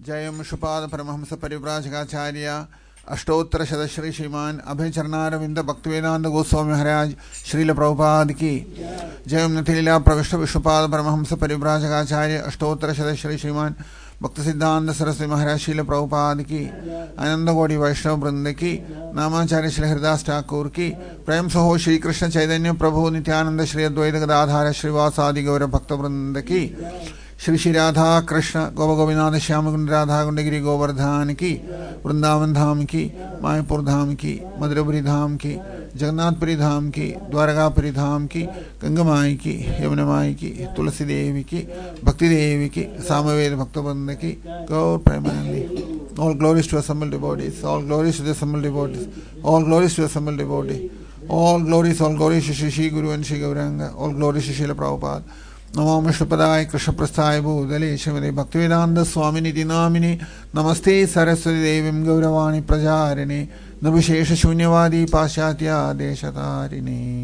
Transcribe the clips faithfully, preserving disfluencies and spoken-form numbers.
जयम शुपाद परमहंस परिव्राजकाचार्य अष्टोत्तर शतश्री श्रीमान अभय चरणारविंद भक्तिवेदांत गोस्वामी महाराज श्रील प्रभुपाद की जयम नथिलीला प्रविष्ट विश्वपाद परमहंस परिव्राजकाचार्य अष्टोत्तर शतश्री श्रीमान भक्त सिद्धांत सरस्वती महाराज श्रील प्रभुपाद की आनंद गौड़ी वैष्णव वृंद की नामाचार्य श्री हरिदास ठाकुर की प्रेम सहो श्री कृष्ण चैतन्य प्रभु नित्यानंद श्री अद्वैत गदाधार श्रीवासादि गौर भक्त वृंद की श्री श्री राधा कृष्ण गोप गोविनाथ श्याम कुंड राधा कुंडगिरी गोवर्धन की वृंदावन धाम की मायापुर धाम की मधुरपुरी धाम की जगन्नाथपुरी धाम की द्वारकापुरी धाम की गंगमाई की यमुनामाई की तुलसी देवी की भक्ति देवी की सामवेद भक्तवृंद की गौर Premanandi. All glories to assembled devotees, all glories to the assembled devotees, all glories to the assembled devotee, all glories, all glories to Shri Shri Guru and Shri Gauranga, all glories to Srila Prabhupada. Namo Vishnupadaya Krishna Prasthaya Bhudale Shrimati Bhaktivedanta Swaminiti Namini Namaste Saraswati Devim Gauravani Prajarini Navishesha Shunyavadi Paschatya Deshatarini.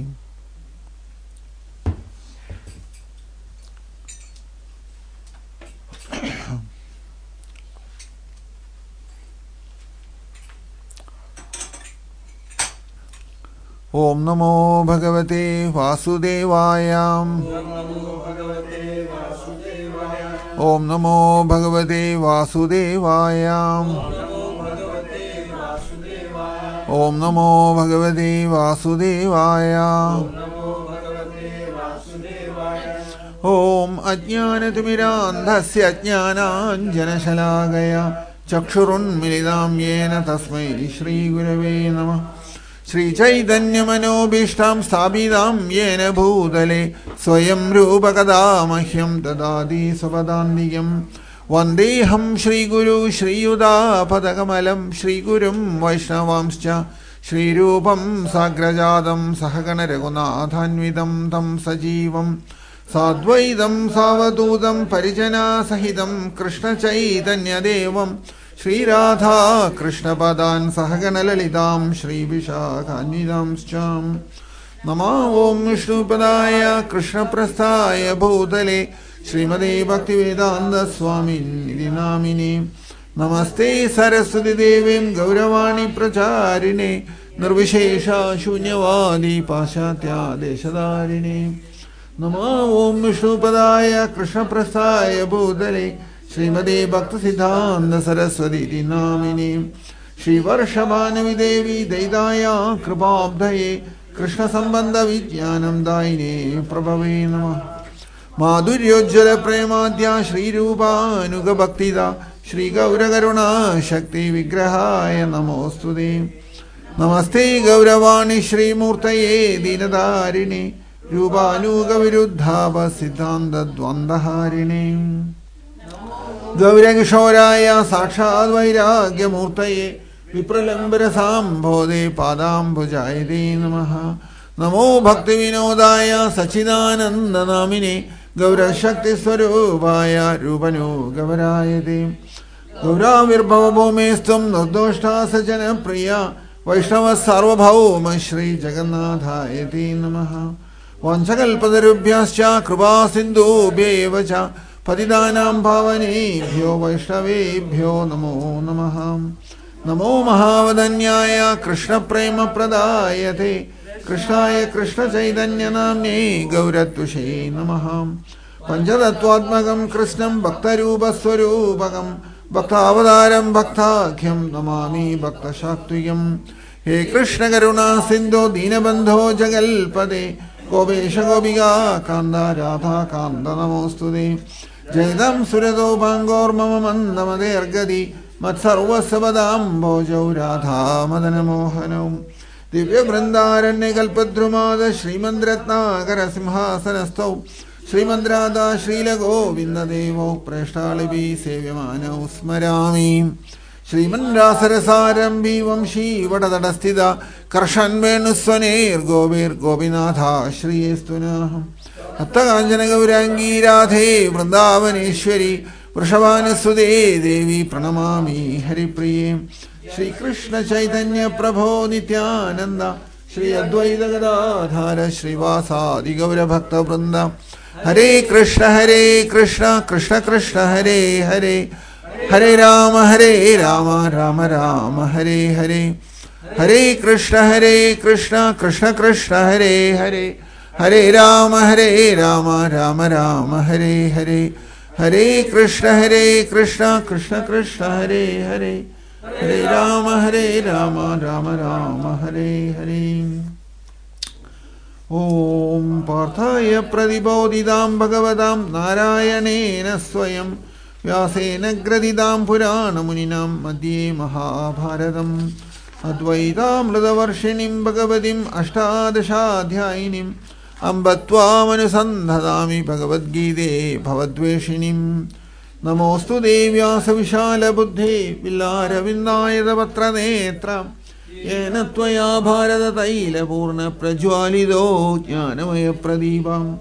Om Namo Bhagavate Vasudevaya. Om Namo Bhagavate Vasudevaya. Om Namo Bhagavate Vasudevaya. Om Ajnanatimirandhasya Ajnananjanashalagaya Chakshurun Milidam Yena Tasmai Shri Gurave Namah. Shri Chaitanya Manobishtam Stabidam Yena Bhudale Swayam Rupakada Mahyam Tadadi Savadandiyam Vandeham Shri Guru Shri Yuda Padakamalam Shri Gurum Vaishnavamscha Shri Rupam Sagrajadam Sahagana Raghunathanvidam Tam Sajivam Sadvaidam Savadudam Parijana Sahidam Krishna Chaitanya Devam Shri Radha Krishna Padan Sahagana Lalitam Shri Vishakhanidam Scham Nama Om Vishnu Padaya Krishna Prasthaya Bhutale Srimade Bhaktivedanta Swami Nidinamini Namaste Saraswati Devim Gauravani Pracharine Nirvishesha Shunyavadi Paschatya Deshadarini Nama Om Vishnu Padaya Krishna Prasthaya Bhutale Srimade Bhakti Siddhanta Saraswati Namini Shri Varshabhanavi Devi Daidaya Kripabdhaye Krishna Sambandha Vidyanam Daine Prabhave Namah Madhuryojjala Premadhya Shri Rupa Anuga Bhaktida Shri Gaura Garuna Shakti Vigrahaya Namostude Namaste Gauravani Shri Murtaye Dinadarini Rupa Anuga Viruddhava Siddhanta Dvandaharini Gauragishoraya Sakshad Vairagya Murtaye Vipralambara Sambhode Padam Bhujayade Namaha Namo Bhakti Vinodaya Sachidananda Namine Gaura Shakti Swarupaya Rupanu Gavarayade Gaura Virbhava Mestam Nurdoshta Sajana Priya Vaishnava Sarvabhauma Shri Jagannathayate Namaha Vanchakalpadarubhyascha Krupa Sindhu Bhevacha Patidanam Bhavanebhyo Vaishnavebhyo Namo Namaha Namo Mahavadanyaya Krishna Prema Pradayate Krishnaya Krishna Chaitanya Namne Gauratushe Namaha Panchadattvatmakam Krishnam Bhaktarupa Swarupakam Bhaktavadaram Bhaktakyam Namami Bhakta Shaktuyam He Krishna Karuna Sindhu Dinabandho Jagalpade Gopesha Gopiga Kanda Radha Kanda Namostude Jaidam Surado Bangor Mama Mandamade Argadi Matsarva Sabadam Bojau Radha Madana Mohanam Divya Vrindaranya Kalpadrumada Srimandratna Karasimhasanastav Srimandrada Srila Govinda Devo Prashtalibi Sevyamana Usmarami Srimandrasarasarambi Vamshi Vadadastida Karshan Venuswaner Govir Gobinatha Shri Estunaham Hattaganjana Gaurangi Radhe Vrindavaneshwari Vrishabhana Sude Devi Pranamami Haripriye Shri Krishna Chaitanya Prabho Nityananda Shri Advaita Gadadhara Shri Vasadi Gaura Bhakta Vrinda Hare Krishna Hare Krishna Krishna Krishna Hare Hare Hare Rama, Hare Rama, Rama Rama, Hare Hare. Hare Krishna, Hare Krishna, Krishna Krishna, Hare Hare. Hare Rama, Hare Rama, Rama Rama, Hare Hare. Hare Krishna, Hare Krishna, Krishna Krishna, Hare Hare. Hare Rama, Hare Rama, Rama Rama, Hare Hare. Om Parthaya Pradibodhidam Bhagavatam Narayanena Swayam Vyasena Gradidam Purana Muninam Madhye Mahabharatam Advaitam Ladavarshinim Bhagavatim Ashtadashadhyayinim Ambatvam Anusandhadami Bhagavad Gite Bhavadveshinim Namostu Devyasa Vishala Buddhe Villara Vindayada Patra Netra Yena Tvaya Bharata Taila Purna Prajwalido Jnanamaya Pradipam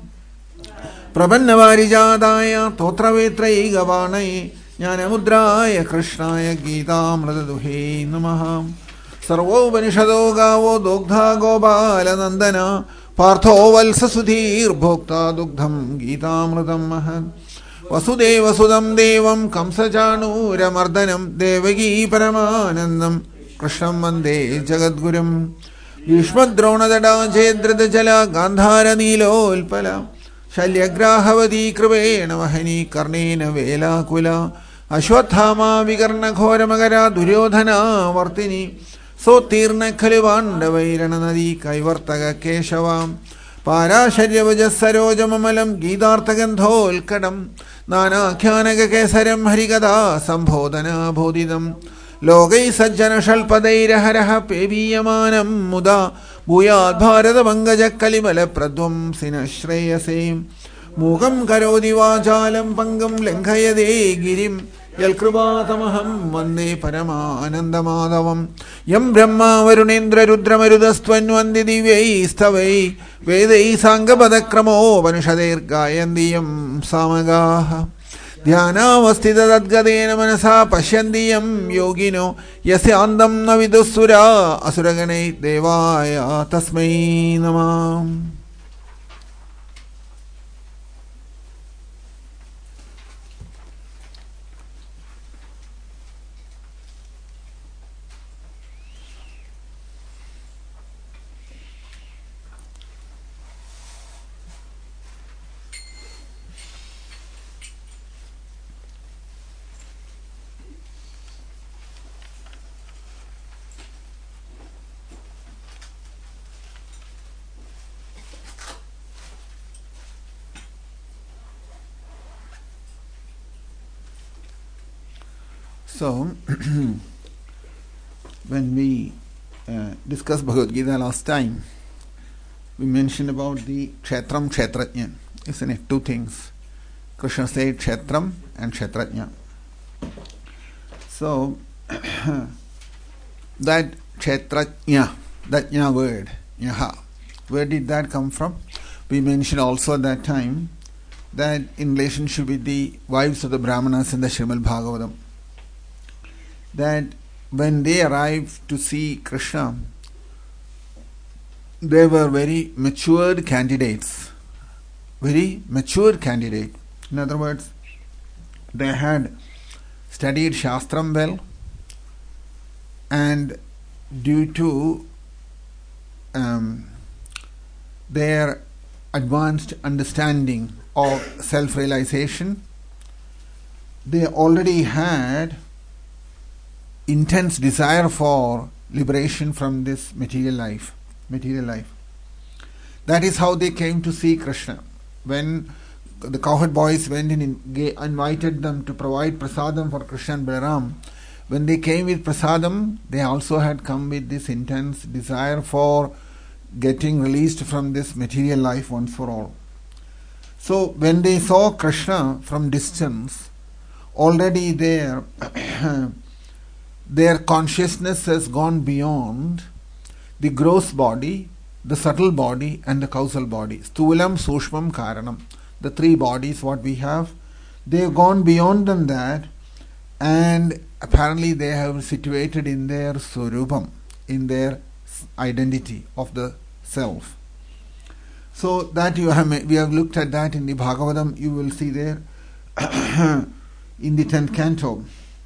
Prabannavarijadaya Totravetrai Gavanai Jnanamudraya Krishnaya Gitamradaduhe Namaha Sarvo Vanishado Gavo Dogdha Gobala Nandana Partho Valsa Sudhir Bhokta Dugdham Gitamradam Mahad Vasudeva Sudam Devam Kamsachanura Mardanam Devagi Paramanandam Krishnam Vande Jagadgurum Yushmadronadada Jedradajala Gandhara Nilolpala Shalyagrahavati Krivena Vahini Karnena Vela Kula Ashwathama Vikarna Khoramagara Duryodhana Vartini Sotirna Kalivanda Vairanadi Kaivartaga Keshavam Parasharya Vajasarojamamalam Gidartagandhol Kadam Nana Kyanaga Kesaram Harigada Sambhodana Bodhidam Logai Sajjana Shalpadaira Haraha Peviyamanam Muda Buyad Bharata Bangaja Kalimala Pradvam Sinashreyase Mugam Karodi Vajalam Pangam Lenkayade Girim Yalkrubatamaham Vande Paramanandamadavam Yam Brahma Varunendra Rudramarudastvan Vande Divyai Stavai Vedai Sangabadakramo Vanishader Gayandiyam Samagaha Dhyana Vastita Dadgadena Manasa Pashyandiyam Yogino Yasyandam Navidusura Asuragane Devaya Tasmai Namam. So, when we uh, discussed Bhagavad Gita last time, we mentioned about the Kshetram Kshetrajna, isn't it? Two things. Krishna said Kshetram and Kshetrajna. So, that Kshetrajna, that Jna word, Yaha, where did that come from? We mentioned also at that time that in relationship with the wives of the Brahmanas in the Srimad Bhagavatam, that when they arrived to see Krishna, they were very matured candidates. Very matured candidate. In other words, they had studied Shastram well, and due to um, their advanced understanding of self-realization, they already had intense desire for liberation from this material life. Material life. That is how they came to see Krishna. When the cowherd boys went and invited them to provide prasadam for Krishna and Balaram, when they came with prasadam, they also had come with this intense desire for getting released from this material life once for all. So when they saw Krishna from distance, already there their consciousness has gone beyond the gross body, the subtle body and the causal body. Sthulam, Sushmam, Karanam. The three bodies what we have, they have gone beyond than that, and apparently they have situated in their Swarupam, in their identity of the self. So that you have, we have looked at that in the Bhagavatam, you will see there in the tenth canto.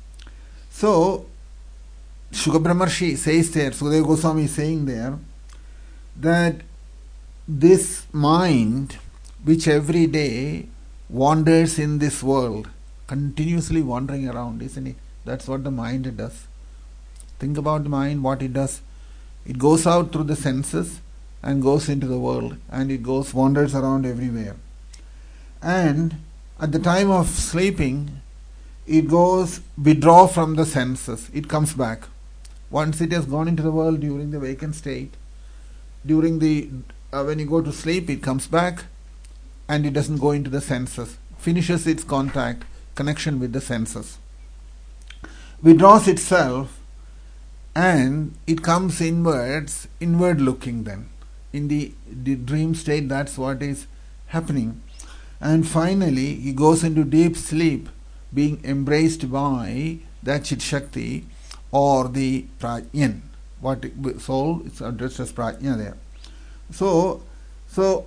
So, Shuka Brahmarshi says there, Sukadeva Goswami is saying there, that this mind, which every day wanders in this world, continuously wandering around, isn't it? That's what the mind does. Think about the mind, what it does. It goes out through the senses and goes into the world, and it goes, wanders around everywhere. And at the time of sleeping, it goes, withdraw from the senses, it comes back. Once it has gone into the world during the vacant state, during the uh, when you go to sleep, it comes back and it doesn't go into the senses, finishes its contact, connection with the senses, withdraws itself, and it comes inwards, inward looking then. In the, the dream state, that's what is happening. And finally, he goes into deep sleep, being embraced by that Chit Shakti or the Prajnan. What soul is addressed as Prajna there. So, so,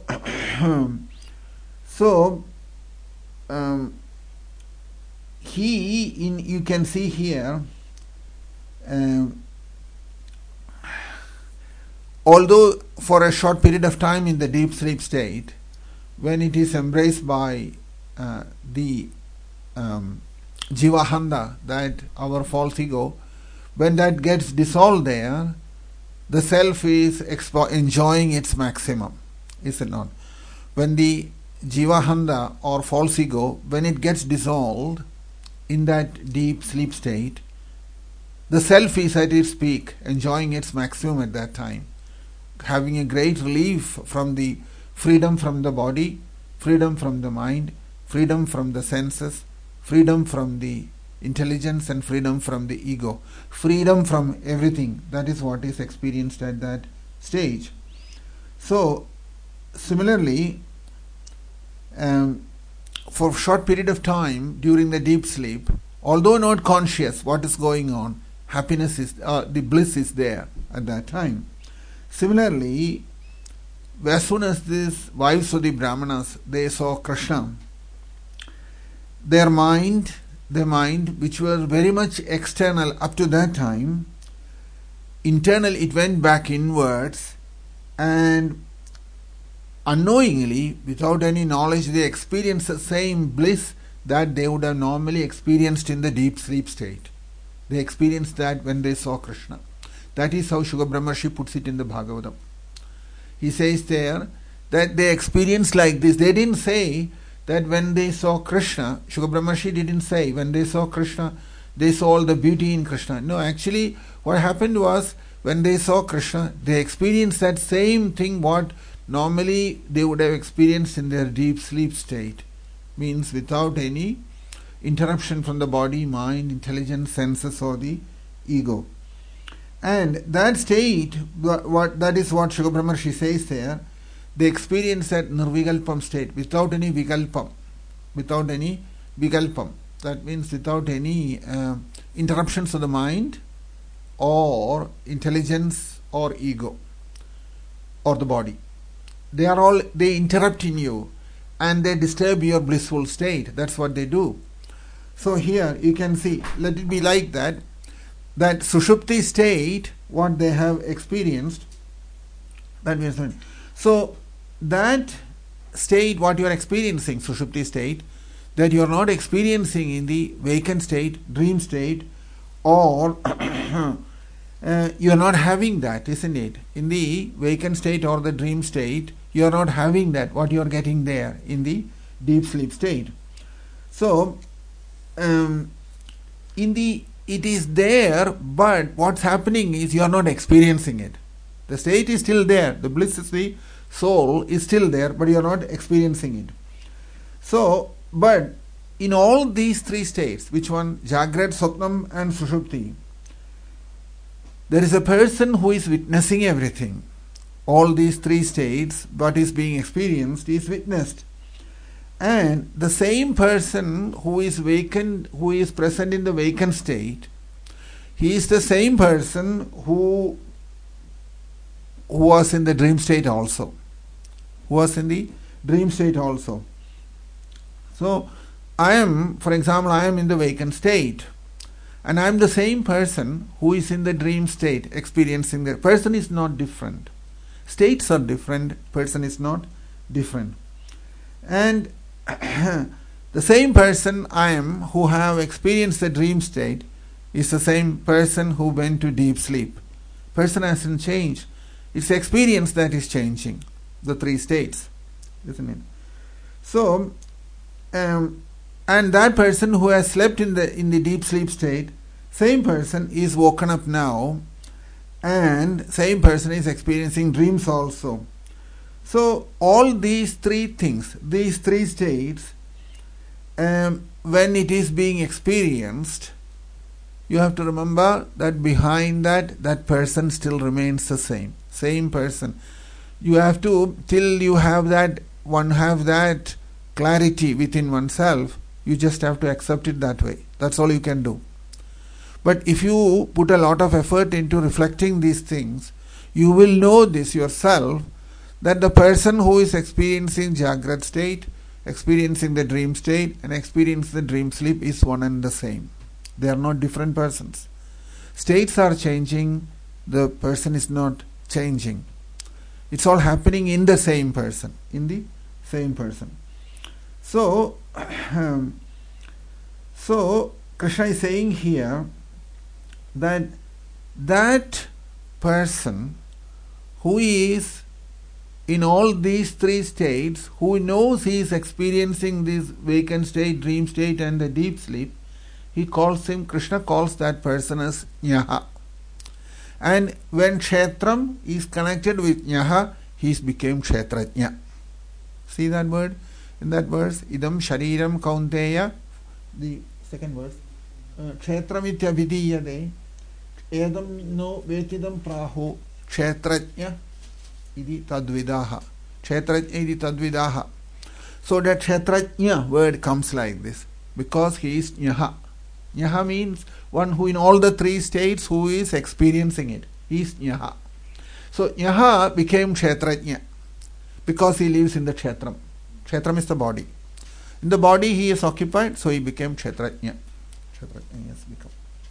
so, um, he in you can see here. Um, although for a short period of time in the deep sleep state, when it is embraced by uh, the um, Jivahanda, that our false ego, when that gets dissolved there, the self is expo- enjoying its maximum, is it not? When the Jivahanda or false ego, when it gets dissolved in that deep sleep state, the self is at its peak, enjoying its maximum at that time, having a great relief from the freedom from the body, freedom from the mind, freedom from the senses, freedom from the intelligence, and freedom from the ego, freedom from everything. That is what is experienced at that stage. So, similarly, um, for a short period of time during the deep sleep, although not conscious what is going on, happiness is, uh, the bliss is there at that time. Similarly, as soon as these wives of the Brahmanas, they saw Krishna, their mind, their mind, which was very much external up to that time, internal, it went back inwards, and unknowingly, without any knowledge, they experienced the same bliss that they would have normally experienced in the deep sleep state. They experienced that when they saw Krishna. That is how Shuka Brahmarshi puts it in the Bhagavatam. He says there that they experienced like this. They didn't say that when they saw Krishna, Shuka Brahmarshi didn't say when they saw Krishna, they saw all the beauty in Krishna. No, actually what happened was, when they saw Krishna, they experienced that same thing what normally they would have experienced in their deep sleep state. Means without any interruption from the body, mind, intelligence, senses or the ego. And that state, what that is what Shuka Brahmarshi says there, they experience that nirvikalpam state, without any vikalpam, without any vikalpam. That means without any uh, interruptions of the mind or intelligence or ego or the body. They are all, they interrupt in you and they disturb your blissful state. That's what they do. So here you can see, let it be like that, that Sushupti state, what they have experienced, that means, so that state, what you are experiencing, Sushupti state, that you are not experiencing in the vacant state, dream state, or uh, you are not having that, isn't it? In the vacant state or the dream state, you are not having that, what you are getting there in the deep sleep state. So, um, in the it is there, but what's happening is you are not experiencing it. The state is still there, the bliss is the soul is still there, but you are not experiencing it. So, but in all these three states, which one? Jagrat, Swapnam and Sushupti, there is a person who is witnessing everything. All these three states, what is being experienced is witnessed. And the same person who is vacant, who is present in the vacant state, he is the same person who, who was in the dream state also. Who was in the dream state also. So, I am, for example, I am in the vacant state. And I am the same person who is in the dream state, experiencing the person is not different. States are different, person is not different. And the same person I am who have experienced the dream state is the same person who went to deep sleep. Person hasn't changed. It's experience that is changing, the three states, isn't it? So, um, and that person who has slept in the in the deep sleep state, same person is woken up now, and same person is experiencing dreams also. So all these three things, these three states, um, when it is being experienced, you have to remember that behind that, that person still remains the same, same person. You have to, till you have that, one have that clarity within oneself, you just have to accept it that way. That's all you can do. But if you put a lot of effort into reflecting these things, you will know this yourself, that the person who is experiencing Jagrat state, experiencing the dream state, and experiencing the dream sleep is one and the same. They are not different persons. States are changing, the person is not changing. It's all happening in the same person, in the same person. So, um, so Krishna is saying here that that person who is in all these three states, who knows he is experiencing this vacant state, dream state, and the deep sleep, he calls him, Krishna calls that person as Nyaha. And when Kshetram is connected with Nyaha, he became Kshetrajna. See that word in that verse? Idam Shariram Kaunteya, the second verse. Kshetram ityabhidiyade edam no vetidam praho Kshetrajna idi tadvidaha. Kshetrajna idi tadvidaha. So that Kshetrajna word comes like this, because he is Nyaha. Nyaha means one who in all the three states who is experiencing it. He is Nyaha. So Nyaha became Kshetrajna because he lives in the Kshetram. Kshetram is the body. In the body he is occupied, so he became Kshetrajna. Kshetrajna has become.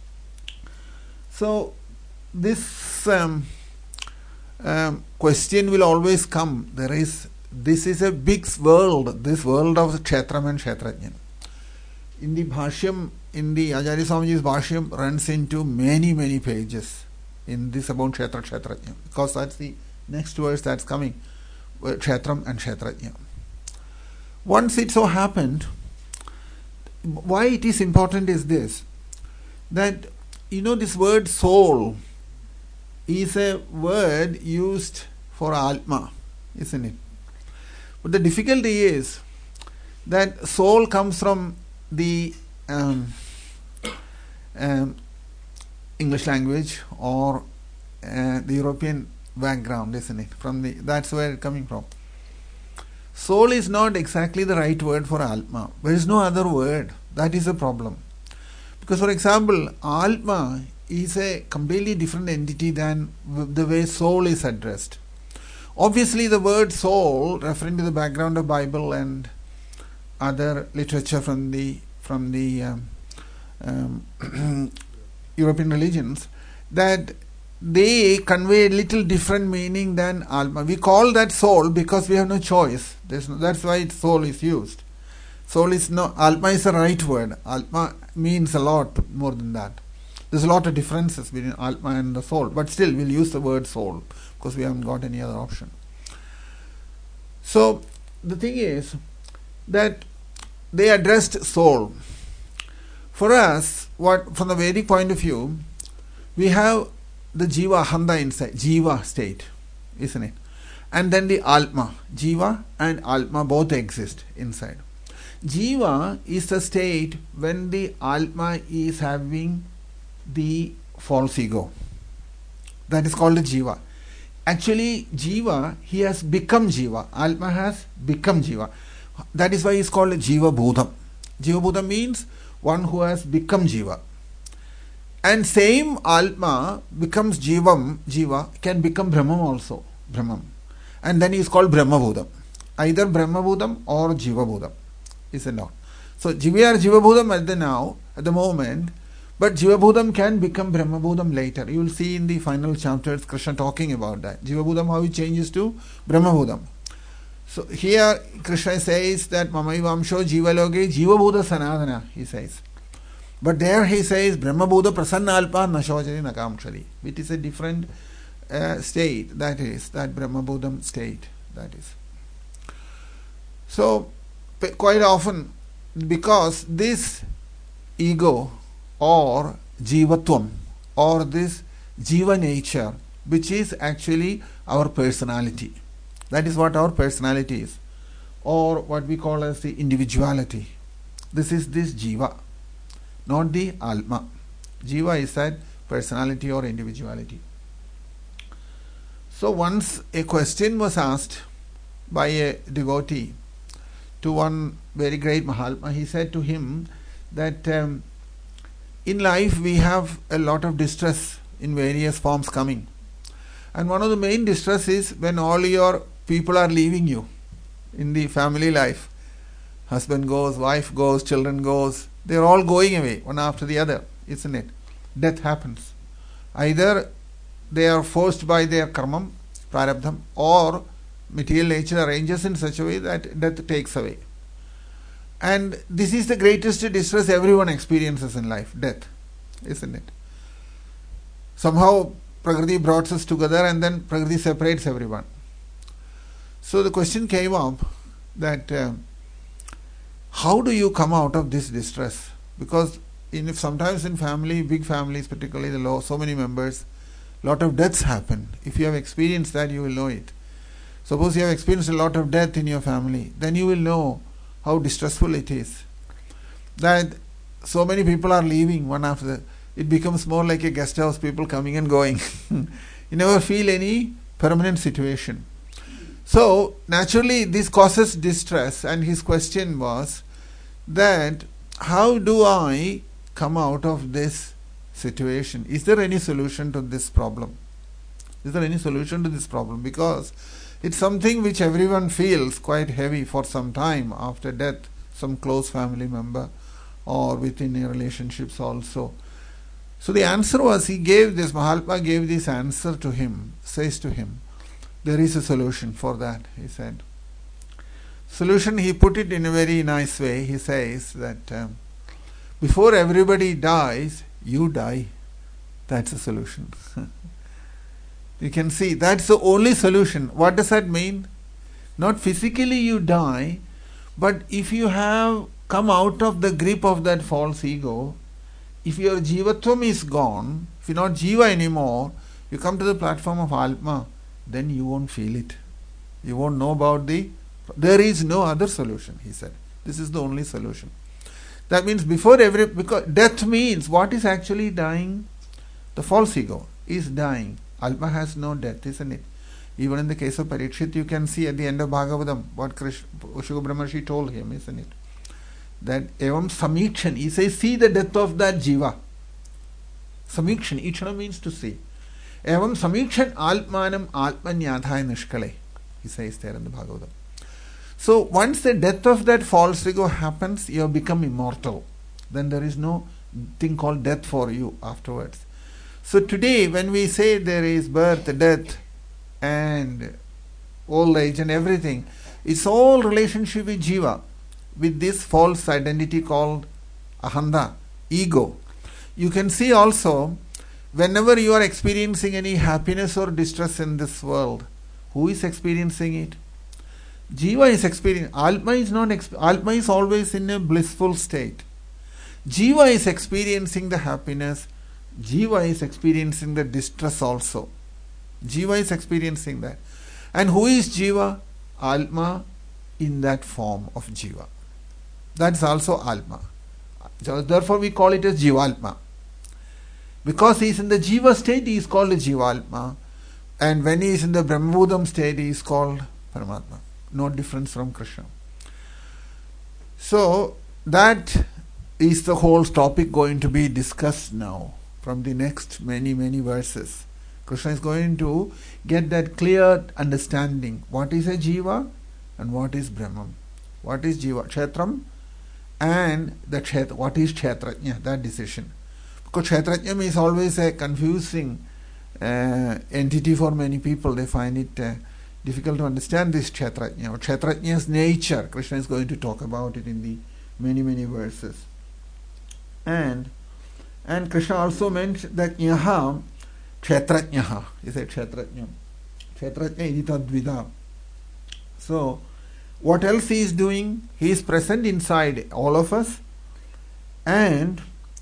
So this um, um, question will always come. There is, this is a big world, this world of Kshetram and Kshetrajna. In the Bhashyam, in the Acharya Swamiji's Bhashyam runs into many, many pages in this about Kshetra, Kshetrajna, because that's the next verse that's coming, Kshetram and Kshetrajna. Once it so happened, why it is important is this, that, you know, this word soul is a word used for Atma, isn't it? But the difficulty is that soul comes from the um, um, English language or uh, the European background, isn't it? From the, that's where it's coming from. Soul is not exactly the right word for Atma. There is no other word. That is a problem. Because, for example, Atma is a completely different entity than the way soul is addressed. Obviously, the word soul, referring to the background of Bible and other literature from the from the um, um, European religions, that they convey a little different meaning than Atma. We call that soul because we have no choice. There's no, that's why soul is used. Soul is no, Atma is the right word. Atma means a lot more than that. There's a lot of differences between Atma and the soul, but still we'll use the word soul because we haven't got any other option. So the thing is that they addressed soul. For us, what from the Vedic point of view, we have the Jiva Handa inside, Jiva state, isn't it? And then the Atma, Jiva and Atma both exist inside. Jiva is the state when the Atma is having the false ego. That is called the Jiva. Actually, Jiva, he has become Jiva. Atma has become Jiva. That is why he is called Jiva Bhudam. Jiva Bhudam means one who has become Jiva. And same Atma becomes Jivam, Jiva, can become Brahman also, Brahman. And then he is called Brahma Bhudam. Either Brahma Bhudam or Jiva Bhudam is a noun. So Jiva or Jiva Bhudam at the now, at the moment, But Jivabhudam can become Brahmabhudam later. You will see in the final chapters Krishna talking about that. Jivabhudam, how it changes to Brahmabhudam. So here Krishna says that Mamaivamsho Jivaloge Jivabhuda Sanadana, he says. But there he says Brahmabhuda Prasanna Alpa Nashojari Nakamshari, which is a different uh, state, that is, that Brahmabhudam state, that is. So quite often, because this ego or jivatvam or this jiva nature, which is actually our personality, that is what our personality is, or what we call as the individuality. This is this jiva, not the alma. Jiva is that personality or individuality. So once a question was asked by a devotee to one very great Mahatma, he said to him that um, in life we have a lot of distress in various forms coming. And one of the main distress is when all your people are leaving you in the family life. Husband goes, wife goes, children goes. They are all going away, one after the other, isn't it? Death happens. Either they are forced by their karmam, prarabdham, or material nature arranges in such a way that death takes away. And this is the greatest distress everyone experiences in life, death, isn't it? Somehow Prakriti brought us together and then Prakriti separates everyone. So the question came up that uh, how do you come out of this distress? Because in, if sometimes in family, big families particularly, the law, so many members, lot of deaths happen. If you have experienced that, you will know it. Suppose you have experienced a lot of death in your family, then you will know how distressful it is. That so many people are leaving one after the, it becomes more like a guest house, people coming and going. You never feel any permanent situation. So naturally this causes distress, and his question was that how do I come out of this situation? Is there any solution to this problem? Is there any solution to this problem? Because it's something which everyone feels quite heavy for some time after death, some close family member or within your relationships also. So the answer was, he gave this, Mahatma gave this answer to him, says to him, there is a solution for that, he said. Solution, he put it in a very nice way. He says that um, before everybody dies, you die. That's the solution. You can see, that's the only solution. What does that mean? Not physically you die, but if you have come out of the grip of that false ego, if your jivatvam is gone, if you're not jiva anymore, you come to the platform of Atma, then you won't feel it. You won't know about the... There is no other solution, he said. This is the only solution. That means before every... Because death means what is actually dying? The false ego is dying. Atma has no death, isn't it? Even in the case of Parikshit, you can see at the end of Bhagavatam what Krishna, Shukra Brahmarshi told him, isn't it? That evam samikshan, he says, see the death of that jiva. Samikshan, ichana means to see. Evam samikshan altmanam altmanyadhaya nishkale, he says there in the Bhagavatam. So once the death of that false ego happens, you have become immortal. Then there is no thing called death for you afterwards. So today when we say there is birth, death and old age and everything, it's all relationship with jiva, with this false identity called ahanda, ego. You can see also, whenever you are experiencing any happiness or distress in this world, who is experiencing it? Jiva is experiencing. Atma is not. Exp- Atma is always in a blissful state. Jiva is experiencing the happiness. Jiva is experiencing the distress also. Jiva is experiencing that. And who is Jiva? Atma in that form of Jiva. That's also Atma. Therefore we call it as Jivaltma. Because he is in the Jiva state, he is called a Jivaltma. And when he is in the Brahmabhudam state, he is called Paramatma. No difference from Krishna. So that is the whole topic going to be discussed now from the next many, many verses. Krishna is going to get that clear understanding. What is a Jiva and what is Brahman? What is Jiva? Kshetram and the Kshetra. What is Kshetrajna? That decision. course, Kshetrajnam is always a confusing uh, entity for many people. They find it uh, difficult to understand this Kshetrajna. Kshetrajna's nature, Krishna is going to talk about it in the many, many verses. And and Krishna also mentioned that Nyaha Kshetrajnaha. He said Kshetrajnam. Kshetrajna iti tadvida. So, what else he is doing? He is present inside all of us, and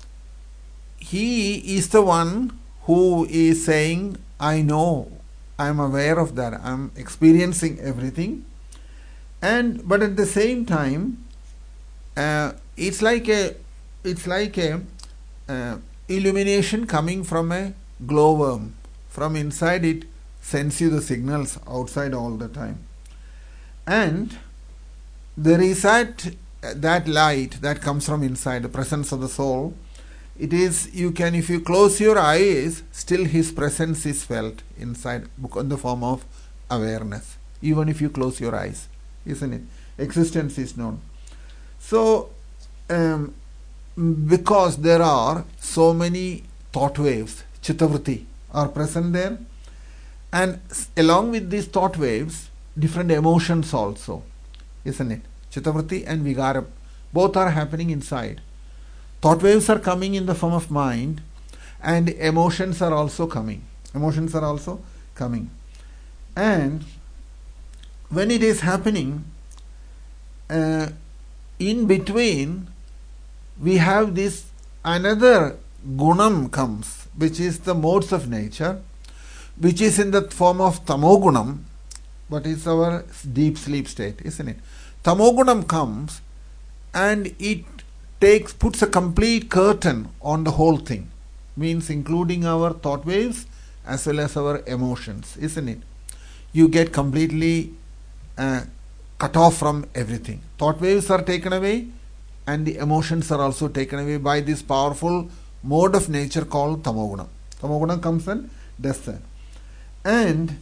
he is the one who is saying, I know, I am aware of that, I am experiencing everything. And but at the same time, uh, it's like a it's like a uh, illumination coming from a glowworm. From inside it sends you the signals outside all the time. And there is that, that light that comes from inside, the presence of the soul. It is, you can, if you close your eyes, still his presence is felt inside in the form of awareness. Even if you close your eyes, isn't it? Existence is known. So, um, because there are so many thought waves, chittavritti, are present there, and along with these thought waves, different emotions also, isn't it? Chittavritti and Vigara, both are happening inside. Thought waves are coming in the form of mind, and emotions are also coming. Emotions are also coming. And when it is happening, uh, in between, we have this another gunam comes, which is the modes of nature, which is in the form of tamogunam, but it's our deep sleep state, isn't it? Tamogunam comes and it takes puts a complete curtain on the whole thing, means including our thought waves as well as our emotions, isn't it? You get completely uh, cut off from everything. Thought waves are taken away and the emotions are also taken away by this powerful mode of nature called Tamogunam. Tamogunam comes and does that. And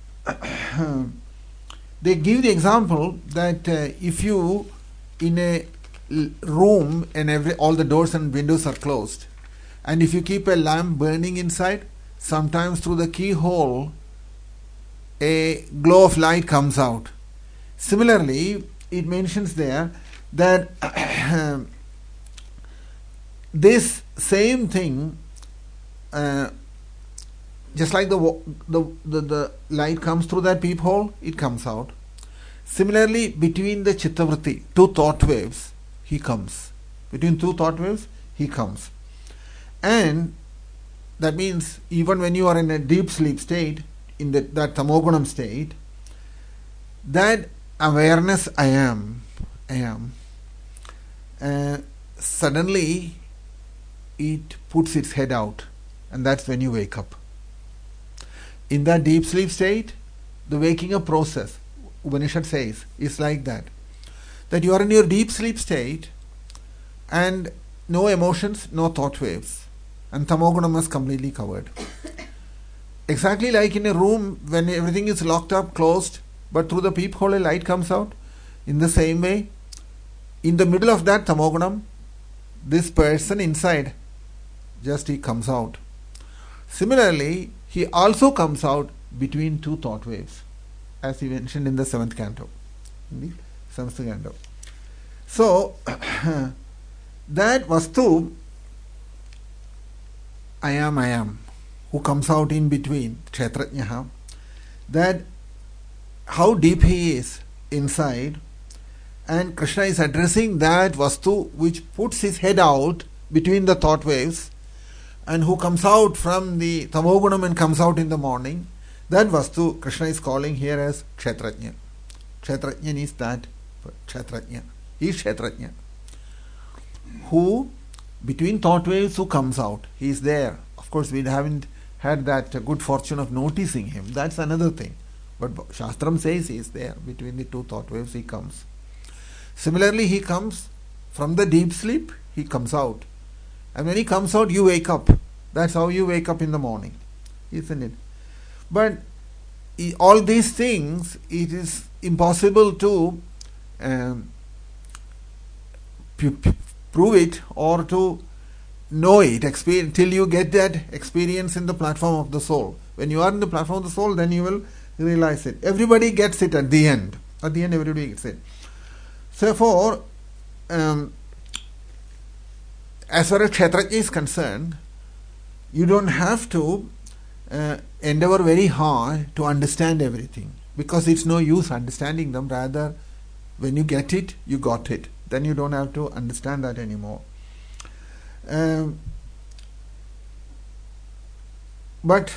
they give the example that uh, if you in a room and every all the doors and windows are closed, and if you keep a lamp burning inside, sometimes through the keyhole a glow of light comes out. Similarly, it mentions there that this same thing, uh, just like the, the the the light comes through that peephole, it comes out. Similarly, between the chittavritti, two thought waves, he comes. Between two thought waves, he comes. And that means even when you are in a deep sleep state, in the, that tamogunam state, that awareness, I am, I am, uh, suddenly it puts its head out, and that's when you wake up. In that deep sleep state, the waking up process, Upanishad says, is like that. That you are in your deep sleep state and no emotions, no thought waves. And tamogunam is completely covered. Exactly like in a room when everything is locked up, closed, but through the peephole a light comes out. In the same way, in the middle of that tamogunam, this person inside, just he comes out. Similarly, he also comes out between two thought waves, as he mentioned in the seventh canto. In the seventh canto. So, that Vastu, I am, I am, who comes out in between, Kshetrajnaha, that how deep he is inside, and Krishna is addressing that Vastu which puts his head out between the thought waves, and who comes out from the tamogunam and comes out in the morning. That Vastu Krishna is calling here as Kshetrajna. Kshetrajna is that Kshetrajna. He is Kshetrajna. Who, between thought waves, who comes out. He is there. Of course, we haven't had that good fortune of noticing him. That's another thing. But Shastram says he is there. Between the two thought waves, he comes. Similarly, he comes from the deep sleep, he comes out. And when he comes out, you wake up. That's how you wake up in the morning, isn't it? But all these things, it is impossible to um, p- p- prove it or to know it experience, till you get that experience in the platform of the soul. When you are in the platform of the soul, then you will realize it. Everybody gets it at the end. At the end, everybody gets it. Therefore, um, as far as Kshetrajna is concerned, you don't have to uh, endeavor very hard to understand everything, because it's no use understanding them. Rather, when you get it, you got it. Then you don't have to understand that anymore. Um, but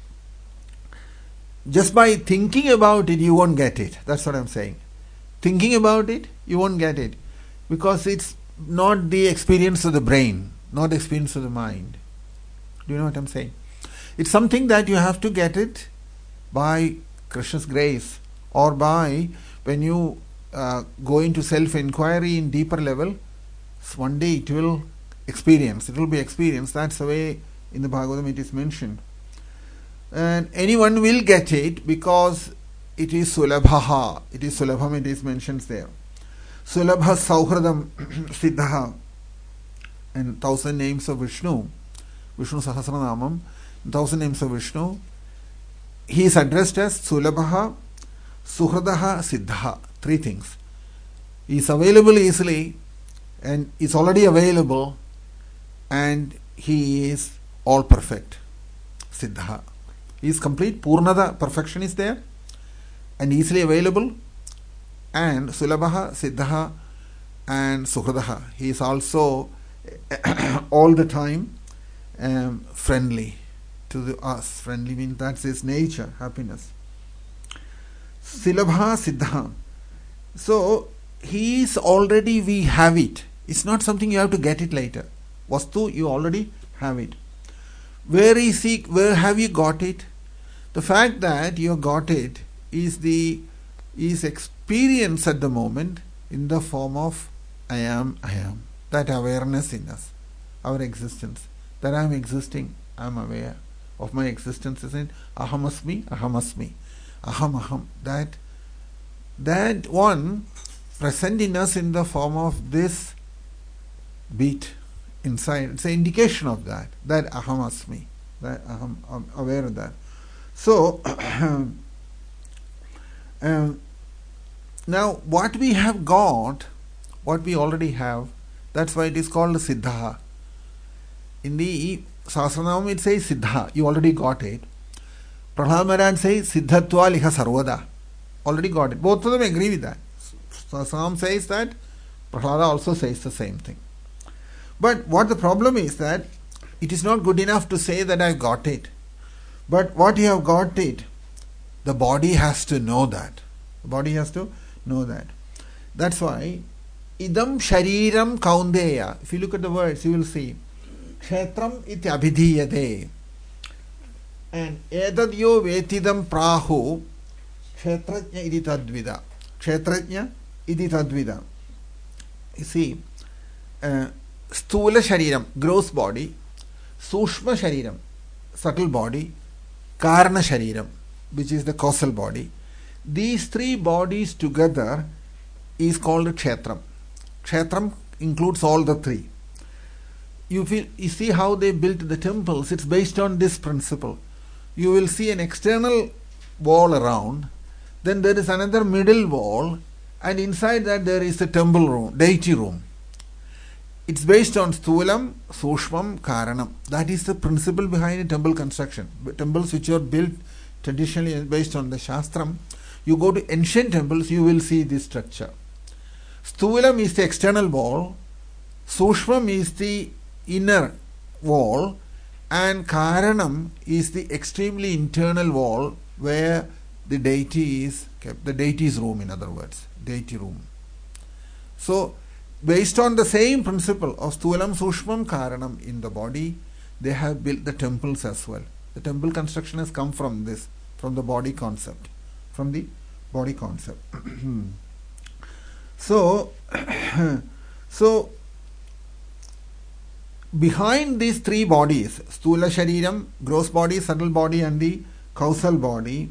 just by thinking about it, you won't get it. That's what I'm saying. Thinking about it, you won't get it, because it's not the experience of the brain, not the experience of the mind. Do you know what I'm saying? It's something that you have to get it by Krishna's grace, or by when you uh, go into self-inquiry in deeper level. One day it will experience. It will be experienced. That's the way in the Bhagavatam it is mentioned. And anyone will get it because it is sulabhaha. It is sulabham, it is mentioned there. Sulabha sauhradam siddha. And thousand names of Vishnu. Vishnu Sahasranamam. Thousand names of Vishnu. He is addressed as Sulabha, Suhradaha, Siddha. Three things. He is available easily, and is already available, and he is all perfect. Siddha. He is complete. Purnada, perfection is there, and easily available. And Sulabha, Siddha, and Suhradaha. He is also all the time um, friendly to the, us. Friendly means that's his nature, happiness. Silabha, Siddha. So, he is already, we have it. It's not something you have to get it later. Vastu, you already have it. Where is he, where have you got it? The fact that you got it is the is experience at the moment in the form of I am, I am. That awareness in us, our existence. That I am existing, I am aware of my existence, is in ahamasmi, ahamasmi, aham, aham. That, that one present in us in the form of this beat inside. It's an indication of that, that ahamasmi, that aham, I'm aware of that. So, um, now what we have got, what we already have, that's why it is called Siddha. In the Sahasranamam it says Siddha, you already got it. Prahlad Maharaj says Siddhatva liha sarvada, already got it. Both of them agree with that. Sahasranam says that, Prahlada also says the same thing. But what the problem is that it is not good enough to say that I got it. But what you have got it, the body has to know that. The body has to know that. That's why idam shariram kaundeya. If you look at the words, you will see kshetram iti abhidhiyate. And edadyo vetidam prahu kshetrajna iti tadvida. Kshetrajna iti tadvida. You see, uh, stula shariram, gross body, sushma shariram, subtle body, karna shariram, which is the causal body. These three bodies together is called kshetram. Kshetram includes all the three. You feel, you see how they built the temples. It's based on this principle. You will see an external wall around, then there is another middle wall, and inside that there is a temple room, deity room. It's based on Sthulam, Sushmam, Karanam. That is the principle behind a temple construction. Temples which are built traditionally based on the Shastram. You go to ancient temples, you will see this structure. Sthulam is the external wall, Sushmam is the inner wall, and Karanam is the extremely internal wall where the deity is kept. The deity's room, in other words, deity room. So, based on the same principle of Sthulam, Sushmam, Karanam in the body, they have built the temples as well. The temple construction has come from this, from the body concept, from the body concept. so, so behind these three bodies, Sthula Shariram, gross body, subtle body, and the causal body,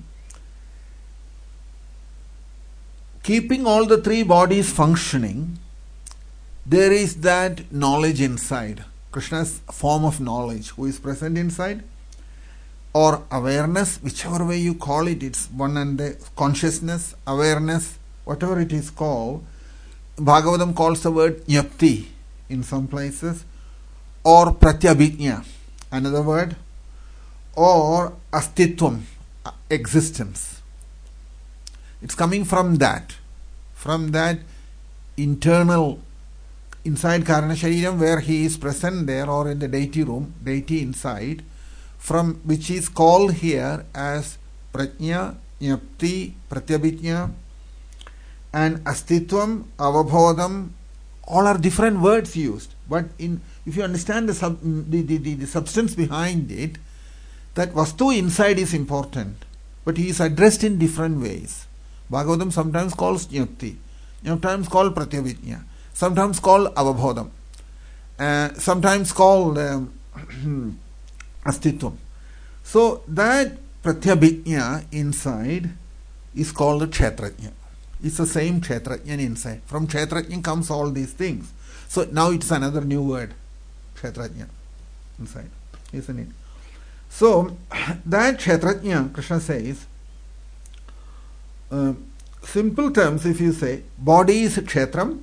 keeping all the three bodies functioning, there is that knowledge inside. Krishna's form of knowledge, who is present inside, or awareness, whichever way you call it, it's one and the consciousness, awareness, whatever it is called. Bhagavatam calls the word Jnapti in some places, or Pratyabhijna, another word, or Astitvam, existence. It's coming from that, from that internal, inside Karana Shariram, where he is present there, or in the deity room, deity inside, from which is called here as Prajna, Jnapti, Pratyabhijna, and Astitvam, Avabodham. All are different words used, but in if you understand the, sub, the, the, the, the substance behind it, that Vastu inside is important, but he is addressed in different ways. Bhagavatam sometimes calls Jnapti, sometimes called Pratyabhijna, sometimes called Avabodham, uh, sometimes called um, Astitvam. So that Pratyabhijna inside is called the Kshetrajna. It's the same Kshetrajna inside. From Kshetrajna comes all these things. So now it's another new word, Kshetrajna inside, isn't it? So that Kshetrajna, Krishna says, uh, simple terms, if you say, body is Kshetram,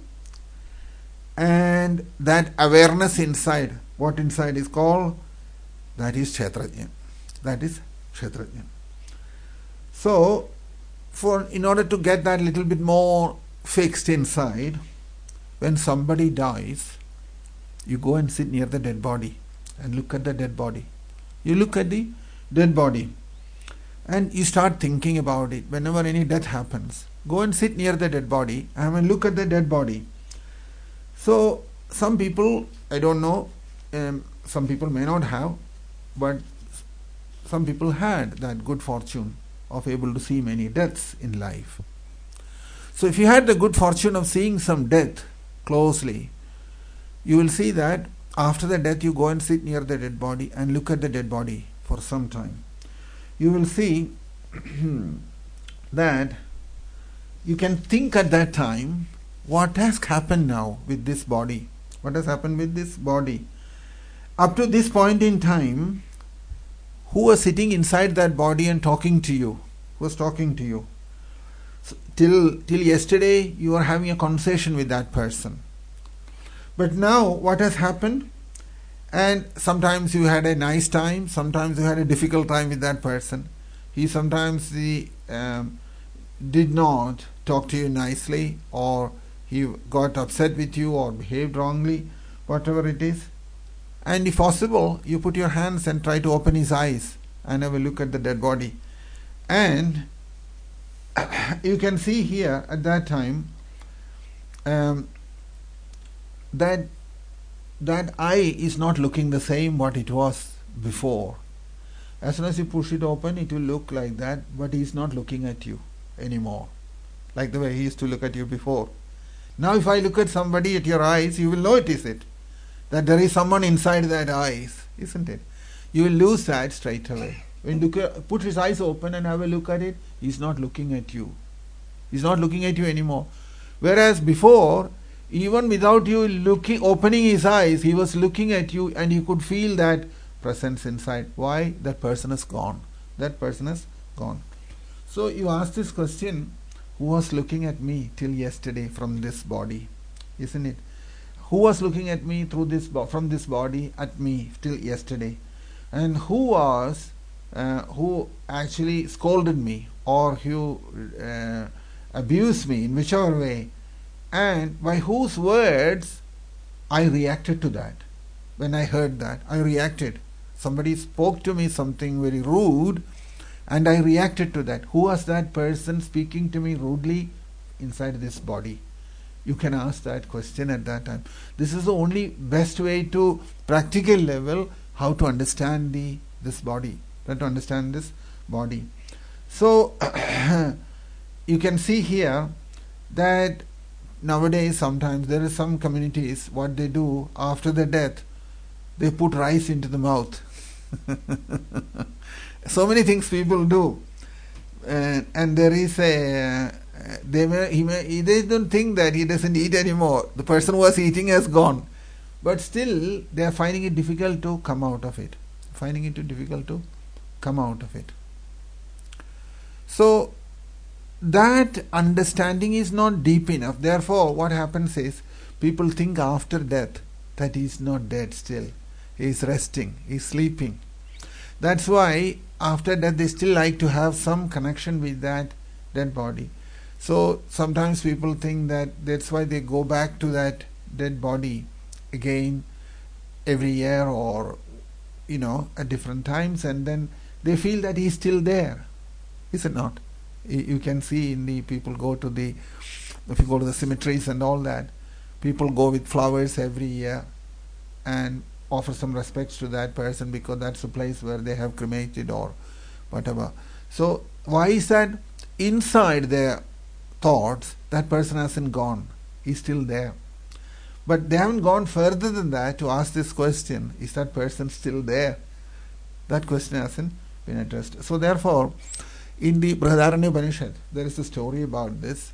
and that awareness inside, what inside is called, that is Kshetrajna. That is Kshetrajna. So, for in order to get that little bit more fixed inside, when somebody dies, you go and sit near the dead body and look at the dead body. You look at the dead body and you start thinking about it. Whenever any death happens, go and sit near the dead body and look at the dead body. So, some people, I don't know, um, some people may not have, but some people had that good fortune of able to see many deaths in life. So if you had the good fortune of seeing some death closely, you will see that after the death you go and sit near the dead body and look at the dead body for some time. You will see that you can think at that time, what has happened now with this body? What has happened with this body? Up to this point in time, who was sitting inside that body and talking to you? Who was talking to you? So, till, till yesterday, you were having a conversation with that person. But now, what has happened? And sometimes you had a nice time, sometimes you had a difficult time with that person. He sometimes he, um, did not talk to you nicely, or he got upset with you or behaved wrongly, whatever it is. And if possible, you put your hands and try to open his eyes and have a look at the dead body. And you can see here at that time um, that that eye is not looking the same what it was before. As soon as you push it open, it will look like that, but he is not looking at you anymore, like the way he used to look at you before. Now if I look at somebody at your eyes, you will notice it, that there is someone inside that eyes, isn't it? You will lose that straight away. When you put his eyes open and have a look at it, he's not looking at you. He's not looking at you anymore. Whereas before, even without you looking, opening his eyes, he was looking at you and you could feel that presence inside. Why? That person is gone. That person is gone. So you ask this question, who was looking at me till yesterday from this body? Isn't it? Who was looking at me through this bo- from this body at me till yesterday? And who was uh, who actually scolded me or who uh, abused me in whichever way? And by whose words I reacted to that? When I heard that, I reacted. Somebody spoke to me something very rude and I reacted to that. Who was that person speaking to me rudely inside this body? You can ask that question at that time. This is the only best way to practical level how to understand the this body, how to understand this body. So you can see here that nowadays sometimes there is some communities, what they do after the death, they put rice into the mouth. So many things people do, uh, and there is a uh, they may he may they don't think that he doesn't eat anymore. The person who was eating has gone, but still they are finding it difficult to come out of it. Finding it difficult to come out of it. So that understanding is not deep enough. Therefore, what happens is people think after death that he is not dead still. He is resting, he is sleeping. That's why after death they still like to have some connection with that dead body. So sometimes people think that that's why they go back to that dead body again every year, or you know, at different times, and then they feel that he's still there. Is it not? You can see in the people go to the, if you go to the cemeteries and all that, people go with flowers every year and offer some respects to that person because that's the place where they have cremated or whatever. So why is that? Inside their thoughts, that person hasn't gone. He's still there. But they haven't gone further than that to ask this question, is that person still there? That question hasn't been addressed. So therefore, in the Brihadaranya Upanishad, there is a story about this,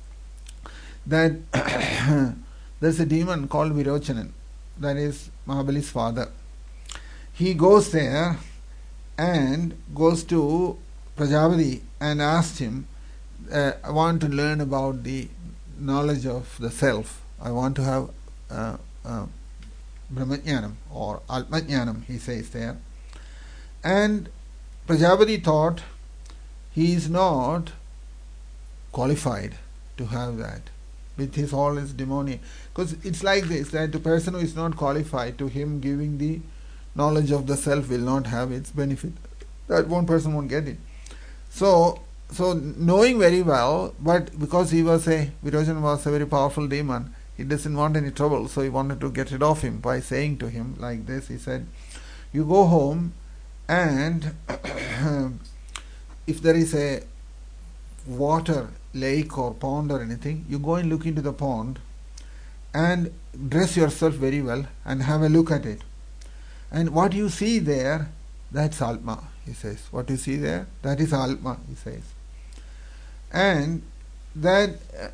that there's a demon called Virochanan, that is Mahabali's father. He goes there and goes to Prajapati and asks him, uh, I want to learn about the knowledge of the self. I want to have uh, uh, Brahmajnanam or Atmajnanam, he says there. And Prajapati thought he is not qualified to have that with his all his demoniac. Because it's like this, that the person who is not qualified, to him giving the knowledge of the self will not have its benefit. That one person won't get it. So, so knowing very well, but because he was a, Virochanan was a very powerful demon, he doesn't want any trouble, so he wanted to get rid of him by saying to him like this, he said, you go home and if there is a water, lake or pond or anything, you go and look into the pond and dress yourself very well and have a look at it. And what you see there, that's Atma, he says. What you see there, that is Atma, he says. And that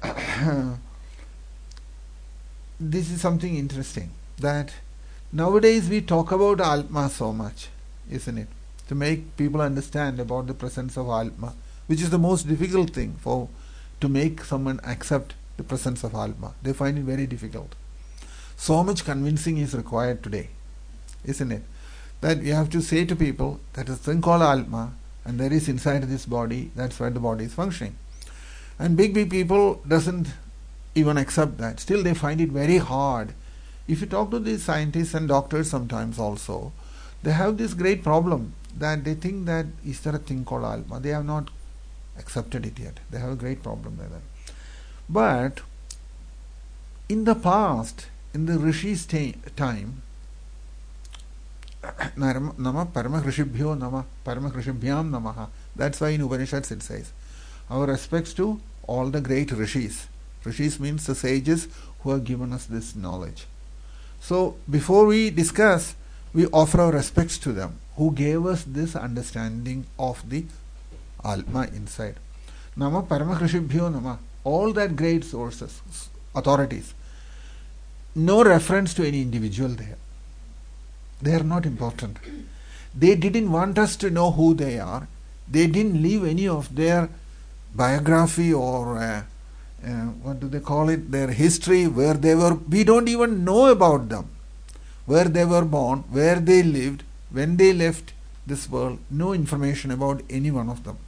this is something interesting, that nowadays we talk about Atma so much, isn't it? To make people understand about the presence of Atma, which is the most difficult thing for to make someone accept the presence of Atma. They find it very difficult. So much convincing is required today, isn't it? That you have to say to people that a thing called Atma, and there is inside this body, that's where the body is functioning. And big, big people doesn't even accept that. Still they find it very hard. If you talk to these scientists and doctors sometimes also, they have this great problem that they think that is there a thing called Atma. They have not accepted it yet. They have a great problem with that. But in the past, in the Rishi's time, Nama Parama Rishibhyo Nama Parama Rishibhyam Namaha. That's why in Upanishads it says, our respects to all the great Rishis. Rishis means the sages who have given us this knowledge. So before we discuss, we offer our respects to them, who gave us this understanding of the Atma inside. Nama Parama Rishibhyo Nama. All that great sources, authorities. No reference to any individual there. They are not important. They didn't want us to know who they are. They didn't leave any of their biography or uh, uh, what do they call it, their history, where they were. We don't even know about them. Where they were born, where they lived, when they left this world. No information about any one of them.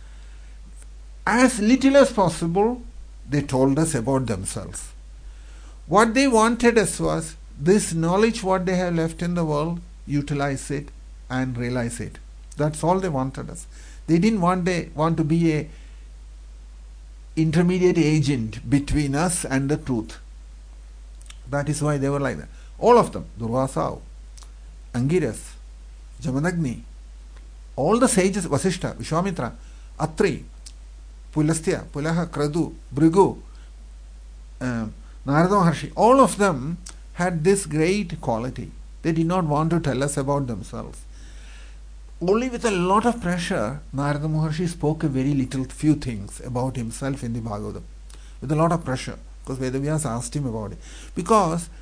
As little as possible, they told us about themselves. What they wanted us was this knowledge, what they have left in the world, utilize it and realize it. That's all they wanted us. They didn't want, they want to be a intermediate agent between us and the truth. That is why they were like that. All of them, Durvasa, Angiras, Jamanagni, all the sages, Vasishta, Vishwamitra, Atri, Pulastya, Pulaha, Kradu, Brigu, um, Narada Maharshi, all of them had this great quality. They did not want to tell us about themselves. Only with a lot of pressure, Narada Maharshi spoke a very little few things about himself in the Bhagavatam. With a lot of pressure, because Vedavyas asked him about it. Because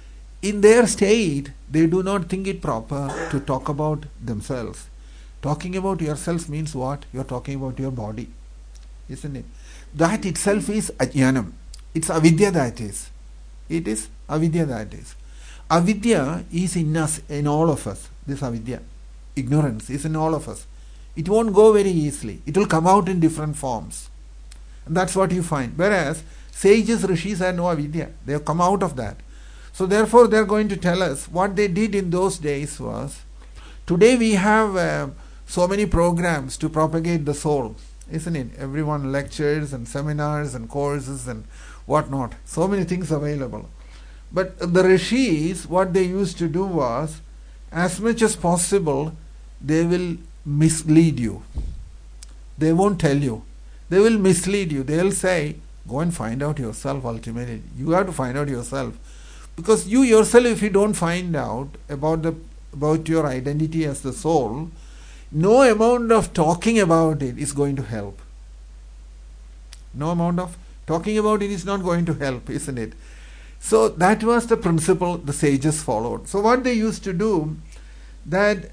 in their state, they do not think it proper to talk about themselves. Talking about yourself means what? You are talking about your body, isn't it? That itself is ajnanam. It's avidya that is. It is avidya that is. Avidya is in us, in all of us. This avidya, ignorance, is in all of us. It won't go very easily. It will come out in different forms. And that's what you find. Whereas sages, rishis had no avidya. They have come out of that. So therefore they are going to tell us what they did in those days was, today we have uh, so many programs to propagate the soul, isn't it? Everyone lectures and seminars and courses and whatnot. So many things available. But the rishis, what they used to do was, as much as possible, they will mislead you. They won't tell you. They will mislead you. They'll say, go and find out yourself ultimately. You have to find out yourself. Because you yourself, if you don't find out about the about your identity as the soul, no amount of talking about it is going to help. No amount of talking about it is not going to help, isn't it? So that was the principle the sages followed. So what they used to do, that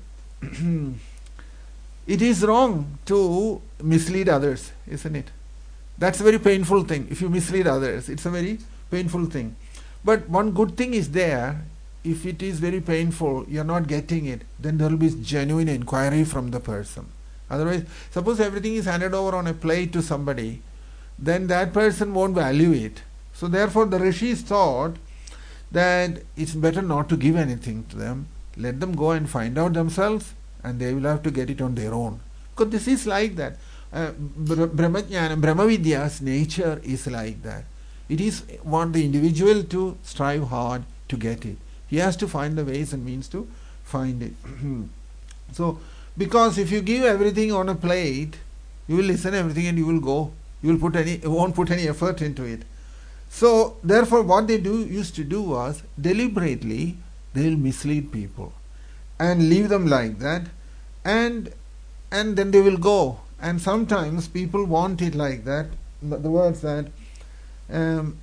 it is wrong to mislead others, isn't it? That's a very painful thing. If you mislead others, it's a very painful thing. But one good thing is there. If it is very painful, you're not getting it, then there will be genuine inquiry from the person. Otherwise, suppose everything is handed over on a plate to somebody, then that person won't value it. So therefore the rishis thought that it's better not to give anything to them. Let them go and find out themselves, and they will have to get it on their own. Because this is like that. Uh, Brahmajnana, Brahmavidya's nature is like that. It is want the individual to strive hard to get it. He has to find the ways and means to find it. So, because if you give everything on a plate, you will listen everything and you will go. You will put any, you won't put any effort into it. So, therefore, what they do used to do was deliberately they will mislead people and leave them like that, and and then they will go. And sometimes people want it like that. The words that um,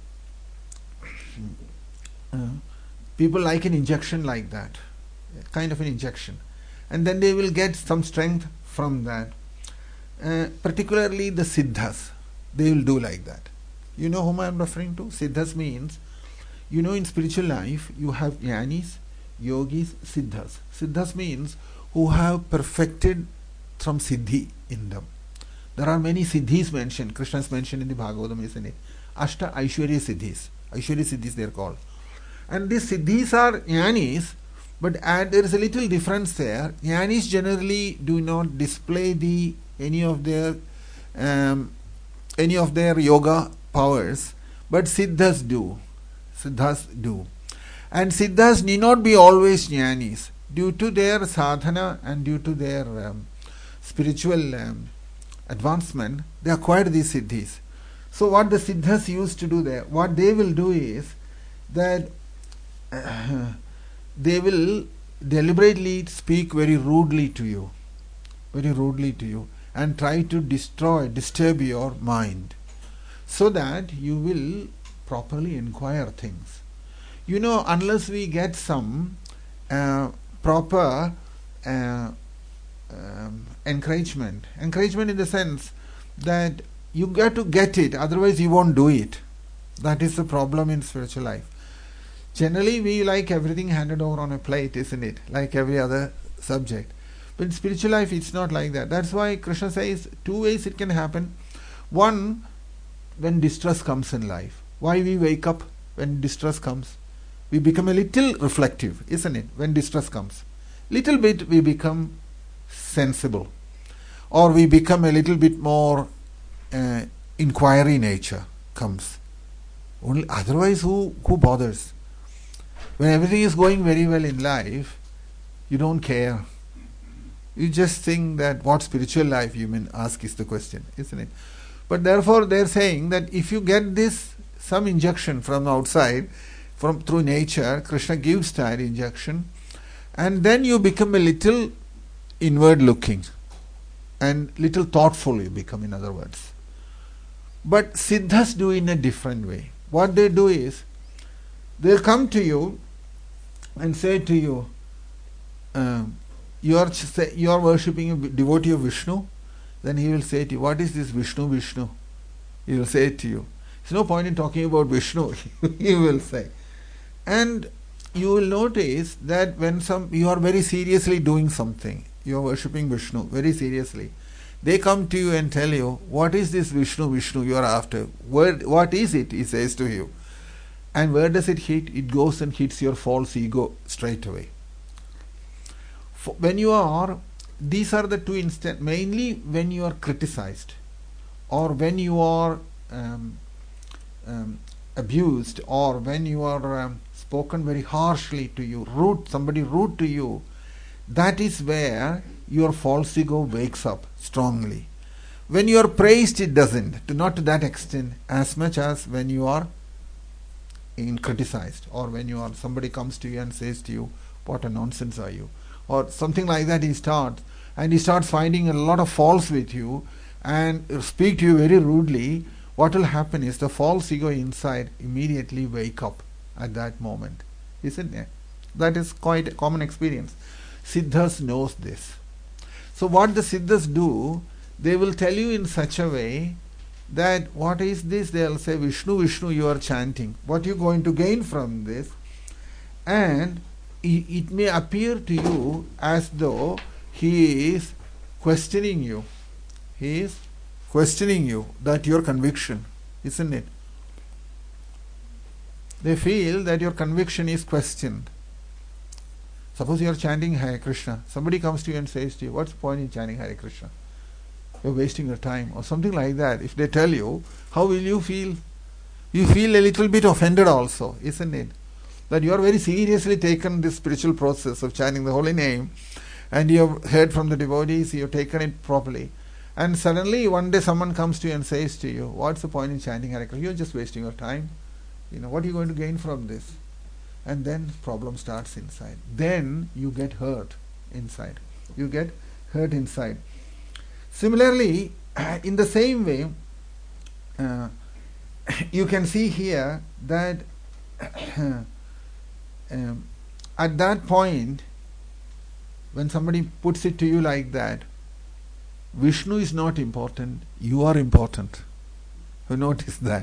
uh, people like an injection like that, kind of an injection, and then they will get some strength from that. Uh, particularly the siddhas, they will do like that. You know whom I am referring to? Siddhas means, you know, in spiritual life you have jnanis, yogis, siddhas. Siddhas means who have perfected some siddhi in them. There are many siddhis mentioned. Krishna is mentioned in the Bhagavatam, isn't it? Ashta Aishwarya siddhis. Aishwarya siddhis they are called. And these siddhis are jnanis, but add, there is a little difference there. Jnanis generally do not display the any of their um, any of their yoga powers, but siddhas do. Siddhas do. And siddhas need not be always jnanis. Due to their sadhana and due to their um, spiritual um, advancement, they acquired these siddhis. So what the siddhas used to do there, what they will do is that uh, they will deliberately speak very rudely to you, very rudely to you, and try to destroy, disturb your mind, so that you will properly inquire things. You know, unless we get some uh, proper uh, um, encouragement, encouragement in the sense that you got to get it, otherwise you won't do it. That is the problem in spiritual life. Generally, we like everything handed over on a plate, isn't it? Like every other subject. But in spiritual life, it's not like that. That's why Krishna says two ways it can happen. One, when distress comes in life. Why we wake up when distress comes? We become a little reflective, isn't it? When distress comes. Little bit we become sensible. Or we become a little bit more uh, inquiry nature comes. Only otherwise, who, who bothers? When everything is going very well in life, you don't care. You just think that what spiritual life you mean ask is the question, isn't it? But therefore they are saying that if you get this, some injection from outside, from through nature, Krishna gives that injection, and then you become a little inward looking and little thoughtful you become, in other words. But siddhas do in a different way. What they do is, they'll come to you and say to you, um, you are you are worshipping a devotee of Vishnu, then he will say to you, what is this Vishnu, Vishnu? He will say to you. There's no point in talking about Vishnu, he will say. And you will notice that when some you are very seriously doing something, you are worshipping Vishnu very seriously, they come to you and tell you, what is this Vishnu, Vishnu you are after? Where, what is it? He says to you. And where does it hit? It goes and hits your false ego straight away. For when you are, these are the two instances, mainly when you are criticized or when you are um, um, abused or when you are um, spoken very harshly to you, rude, somebody rude to you, that is where your false ego wakes up strongly. When you are praised, it doesn't, to not to that extent as much as when you are in criticized, or when you are somebody comes to you and says to you, what a nonsense are you, or something like that. He starts and he starts finding a lot of faults with you and speak to you very rudely. What will happen is the false ego inside immediately wake up at that moment, isn't it? That is quite a common experience. Siddhas knows this. So what the Siddhas do, they will tell you in such a way that what is this? They will say, Vishnu, Vishnu you are chanting. What are you going to gain from this? And it may appear to you as though he is questioning you. He is questioning you, that your conviction, isn't it? They feel that your conviction is questioned. Suppose you are chanting Hare Krishna. Somebody comes to you and says to you, what's the point in chanting Hare Krishna? You're wasting your time, or something like that. If they tell you, how will you feel? You feel a little bit offended also, isn't it? That you are very seriously taken this spiritual process of chanting the holy name, and you have heard from the devotees, you have taken it properly. And suddenly one day someone comes to you and says to you, what's the point in chanting Hare Krishna? You're just wasting your time. You know, what are you going to gain from this? And then problem starts inside. Then you get hurt inside. You get hurt inside. Similarly, in the same way, uh, you can see here that um, at that point, when somebody puts it to you like that, Vishnu is not important, you are important. You notice that?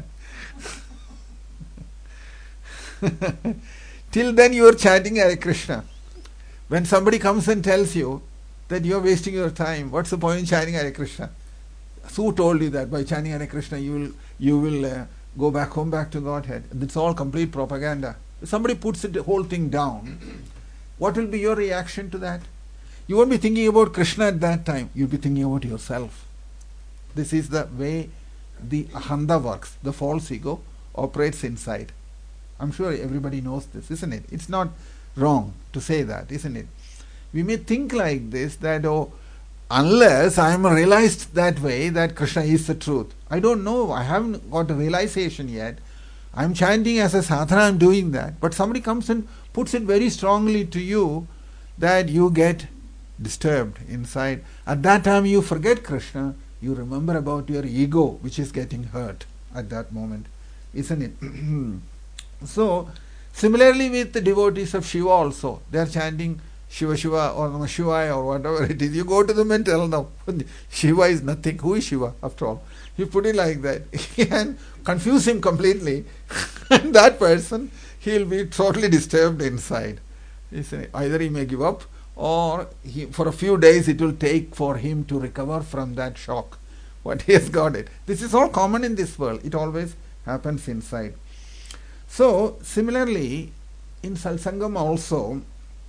Till then you are chanting Hare Krishna. When somebody comes and tells you that you are wasting your time, what's the point in chanting Hare Krishna? Who told you that by chanting Hare Krishna you will you will uh, go back home, back to Godhead? It's all complete propaganda. If somebody puts the whole thing down, what will be your reaction to that? You won't be thinking about Krishna at that time. You'll be thinking about yourself. This is the way the ahanda works. The false ego operates inside. I'm sure everybody knows this, isn't it? It's not wrong to say that, isn't it? We may think like this, that oh, unless I am realized that way, that Krishna is the truth. I don't know, I haven't got a realization yet. I'm chanting as a sadhana, I'm doing that. But somebody comes and puts it very strongly to you that you get disturbed inside. At that time you forget Krishna, you remember about your ego which is getting hurt at that moment, isn't it? So, similarly with the devotees of Shiva also, they are chanting Shiva Shiva or Namah Shivaya or whatever it is. You go to them and tell them, Shiva is nothing. Who is Shiva after all? You put it like that. And confuse him completely. And that person, he will be totally disturbed inside. Either he may give up, or he, for a few days it will take for him to recover from that shock. What he has got it. This is all common in this world. It always happens inside. So, similarly, in Satsangam also,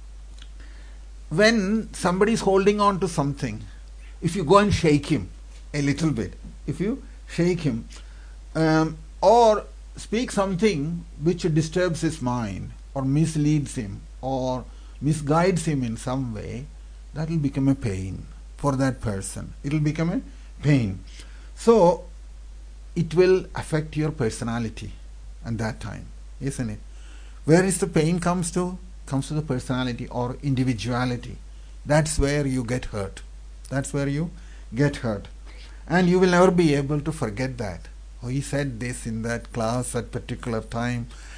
when somebody is holding on to something, if you go and shake him a little bit, if you shake him, um, or speak something which disturbs his mind, or misleads him, or misguides him in some way, that will become a pain for that person. It will become a pain. So, it will affect your personality at that time, isn't it? Where is the pain comes to? Comes to the personality or individuality. That's where you get hurt. That's where you get hurt. And you will never be able to forget that. Oh, he said this in that class at particular time,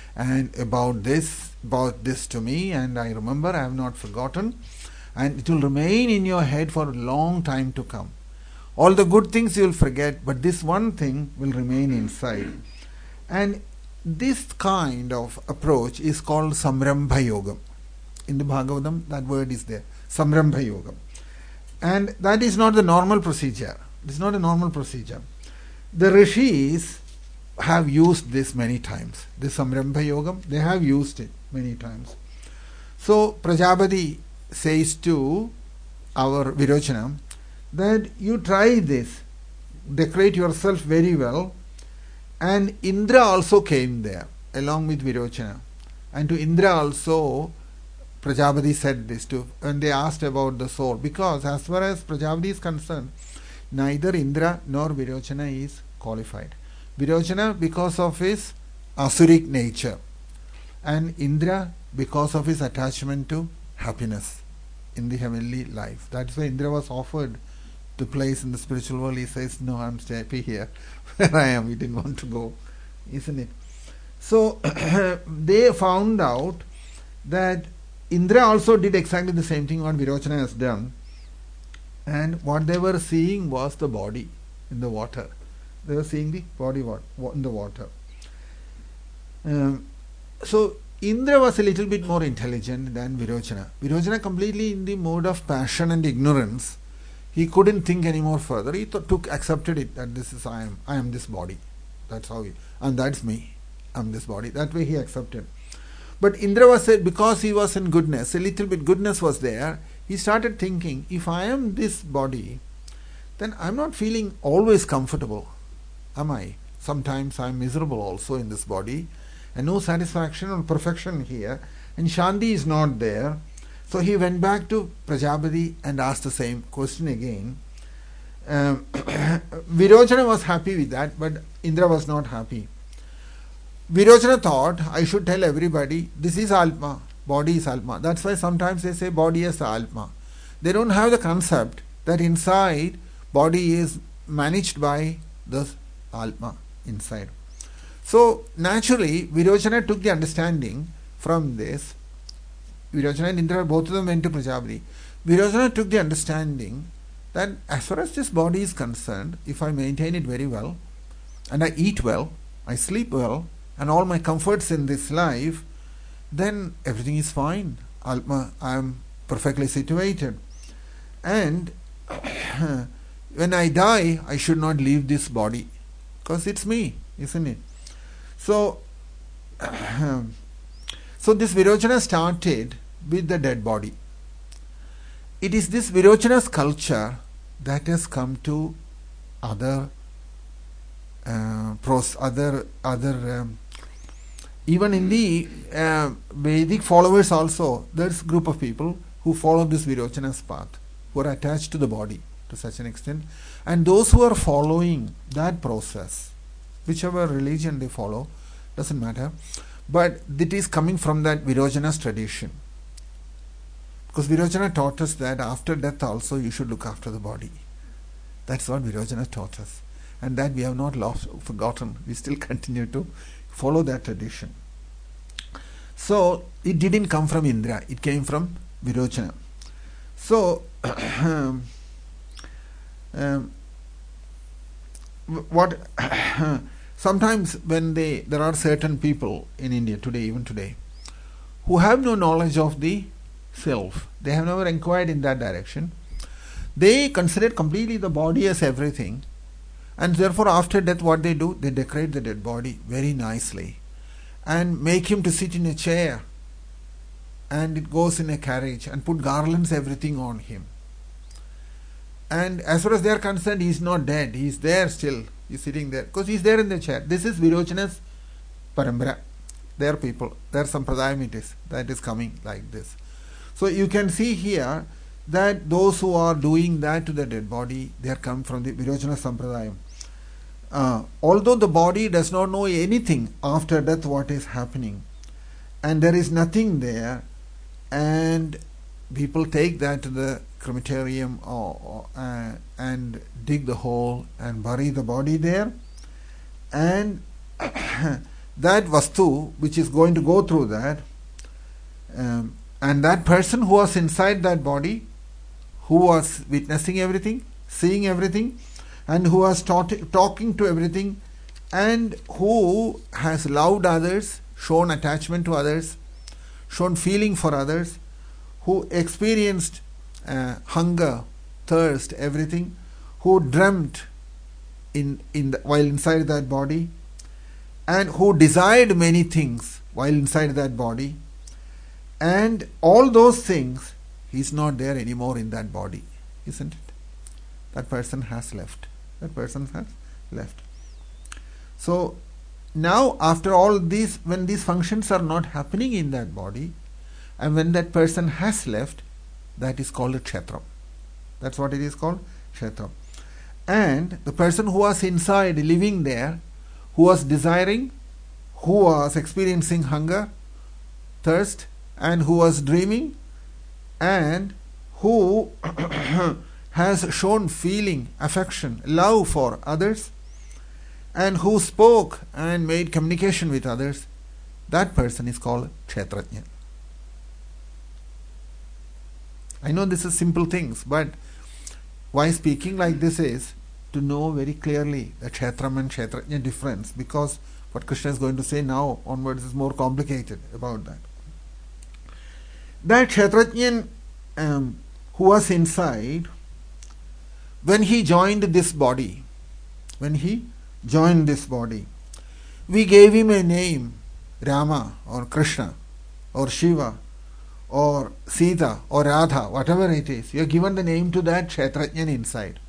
and about this, about this to me, and I remember, I have not forgotten, and it will remain in your head for a long time to come. All the good things you will forget, but this one thing will remain inside. And this kind of approach is called Samrambha Yoga. In the Bhagavatam, that word is there, Samrambha Yoga. And that is not the normal procedure. It is not a normal procedure. The rishis have used this many times. This Samrambha Yoga, they have used it many times. So Prajapati says to our Virochana that you try this, decorate yourself very well. And Indra also came there along with Virochana. And to Indra also Prajapati said this too, when they asked about the soul. Because as far as Prajapati is concerned, neither Indra nor Virochana is qualified. Virochana because of his asuric nature, and Indra because of his attachment to happiness in the heavenly life. That's why Indra was offered the place in the spiritual world. He says, no, I'm happy here where I am. He didn't want to go, isn't it? So they found out that Indra also did exactly the same thing what Virochana has done, and what they were seeing was the body in the water. They were seeing the body in the water. Um, so Indra was a little bit more intelligent than Virochana. Virochana completely in the mode of passion and ignorance. He couldn't think any more further. He th- took accepted it that this is I am. I am this body. That's how he, and that's me. I'm this body. That way he accepted. But Indra was said, because he was in goodness, a little bit goodness was there, he started thinking, if I am this body, then I'm not feeling always comfortable. Am I? Sometimes I'm miserable also in this body, and no satisfaction or perfection here, and Shanti is not there. So he went back to Prajapati and asked the same question again. Um, Virochana was happy with that, but Indra was not happy. Virochana thought, I should tell everybody, this is Atma, body is Atma. That's why sometimes they say body is Atma. They don't have the concept that inside body is managed by the Atma inside. So naturally, Virochana took the understanding from this. Virochana and Indra, both of them went to Prajapati. Virochana took the understanding that as far as this body is concerned, if I maintain it very well, and I eat well, I sleep well, and all my comforts in this life, then everything is fine. Atma, I am perfectly situated. And when I die, I should not leave this body, because it's me, isn't it? So, so this Virochana started with the dead body. It is this Virochana's culture that has come to other uh, pros, other other. Um, even in the uh, Vedic followers also, there's a group of people who follow this Virochana's path, who are attached to the body to such an extent, and those who are following that process, whichever religion they follow, doesn't matter, but it is coming from that Virochana's tradition. Because Virochana taught us that after death also you should look after the body. That's what Virochana taught us. And that we have not lost, forgotten. We still continue to follow that tradition. So, it didn't come from Indra. It came from Virochana. So, um, um, what sometimes when they, there are certain people in India today, even today, who have no knowledge of the self. They have never inquired in that direction. They consider completely the body as everything, and therefore after death what they do, they decorate the dead body very nicely and make him to sit in a chair, and it goes in a carriage, and put garlands, everything on him. And as far as they are concerned, he is not dead, he is there still, he is sitting there because he is there in the chair. This is Virochana's parambara. Their people, their sampradayam it is, that is coming like this. So you can see here that those who are doing that to the dead body, they are come from the Virochana Sampradayam. Uh, although the body does not know anything after death what is happening, and there is nothing there, and people take that to the crematorium or, or, uh, and dig the hole and bury the body there, and that vastu which is going to go through that, um, and that person who was inside that body, who was witnessing everything, seeing everything, and who was taught, talking to everything, and who has loved others, shown attachment to others, shown feeling for others, who experienced uh, hunger, thirst, everything, who dreamt in, in the, while inside that body, and who desired many things while inside that body, and all those things, he is not there anymore in that body, isn't it? That person has left. That person has left. So now after all these, when these functions are not happening in that body, and when that person has left, that is called a kshetram. That's what it is called, kshetram. And the person who was inside, living there, who was desiring, who was experiencing hunger, thirst, and who was dreaming, and who has shown feeling, affection, love for others, and who spoke and made communication with others, that person is called kshetrajna. I know this is simple things, but why speaking like this is to know very clearly the kshetram and kshetrajna difference, because what Krishna is going to say now onwards is more complicated about that. That kshetrajna um, who was inside, when he joined this body, when he joined this body, we gave him a name, Rama or Krishna or Shiva or Sita or Radha, whatever it is. You have given the name to that kshetrajna inside.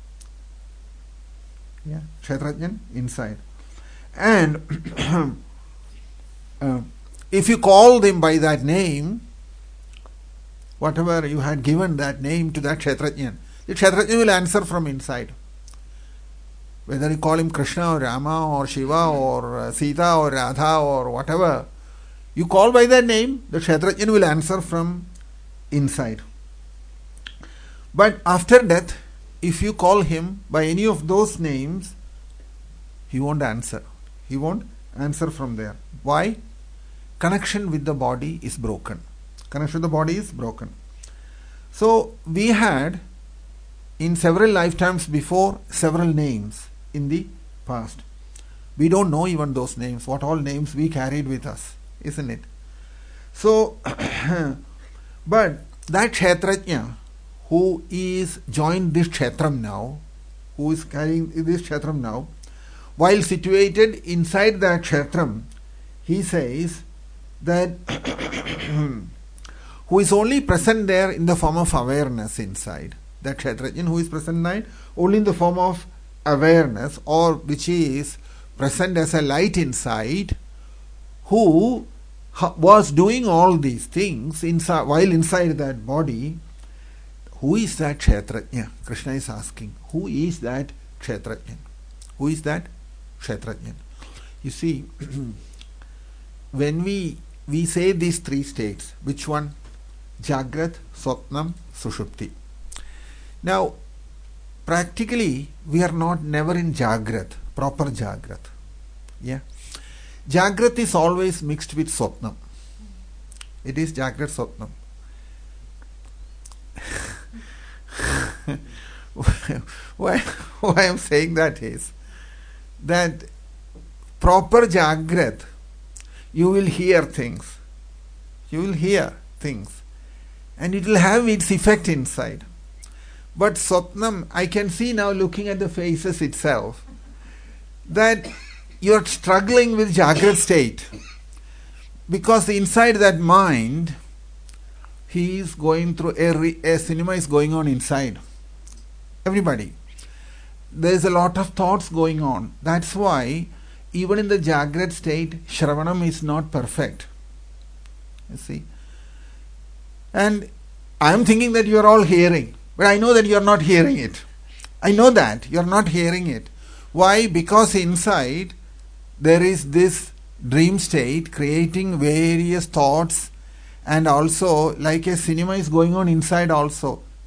Yeah, kshetrajna inside. And uh, if you call them by that name, whatever you had given that name to that kshetrajna, the kshetrajna will answer from inside. Whether you call him Krishna or Rama or Shiva or uh, Sita or Radha or whatever, you call by that name, the kshetrajna will answer from inside. But after death, if you call him by any of those names, he won't answer. He won't answer from there. Why? Connection with the body is broken. Connection with the body is broken. So we had in several lifetimes before several names in the past. We don't know even those names, what all names we carried with us, isn't it? So, but that kshetrajna who is joined this kshetram now, who is carrying this kshetram now, while situated inside that kshetram, he says that who is only present there in the form of awareness inside. That kshetrajna who is present there only in the form of awareness, or which is present as a light inside, who was doing all these things inside, while inside that body. Who is that kshetrajna? Krishna is asking, who is that kshetrajna? Who is that kshetrajna? You see, when we we say these three states, which one? Jagrat, Swapnam, Sushupti. Now, practically, we are not never in Jagrat, proper Jagrat. Yeah. Jagrat is always mixed with Swapnam. It is Jagrat, Swapnam. why, why I am saying that is that proper Jagrat, you will hear things. You will hear things. And it will have its effect inside. But Swapnam, I can see now looking at the faces itself, that you are struggling with Jagrat state. Because inside that mind, he is going through, a, re, a cinema is going on inside. Everybody. There is a lot of thoughts going on. That's why even in the Jagrat state, Shravanam is not perfect. You see. And I am thinking that you are all hearing. But I know that you are not hearing it. I know that you are not hearing it. Why? Because inside there is this dream state creating various thoughts, and also like a cinema is going on inside also.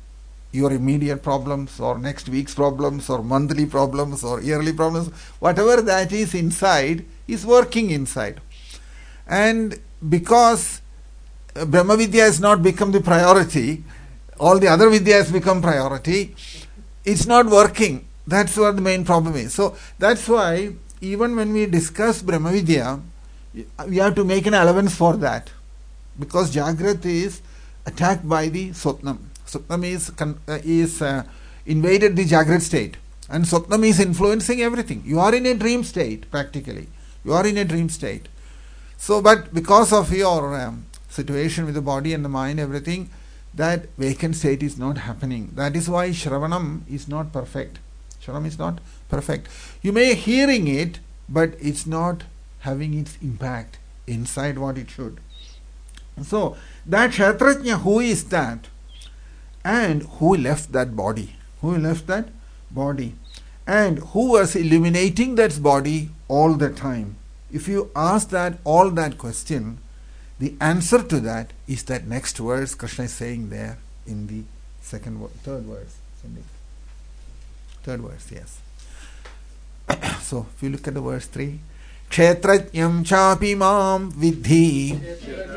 your immediate problems or next week's problems or monthly problems or yearly problems, whatever that is inside is working inside. And because Brahma Vidya has not become the priority, all the other Vidya has become priority, it's not working. That's what the main problem is. So that's why even when we discuss Brahma Vidya, we have to make an allowance for that. Because Jagrat is attacked by the Swapnam. Swapnam is, uh, is uh, invaded the Jagrat state. And Swapnam is influencing everything. You are in a dream state, practically. You are in a dream state. So, but because of your um, situation with the body and the mind, everything, that vacant state is not happening. That is why Shravanam is not perfect. Shravanam is not perfect. You may hearing it, but it's not having its impact inside what it should. So, that Kshetrajna, who is that? And who left that body? Who left that body? And who was illuminating that body all the time? If you ask that all that question, the answer to that is that next verse Krishna is saying there in the second, third verse. Third verse, yes. So, if you look at the verse three, Kshetrajnam chapi mam vidhi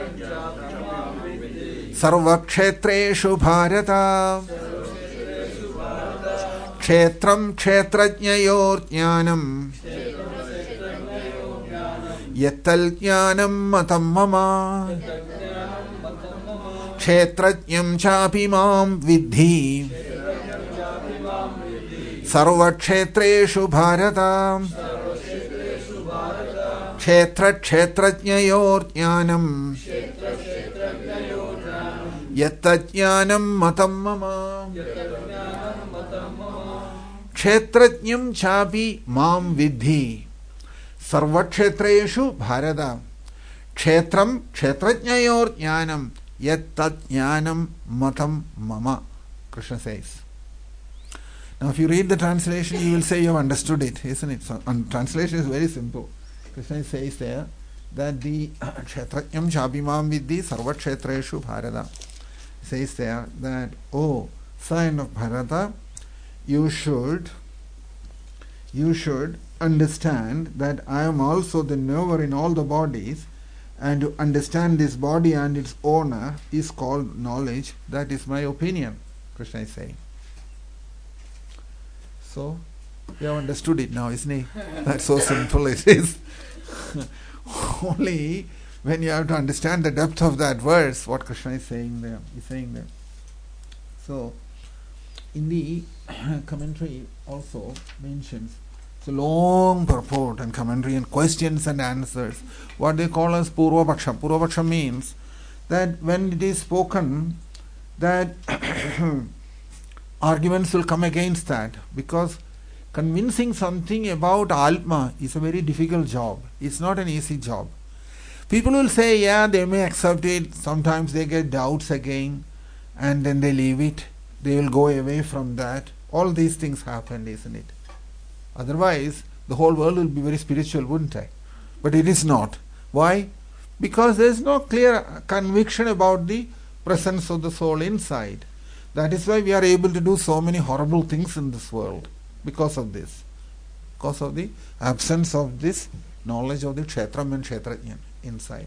Sarvakshetreshu bharata Kshetram kshetrajnayor jnanam Yattal jnanam matam mama Kshetrajnam chapi mam vidhi Sarvakshetreshu bharata Kshetra kshetrajnayor jnanam Yattajnanam matam mama Kshetrajnam chapi mam vidhi Sarvakshetreshu bharata Kshetram kshetrajnayor jnanam Yattajnanam matam mama. Krishna says. Now if you read the translation, you will say you have understood it, isn't it? So, and translation is very simple. Krishna says there that the Kshetrajnam chapi mam vidhi Sarvakshetreshu bharata. Says there that, oh, son of Bharata, you should, you should understand that I am also the knower in all the bodies, and to understand this body and its owner is called knowledge. That is my opinion, Krishna is saying. So, you have understood it now, isn't it? That's so simple it is. Only when you have to understand the depth of that verse, what Krishna is saying there, is saying there. So, in the commentary also mentions, it's a long purport and commentary and questions and answers. What they call as Purva Paksha. Purva Paksha means that when it is spoken, that arguments will come against that, because convincing something about Atma is a very difficult job. It's not an easy job. People will say, yeah, they may accept it. Sometimes they get doubts again, and then they leave it. They will go away from that. All these things happen, isn't it? Otherwise, the whole world will be very spiritual, wouldn't it? But it is not. Why? Because there is no clear conviction about the presence of the soul inside. That is why we are able to do so many horrible things in this world. Because of this. Because of the absence of this knowledge of the Kshetram and Kshetrajnan inside.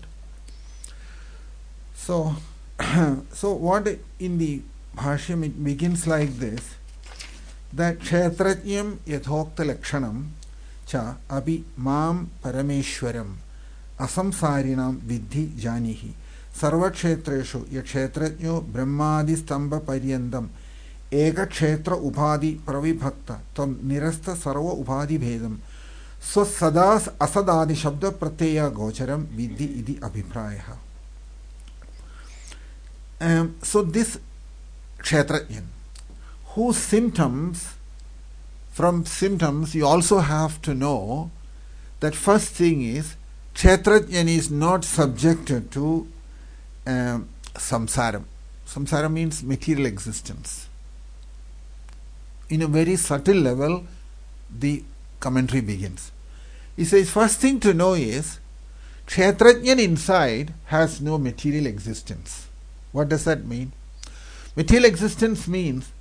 So, so what in the Bhashyam it begins like this, that Kshetrajnam yathokta lakshanam cha abhi mam parameshwaram asamsarinam vidhi janihi sarvakshetreshu yakshetrajno brahmadi stamba paryandam eka kshetra upadi pravibhakta tam nirasta sarva upadi bhedam Swasadas asadadi shabda pratyaya gocharam vidhi idi abhipraya. Um, so this Kshetrajnan, whose symptoms, from symptoms you also have to know that first thing is Kshetrajnan is not subjected to um, samsara. Samsara means material existence. In a very subtle level, the commentary begins. He says, first thing to know is, Kshetrajnan inside has no material existence. What does that mean? Material existence means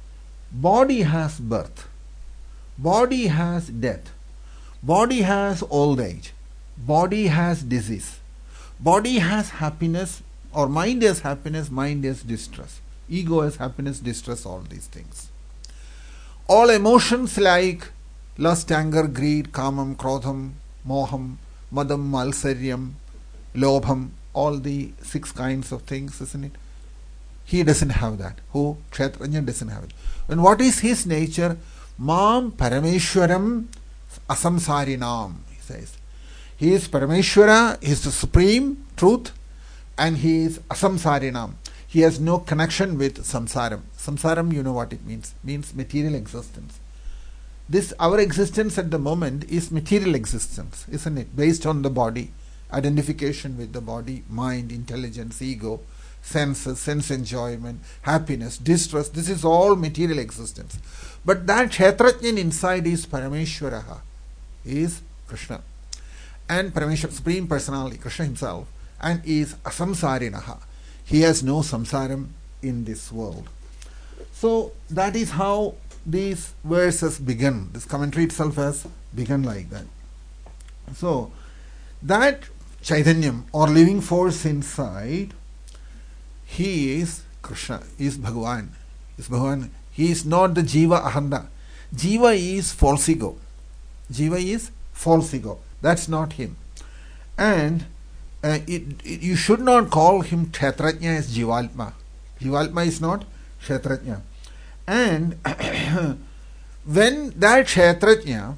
Body has birth, body has death, body has old age, body has disease, body has happiness, or mind has happiness, mind has distress, ego has happiness, distress, all these things. All emotions like lust, anger, greed, kamam, krodham, moham, madam, malsaryam, lobham, all the six kinds of things, isn't it? He doesn't have that. Who? Kshetrajna doesn't have it. And what is his nature? Mam Parameshwaram Asamsarinam, he says. He is Parameshwara, he is the supreme truth, and he is Asamsarinam. He has no connection with samsaram. Samsaram, you know what it means. Means material existence. This, our existence at the moment is material existence, isn't it? Based on the body, identification with the body, mind, intelligence, ego, senses, sense enjoyment, happiness, distress. This is all material existence. But that Kshetrajnan inside is Parameshwaraha, is Krishna. And Parameshwara, Supreme Personality, Krishna himself, and is Asamsarinaha. He has no samsaram in this world. So that is how these verses begin. This commentary itself has begun like that. So that Chaitanyam or living force inside, he is Krishna, he is Bhagavan. He is Bhagavan. He is not the Jiva Ahanda. Jiva is false ego. Jiva is false ego. That's not him. And uh, it, it, you should not call him Kshetrajna as Jivaltma. Jivaltma is not Kshetrajna. And when that Kshetrajna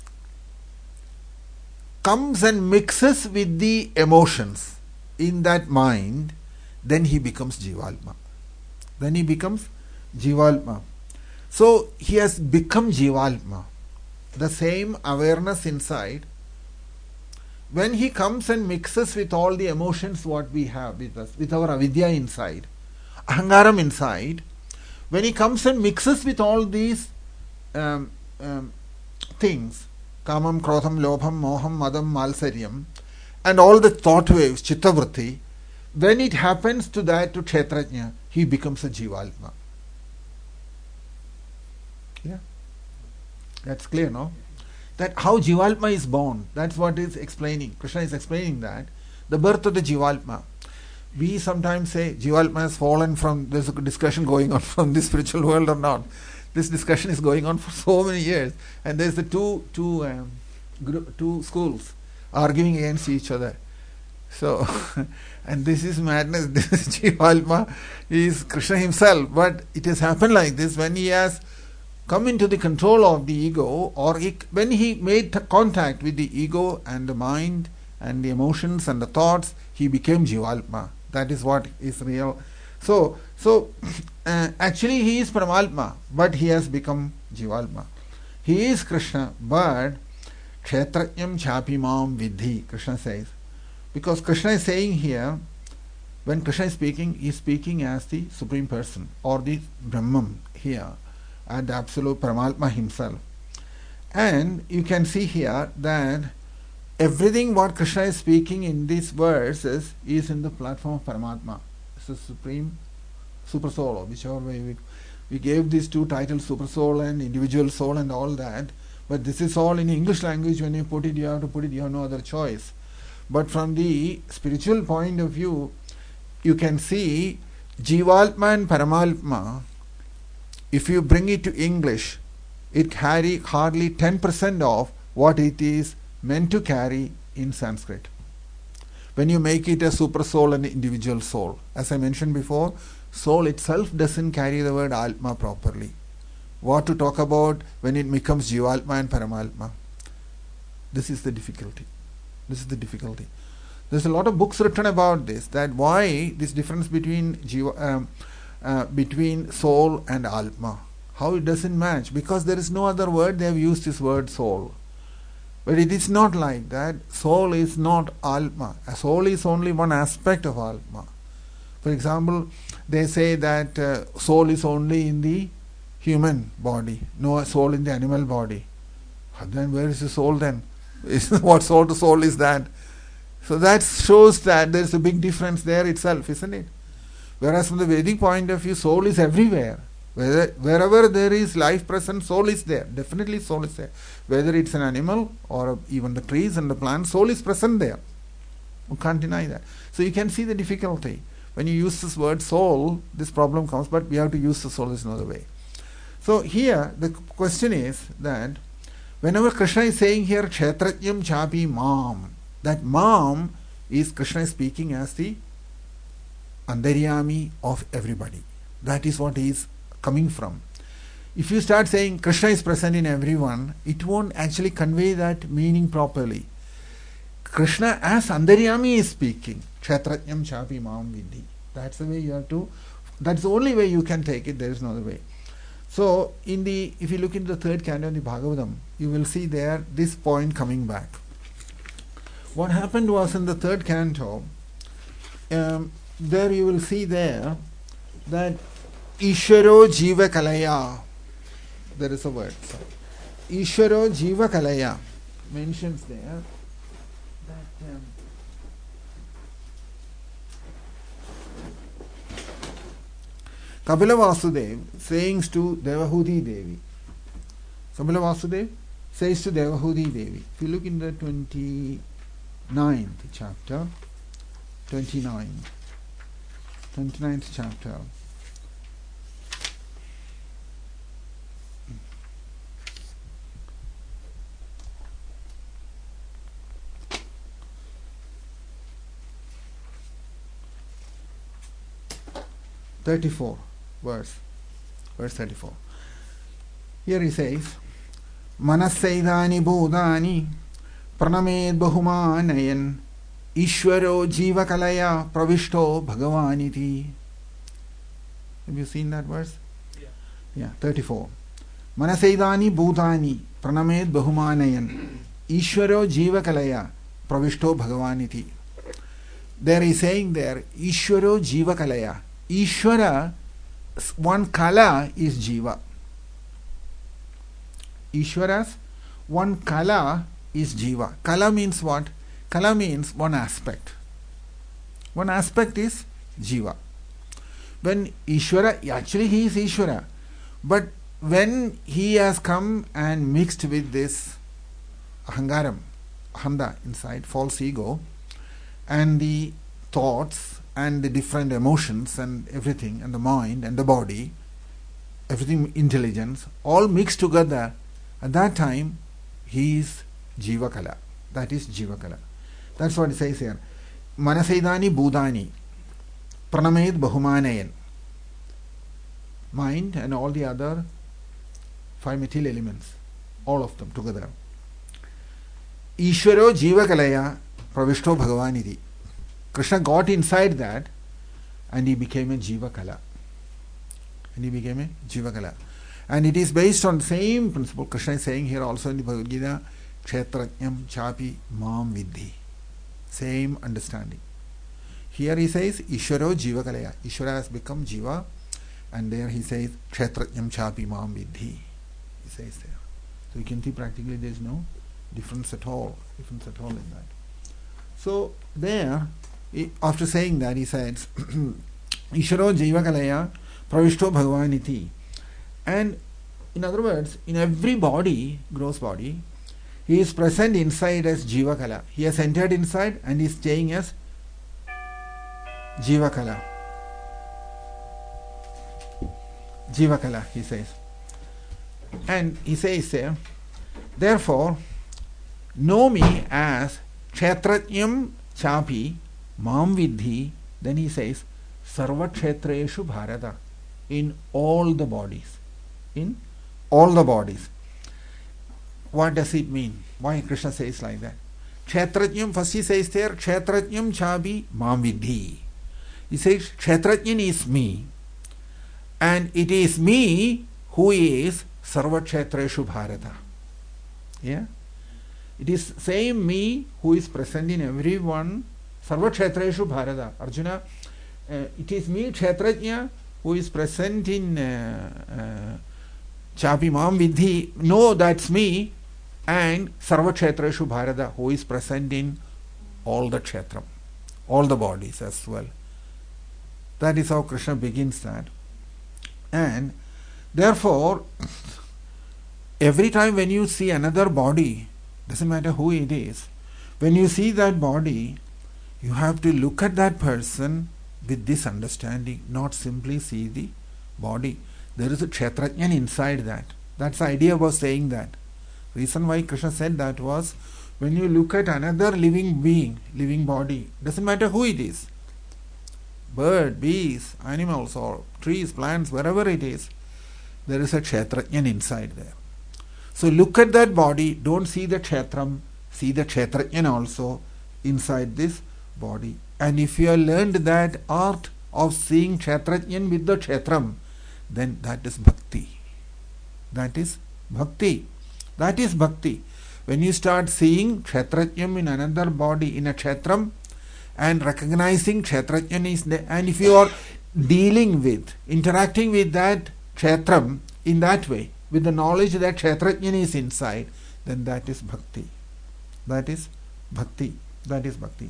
comes and mixes with the emotions in that mind, then he becomes Jivaltma. Then he becomes Jivaltma. So he has become Jivaltma. The same awareness inside. When he comes and mixes with all the emotions what we have with us, with our avidya inside, ahangaram inside, when he comes and mixes with all these um, um, things, kamam, krodham, lobham, moham, madam, malsaryam, and all the thought waves, chittavritti, when it happens to that, to Kshetrajna, he becomes a Jivaltma. Yeah? That's clear, no? That how Jivaltma is born, that's what is explaining. Krishna is explaining that. The birth of the Jivaltma. We sometimes say Jivaltma has fallen from, there's a discussion going on from the spiritual world or not. This discussion is going on for so many years. And there's the two, two, um, group, two schools arguing against each other. So, and this is madness. This is Jivaltma, he is Krishna himself. But it has happened like this when he has come into the control of the ego, or he, when he made t- contact with the ego and the mind and the emotions and the thoughts, he became Jivaltma. That is what is real. So, so uh, actually he is Paramatma, but he has become Jivaltma. He is Krishna, but Kshetrajnam chapimam vidhi, Krishna says. Because Krishna is saying here, when Krishna is speaking, he is speaking as the Supreme Person or the Brahman here, and the absolute Paramatma himself. And you can see here that everything what Krishna is speaking in these verses is in the platform of Paramatma. It's the Supreme Super Soul, or whichever way we, we gave these two titles, Super Soul and Individual Soul and all that. But this is all in English language. When you put it, you have to put it, you have no other choice. But from the spiritual point of view, you can see Jivaltma and Paramatma. If you bring it to English, it carry hardly ten percent of what it is meant to carry in Sanskrit. When you make it a super soul and individual soul, as I mentioned before, soul itself doesn't carry the word Atma properly. What to talk about when it becomes Jivaltma and Paramatma? This is the difficulty. This is the difficulty. There's a lot of books written about this, that why this difference between Jiva, um, uh, between soul and Atma. How it doesn't match? Because there is no other word, they have used this word soul. But it is not like that. Soul is not Atma. A soul is only one aspect of Atma. For example, they say that uh, soul is only in the human body, no soul in the animal body. Then where is the soul then? What soul to soul is that? So that shows that there is a big difference there itself, isn't it? Whereas from the Vedic point of view, soul is everywhere. Whether, wherever there is life present, soul is there. Definitely soul is there. Whether it's an animal or even the trees and the plants, soul is present there. You can't deny that. So you can see the difficulty. When you use this word soul, this problem comes, but we have to use the soul, there's no other way. So here, the question is that whenever Krishna is saying here, Kshetrajñam chapi mam, that mam is Krishna is speaking as the Antaryami of everybody. That is what he is coming from. If you start saying Krishna is present in everyone, it won't actually convey that meaning properly. Krishna as Antaryami is speaking. Kshetrajñam chapi mam vidhi. That's the way you have to, that's the only way you can take it, there is no other way. So, in the, if you look into the third canto of the Bhagavatam, you will see there this point coming back. What happened was in the third canto, um, there you will see there that Ishvaro Jiva Kalaya, there is a word. So, Ishvaro Jiva Kalaya mentions there that um, Kapila Vasudev saying to Devahuti Devi. Kapila Vasudev says to Devahuti Devi. If you look in the twenty-ninth chapter, twenty-nine, twenty-ninth chapter. thirty-four verse, verse thirty-four. Here he says, Manasaidani Bodhani Pranamed Bahumanayan Ishvaro Jiva Kalaya Pravishto Bhagavaniti. Have you seen that verse? Yeah. Yeah, thirty-four. Manasaidani Bhutani Pranamed Bahumanayan Ishvaro Jiva Kalaya Pravishto Bhagavaniti. There he is saying there, Ishvaro Jiva Kalaya. Ishvara, one kala is Jiva. Ishvara's one kala is Jiva. Kala means what? Kala means one aspect. One aspect is Jiva. When Ishvara, actually he is Ishvara, but when he has come and mixed with this ahangaram, ahanda inside, false ego, and the thoughts and the different emotions and everything, and the mind and the body, everything, intelligence, all mixed together, at that time he is Jiva Kala. That is Jiva Kala. That's what it says here. Manasaidani Budani Pranamed Bahumanayan. Mind and all the other five material elements, all of them together. Ishvaro Jiva Kalaya Pravishto Bhagavaniti. Krishna got inside that and he became a Jiva Kala. And he became a Jiva Kala. And it is based on the same principle. Krishna is saying here also in the Bhagavad Gita, Kshetrajñam chapi mam vidhi. Same understanding. Here he says, Ishvaro Jiva Kalaya. Ishvara has become Jiva. And there he says, Kshetrajñam chapi mam vidhi. He says there. So you can see practically there is no difference at all. Difference at all in that. So there, after saying that, he says, Ishvaro Jiva Kalaya Pravishto Bhagavaniti. And in other words, in every body, gross body, he is present inside as Jiva Kala. He has entered inside and is staying as Jiva Kala. Jiva Kala, he says. And he says there, therefore, know me as Kshetrajñam chapi mam vidhi. Then he says, Sarva Kshetreshu Bharata. In all the bodies. In all the bodies. What does it mean? Why Krishna says like that? Kshetrajñam, first he says there, Kshetrajñam chapi mam vidhi. He says, Kshetrajñan is me. And it is me who is Sarva Kshetreshu Bharata. Yeah? It is same me who is present in everyone. Sarva Kshetreshu Bharata. Arjuna, uh, it is me, Kshetrajña, who is present in uh, uh, Chapi Mam Vidhi. No, that's me. And Sarva Kshetreshu Bharata, who is present in all the Kshetram, all the bodies as well. That is how Krishna begins that. And Therefore, every time when you see another body, doesn't matter who it is, when you see that body, you have to look at that person with this understanding, not simply see the body. There is a Kshetrajnan inside that. That's the idea about saying that. Reason why Krishna said that was, when you look at another living being, living body, doesn't matter who it is, bird, bees, animals or trees, plants, wherever it is, there is a Kshetrajnan inside there. So look at that body, don't see the Kshetram, see the Kshetrajnan also inside this body. And if you have learned that art of seeing Kshetrajnan with the Kshetram, then that is bhakti. That is bhakti. That is bhakti. When you start seeing Kshetrajnan in another body, in a Kshetram, and recognizing Kshetrajnan is there, and if you are dealing with, interacting with that Kshetram in that way, with the knowledge that Kshetrajnan is inside, then that is bhakti. That is bhakti. That is bhakti.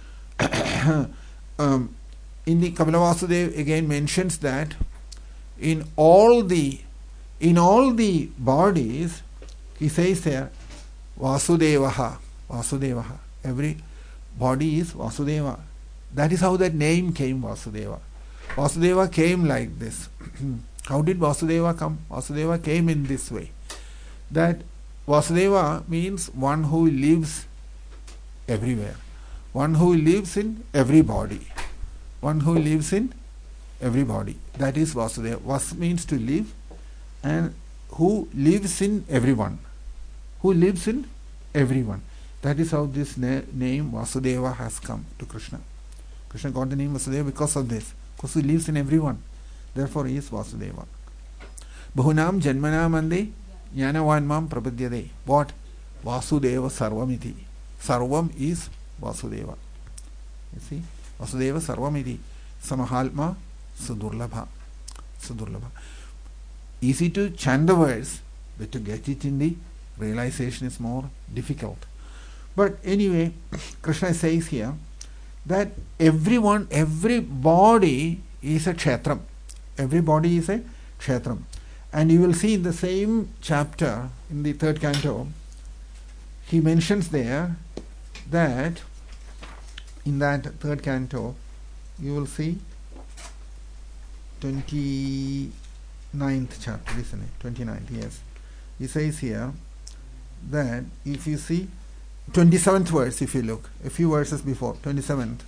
um, in the Kapila Vasudeva again mentions that in all the in all the bodies, he says there, Vasudevaha, Vasudevaha. Every body is Vasudeva. That is how that name came, Vasudeva. Vasudeva came like this. How did Vasudeva come? Vasudeva came in this way. That Vasudeva means one who lives everywhere. One who lives in every body. One who lives in every body. That is Vasudeva. Vas means to live, and who lives in everyone. Who lives in everyone. That is how this na name Vasudeva has come to Krishna. Krishna got the name Vasudeva because of this. Because he lives in everyone. Therefore he is Vasudeva. Bahunam janmanam ande jnanavanmam prapadyade. What? Vasudeva sarvamiti. Sarvam is Vasudeva. You see? Vasudeva sarvamiti. Samahalma sudurlabha. Sudurlabha. Easy to chant the words, but to get it in the realization is more difficult. But anyway, Krishna says here that everyone, every body is a Kshetram. Every body is a Kshetram. And you will see in the same chapter, in the third canto, he mentions there that in that third canto, you will see twenty-ninth chapter, isn't it? twenty-ninth, yes. He says here that if you see twenty-seventh verse, if you look, a few verses before, twenty-seventh.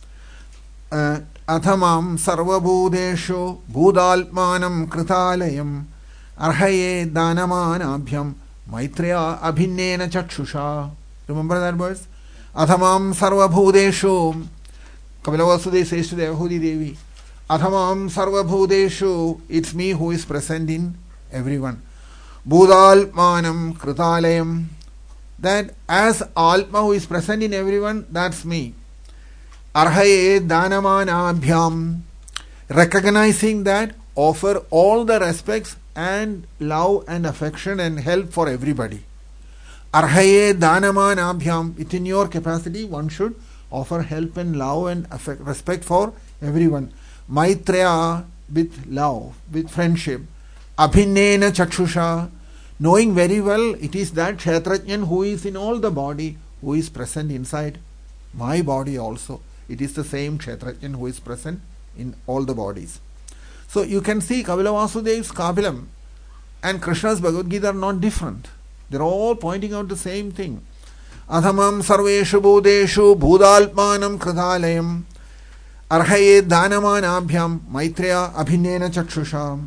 Uh, Athamam sarvabhudeshu bhudalpmanam kritalayam arhaye danamanabhyam maitreya abhinnena chakshusha. Remember that verse? Athamam sarvabhudeshu. Kapila Vasudeva says to Devahudi Devi, Athamam sarvabhudeshu, it's me who is present in everyone. Bhudalpmanam kritalayam. That as Atma who is present in everyone, that's me. Arhaye danamanabhyam. Recognizing that, offer all the respects and love and affection and help for everybody. Arhaye danamanabhyam. Within your capacity, one should offer help and love and affect, respect for everyone. Maitreya, with love, with friendship. Abhinnena chakshusha. Knowing very well it is that Kshetrajnan who is in all the body, who is present inside my body also. It is the same Kshetrajnan who is present in all the bodies. So you can see Kapila Vasudeva's Kapilam and Krishna's Bhagavad Gita are not different. They are all pointing out the same thing. Athamam sarveshu bodeshu bhudalpmanam kritalayam arhaye danamanabhyam maitreya abhinnena chakshusha.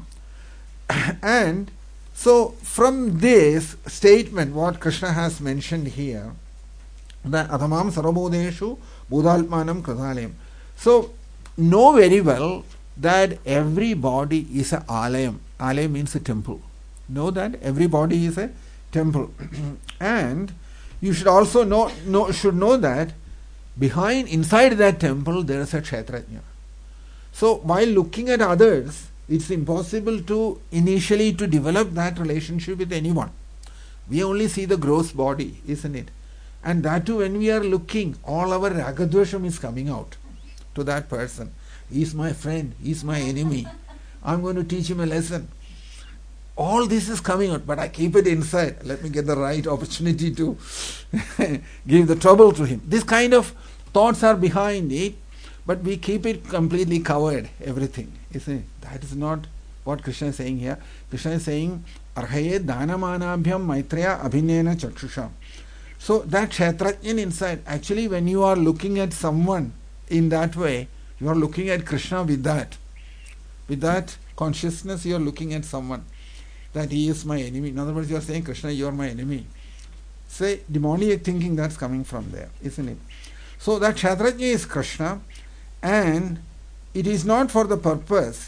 And so from this statement, what Krishna has mentioned here, that Athamam sarvabodeshu bhudalpmanam kritalayam. So know very well that every body is a alayam. Alayam means a temple. Know that every body is a temple. And you should also know, know should know that behind, inside that temple, there is a Kshetrajna. So while looking at others, it's impossible to initially to develop that relationship with anyone. We only see the gross body, isn't it? And that too, when we are looking, all our ragadvesham is coming out to that person. He is my friend, he is my enemy. I'm going to teach him a lesson. all this is coming out, but I keep it inside. Let me get the right opportunity to give the trouble to him. This kind of thoughts are behind it, but we keep it completely covered, everything. You see, that is not what Krishna is saying here. Krishna is saying, Arhaye Dhanamanabhyam Maitreya Abhinena Chakshusha. So that Kshetrajnan inside, actually when you are looking at someone in that way, you are looking at Krishna with that. With that consciousness, you are looking at someone, that he is my enemy. In other words, you are saying, Krishna, you are my enemy. Say, demoniac thinking, that's coming from there, isn't it? So that Kshetrajna is Krishna, and it is not for the purpose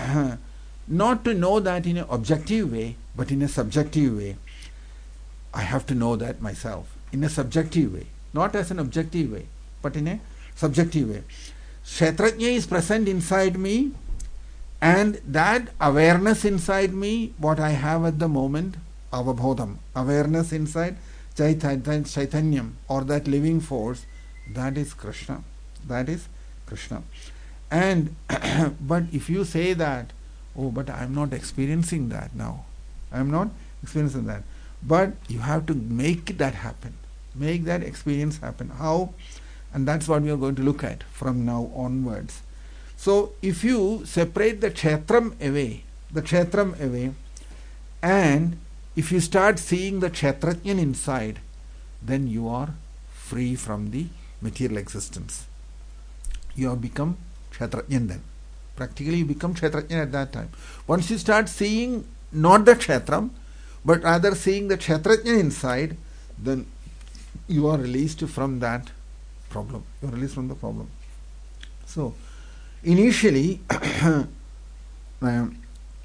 not to know that in an objective way, but in a subjective way. I have to know that myself, in a subjective way, not as an objective way, but in a subjective way. Kshetrajna is present inside me, and that awareness inside me, what I have at the moment, avabodham, awareness inside, chaitanyam, or that living force, that is Krishna. That is Krishna. And but if you say that, oh, but I am not experiencing that now. I am not experiencing that. But you have to make that happen. Make that experience happen. How? And that's what we are going to look at from now onwards. So if you separate the kshetram away, the kshetram away, and if you start seeing the kshetrajnan inside, then you are free from the material existence. You have become kshetrajnan then. Practically you become kshetrajnan at that time. Once you start seeing not the kshetram, but rather seeing the kshetrajnan inside, then you are released from that problem. You are released from the problem. So, initially, um,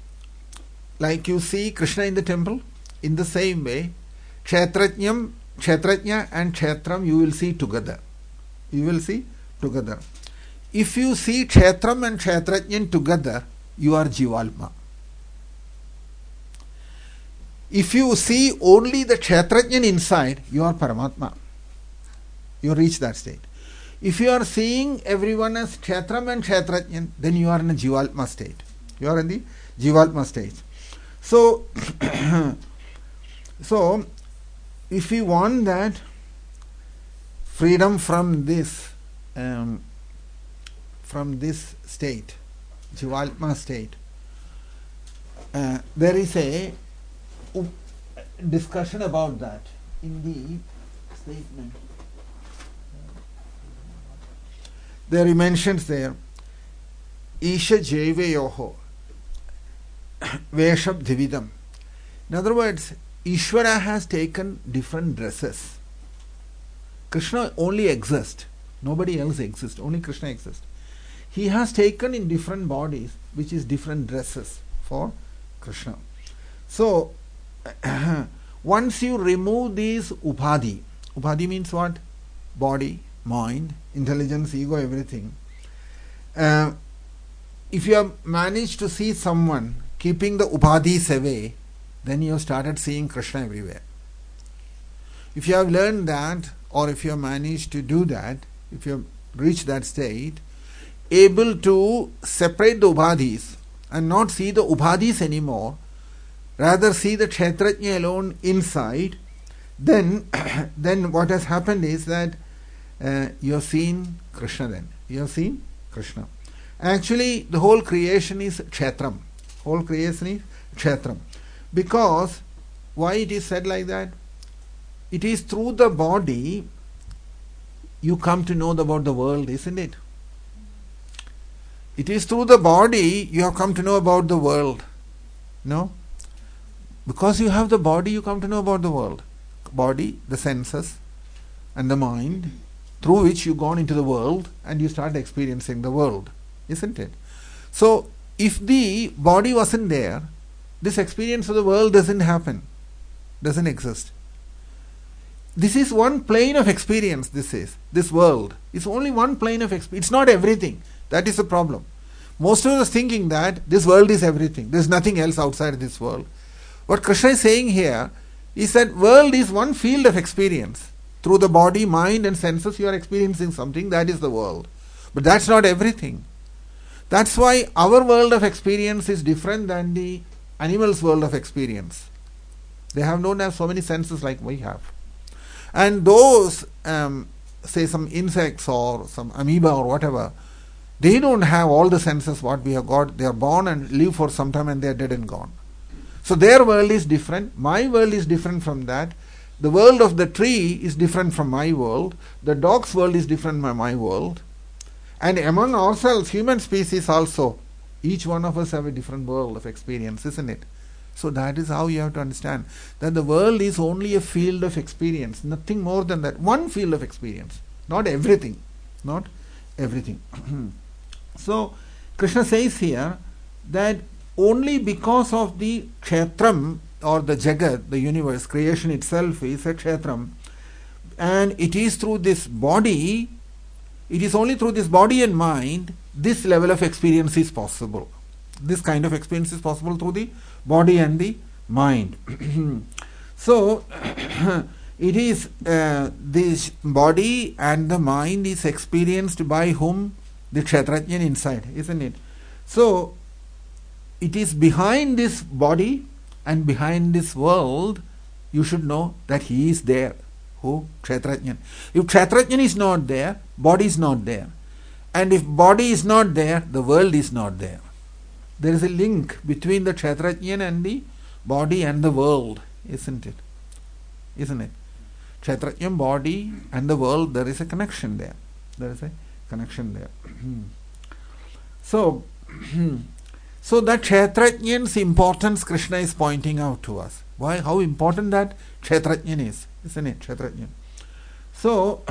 like you see Krishna in the temple, in the same way, kshetrajnam, kshetrajna and kshetram you will see together. You will see together. If you see kshetram and kshetrajnan together, you are Jivalma. If you see only the kshetrajnan inside, you are Paramatma. You reach that state. If you are seeing everyone as kshetram and kshetrajnan, then you are in a Jivalma state. You are in the Jivalma state. So, so if you want that freedom from this, um, from this state, Jivalma state, uh, there is a discussion about that in the statement. There he mentions there, Isha Jaiveyoho Veshab Dividam. In other words, Ishvara has taken different dresses. Krishna only exists. Nobody else exists. Only Krishna exists. He has taken in different bodies, which is different dresses for Krishna. So, once you remove these upadhi, upadhi means what? Body, mind, intelligence, ego, everything. Uh, if you have managed to see someone keeping the upadhis away, then you have started seeing Krishna everywhere. If you have learned that, or if you have managed to do that, if you have reached that state, able to separate the upadhis and not see the upadhis anymore, rather see the kshetrajna alone inside, then, then what has happened is that uh, you have seen Krishna then. You have seen Krishna. Actually, the whole creation is kshetram. Whole creation is kshetram. Because, why it is said like that? It is through the body you come to know about the world, isn't it? It is through the body you have come to know about the world. No? Because you have the body, you come to know about the world. Body, the senses, and the mind, through which you gone into the world and you start experiencing the world, isn't it? So, if the body wasn't there, this experience of the world doesn't happen, doesn't exist. This is one plane of experience, this is, this world. It's only one plane of experience. It's not everything. That is the problem. Most of us thinking that this world is everything. There's nothing else outside this world. What Krishna is saying here is that world is one field of experience. Through the body, mind and senses you are experiencing something, that is the world. But that's not everything. That's why our world of experience is different than the animals' world of experience. They have don't have so many senses like we have. And those, um, say some insects or some amoeba or whatever, they don't have all the senses what we have got. They are born and live for some time and they are dead and gone. So their world is different. My world is different from that. The world of the tree is different from my world. The dog's world is different from my world. And among ourselves, human species also, each one of us have a different world of experience, isn't it? So that is how you have to understand that the world is only a field of experience, nothing more than that. One field of experience, not everything, not everything. So Krishna says here that only because of the kshetram or the jagat, the universe, creation itself is a kshetram, and it is through this body, it is only through this body and mind this level of experience is possible. This kind of experience is possible through the body and the mind. So it is uh, this body and the mind is experienced by whom? The Kshetrajnan inside, isn't it? So it is behind this body and behind this world, you should know that he is there. Who? Kshetrajnan. If Kshetrajnan is not there, body is not there. And if body is not there, the world is not there. There is a link between the Kshetrajnan and the body and the world, isn't it? Isn't it? Kshetrajnan, body and the world, there is a connection there. There is a connection there. So, so that Kshetrajnan's importance Krishna is pointing out to us. Why? How important that Kshetrajnan is, isn't it? Kshetrajnan. So,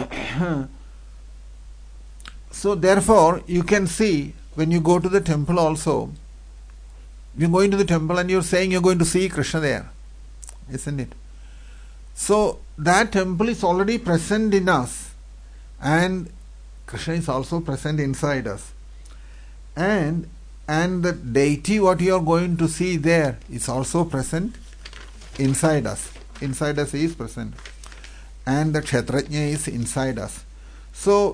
so therefore, you can see when you go to the temple also, you're going to the temple and you're saying you're going to see Krishna there, isn't it? So that temple is already present in us, and Krishna is also present inside us. And and the deity what you are going to see there is also present inside us. Inside us he is present. And the Kshetrajna is inside us. So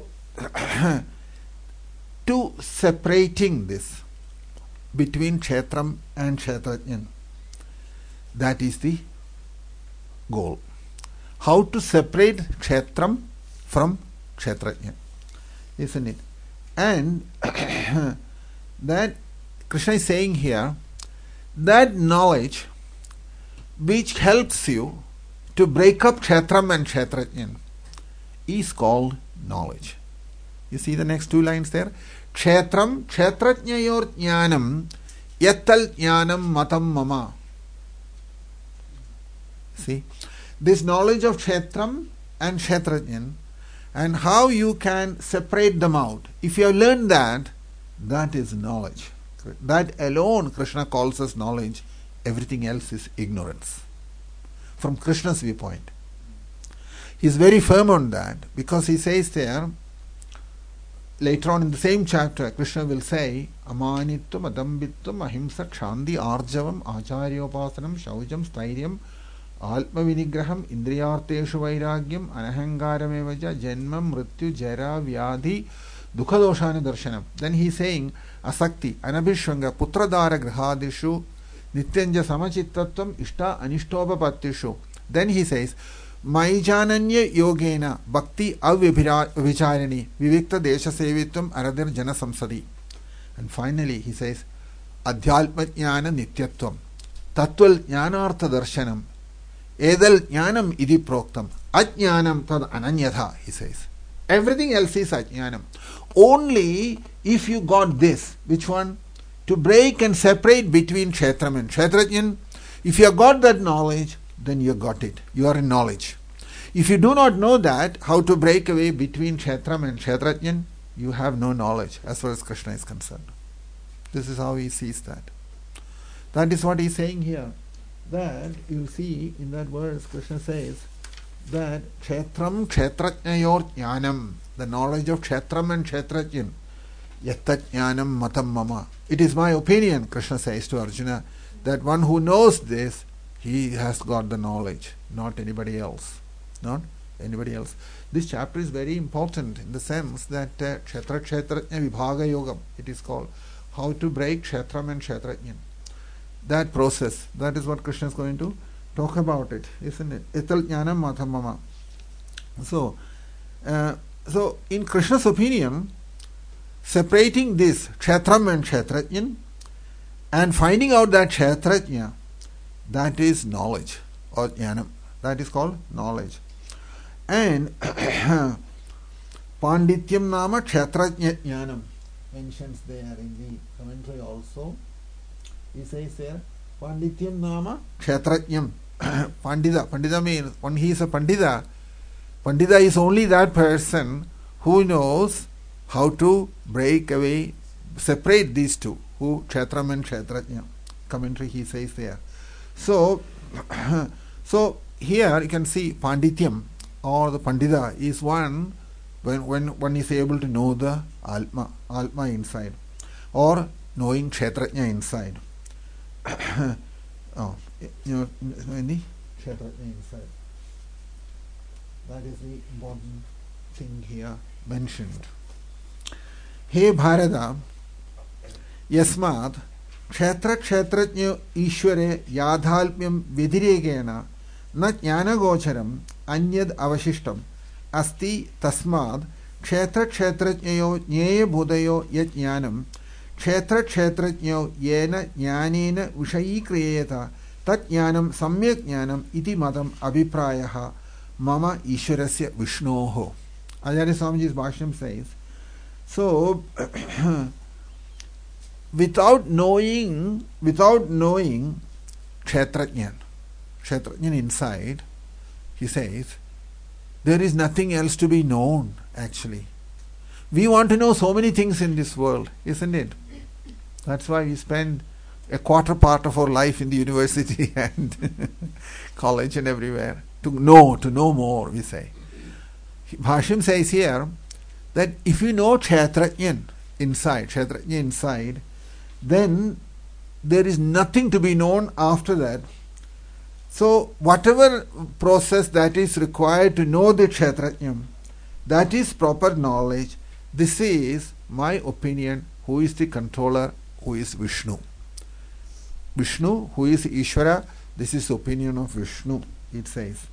to separating this between Kshetram and Kshetrajnan, that is the goal. How to separate Kshetram from Kshetrajnan, isn't it? And that Krishna is saying here, that knowledge which helps you to break up Kshetram and Kshetrajnan is called knowledge. You see the next two lines there? Kshetram Kshetrajnayor jnanam yattal jnanam matam mama. See, this knowledge of Kshetram and Kshetrajnan and how you can separate them out. If you have learned that, that is knowledge. That alone Krishna calls us knowledge. Everything else is ignorance. From Krishna's viewpoint. He is very firm on that because he says there, later on in the same chapter, Krishna will say, Amanitvam, Adambitvam, Ahimsa, Kshanti, Arjavam, Acharyopasanam, Shaujam, Stairyam, Alpa Vinigraham, Indriyarteshu Vairagyam, Anahangarameva, Janmam, Mrityu, Jara, Vyadhi, Dukhadoshana Darshanam. Then he is saying, Asakti, Anabhishwanga, Putradara Grihadishu, Nityanja Samachittatvam, Ishta Anishtopapatishu. Then he says, Maijananya Yogena, Bhakti Avicharani, Vivikta Desha Sevitvam, Aradir Jana Samsadi. And finally he says, Adhyalpa Jnana Nityatvam, Tatval Jnanartha Darshanam, Edal Jnanam Idi Proktam, Ajnanam Tad Ananyatha, he says. Everything else is Ajnanam. Only if you got this, which one? To break and separate between Kshetram and Kshetrajnan. If you have got that knowledge, then you got it. You are in knowledge. If you do not know that, how to break away between Kshetram and Kshetrajnan, you have no knowledge as far as Krishna is concerned. This is how he sees that. That is what he is saying here. That you see in that verse, Krishna says that Kshetram Kshetrajnayor jnanam, the knowledge of Kshetram and Kshetrajnan, yatta jnanam matam mama. It is my opinion, Krishna says to Arjuna, that one who knows this, he has got the knowledge, not anybody else. Not anybody else. This chapter is very important in the sense that uh, Kshetra Kshetrajna Vibhaga Yogam, it is called. How to break Kshetram and Kshetrajnan. that process. That is what Krishna is going to talk about it, isn't it? Etal jnanam matham mama. So, uh, so in Krishna's opinion, separating this kshetram and kshetrajnan and finding out that kshetrajna, that is knowledge or jnanam. That is called knowledge. And Pandityam nama kshetrajna jnanam mentions there in the commentary also. He says there, Pandityam nama kshetrajnam. Pandita. Pandita means when he is a Pandita, Pandita is only that person who knows how to break away, separate these two, who kshetram and kshetrajna. Commentary he says there. So, so here you can see Pandityam or the Pandita is one when when one is able to know the Atma, Atma inside, or knowing kshetrajna inside. Oh, you know, the kshetrajna inside. That is the important thing here mentioned. He Bharata, Yasmat, Kshetra Kshetrajna Ishware Yadhalpyam Vidiregena Na Jnana Gocharam Anyad Avashishtam Asti Tasmad Kshetra Kshetrajnayo Jneye Budayo Yat Jnanam Kshetra Kshetrajnayo Yena Jnanena Vishayi Kriyeta Tat Jnanam Samyak Jnanam Iti Madam Abhiprayaha Mama Ishwarasya Vishnoho. Acharya Swamiji's Bhashyam says, so without knowing, without knowing Kshetrajnan, Kshetrajnan inside, he says, there is nothing else to be known actually. We want to know so many things in this world, isn't it? That's why we spend a quarter part of our life in the university and college and everywhere. To know, to know more, we say. Bhashyam says here that if you know Kshetrajnan inside, Kshetrajna inside, then there is nothing to be known after that. So whatever process that is required to know the Kshetrajna, that is proper knowledge. This is my opinion, who is the controller, who is Vishnu. Vishnu, who is Ishvara, this is the opinion of Vishnu, it says.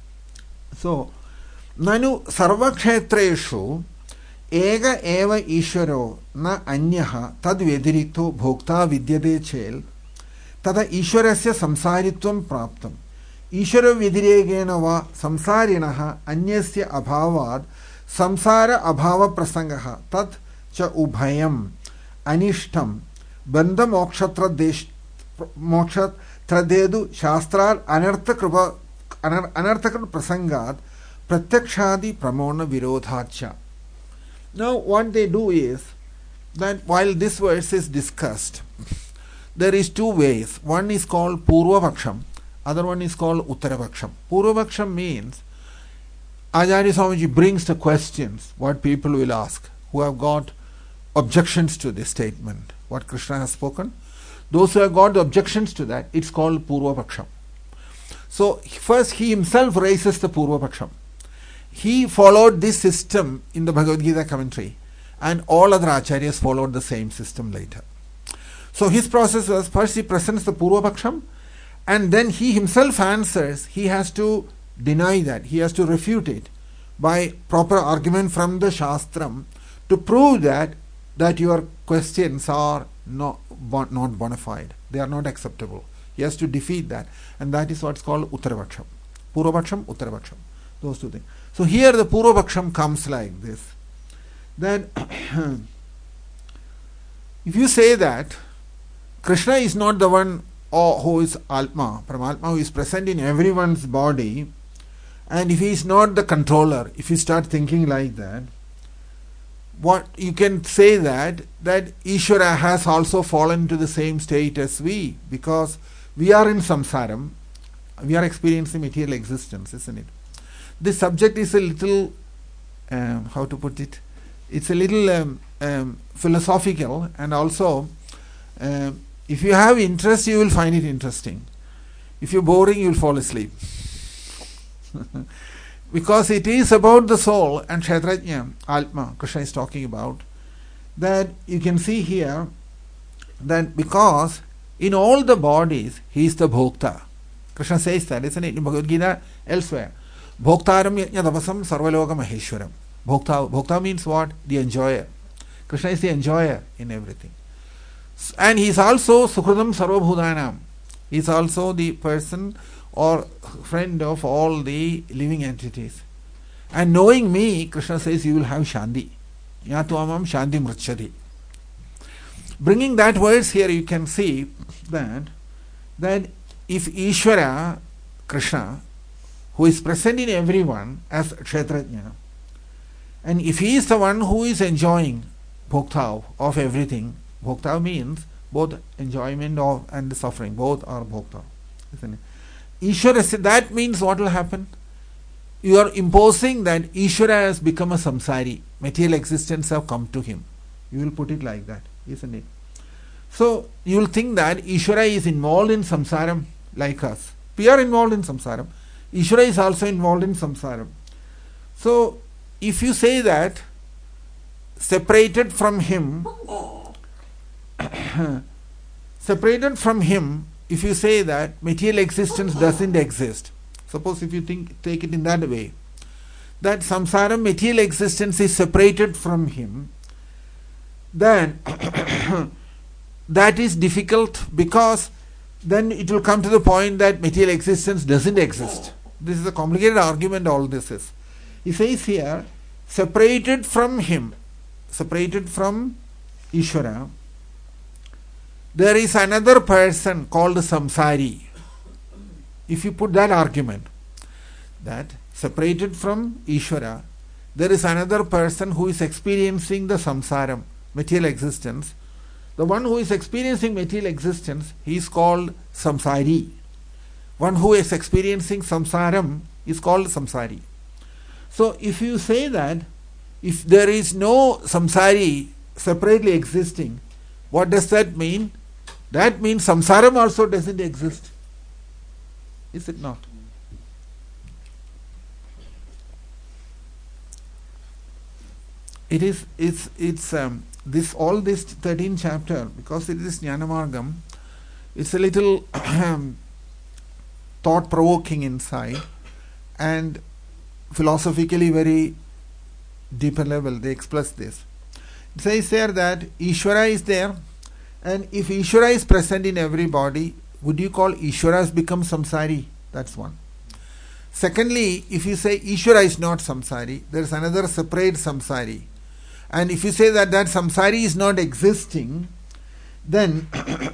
So, Nanu sarvakshetreshu ega eva ishvaro na anyaha tad vedirikto bhokta vidyate chel tada ishvarasya samsaritvam praptam ishvara vidiregena va samsarinaha anyasya abhavad samsara abhava prasangaha tat cha ubhayam anishtam bandha mokshatra desh mokshatradedu shastrar anartha kripa anarthakar prasangat pratyakshadi pramona virodhacha. Now what they do is that while this verse is discussed, there is two ways. One is called Purvapaksham, other one is called Uttarapaksham. Purvapaksham means Acharya Swamiji brings the questions, what people will ask, who have got objections to this statement, what Krishna has spoken. Those who have got the objections to that, it's called Purvapaksham. So first he himself raises the Purvapaksham. He followed this system in the Bhagavad Gita commentary, and all other acharyas followed the same system later. So his process was, first he presents the Purvapaksham, and then he himself answers. He has to deny that, he has to refute it by proper argument from the Shastram to prove that that your questions are not, not bona fide, they are not acceptable. He has to defeat that, and that is what's called Uttarapaksham. Purvapaksham, Uttarapaksham, those two things. So here the Purvapaksham comes like this, that if you say that Krishna is not the one oh, who is Atma, Paramatma, who is present in everyone's body, and if he is not the controller, if you start thinking like that, what you can say that that Ishvara has also fallen to the same state as we, because we are in samsaram, we are experiencing material existence, isn't it? This subject is a little, um, how to put it, it's a little um, um, philosophical, and also um, if you have interest, you will find it interesting. If you're boring, you will fall asleep. Because it is about the soul and Kshetrajna, Atma, Krishna is talking about, that you can see here that because in all the bodies, he is the Bhokta. Krishna says that, isn't it, in Bhagavad Gita elsewhere. Bhoktaram yajna tapasam sarvaloka maheshwaram. Bhokta, Bhokta means what? The enjoyer. Krishna is the enjoyer in everything. And he is also Sukhradam Sarvabhudanam. He is also the person or friend of all the living entities. And knowing me, Krishna says, you will have Shanti. Yatuamam Shanti Mrachati. Bringing that verse here, you can see that, that if Ishvara, Krishna, who is present in everyone as Kshetrajna, and if he is the one who is enjoying Bhokta of everything, Bhokta means both enjoyment of and suffering, both are Bhokta, isn't it? Ishvara, that means what will happen? You are imposing that Ishvara has become a samsari. Material existence have come to him. You will put it like that, isn't it? So you will think that Ishvara is involved in samsaram like us. We are involved in samsaram. Ishvara is also involved in samsaram. So if you say that separated from him, separated from him, if you say that material existence doesn't exist, suppose if you think take it in that way, that samsara material existence is separated from him, then that is difficult, because then it will come to the point that material existence doesn't exist. This is a complicated argument, all this is. He says here, separated from him, separated from Ishvara, there is another person called samsari. If you put that argument, that separated from Ishvara, there is another person who is experiencing the samsaram, material existence. The one who is experiencing material existence, he is called samsari. One who is experiencing samsaram is called samsari. So if you say that, if there is no samsari separately existing, what does that mean? That means samsaram also doesn't exist. Is it not? It is, it's, it's, um, this, all this thirteenth chapter, because it is Jnanamargam, it's a little thought-provoking inside, and philosophically very deeper level, they express this. It says there that Ishvara is there, and if Ishvara is present in everybody, would you call Ishvara has become samsari? That's one. Secondly, if you say Ishvara is not samsari, there is another separate samsari. And if you say that that samsari is not existing, then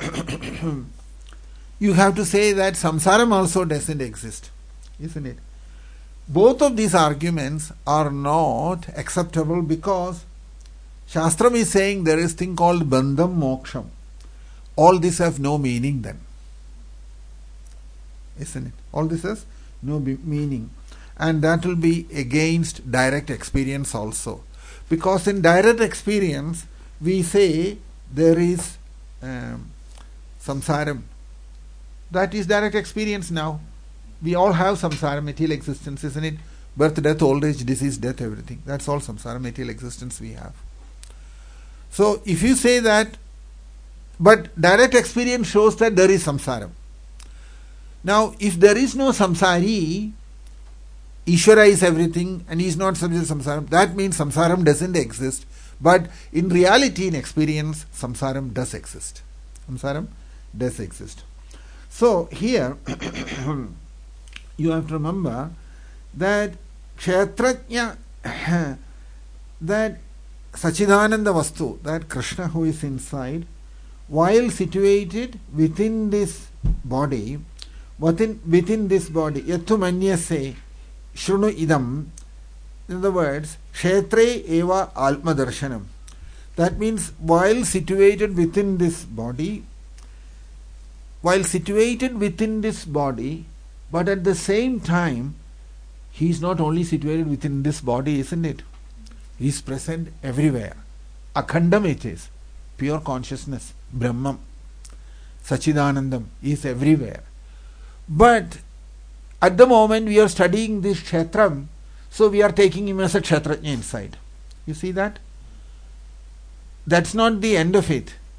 you have to say that samsaram also doesn't exist, isn't it? Both of these arguments are not acceptable, because Shastram is saying there is thing called bandham moksham. All this have no meaning then, isn't it? All this has no be- meaning, and that will be against direct experience also, because in direct experience we say there is um, samsaram. That is direct experience now. We all have samsara, material existence, isn't it? Birth, death, old age, disease, death, everything. That's all samsara, material existence we have. So if you say that, but direct experience shows that there is samsara. Now, if there is no samsari, Ishvara is everything and he is not subject to samsara, that means samsaram doesn't exist. But in reality, in experience, samsaram does exist. Samsaram does exist. So here, you have to remember that Kshetrajna, that Sachidananda Vastu, that Krishna who is inside, while situated within this body, within, within this body, Yattu Manyase Shrunu Idam, in other words, Kshetre Eva Alma Darshanam. That means while situated within this body, while situated within this body, but at the same time, he is not only situated within this body, isn't it? He is present everywhere. Akhandam it is. Pure consciousness. Brahman. Sachidanandam is everywhere. But at the moment we are studying this Kshetram, so we are taking him as a Kshetrajna inside. You see that? That's not the end of it.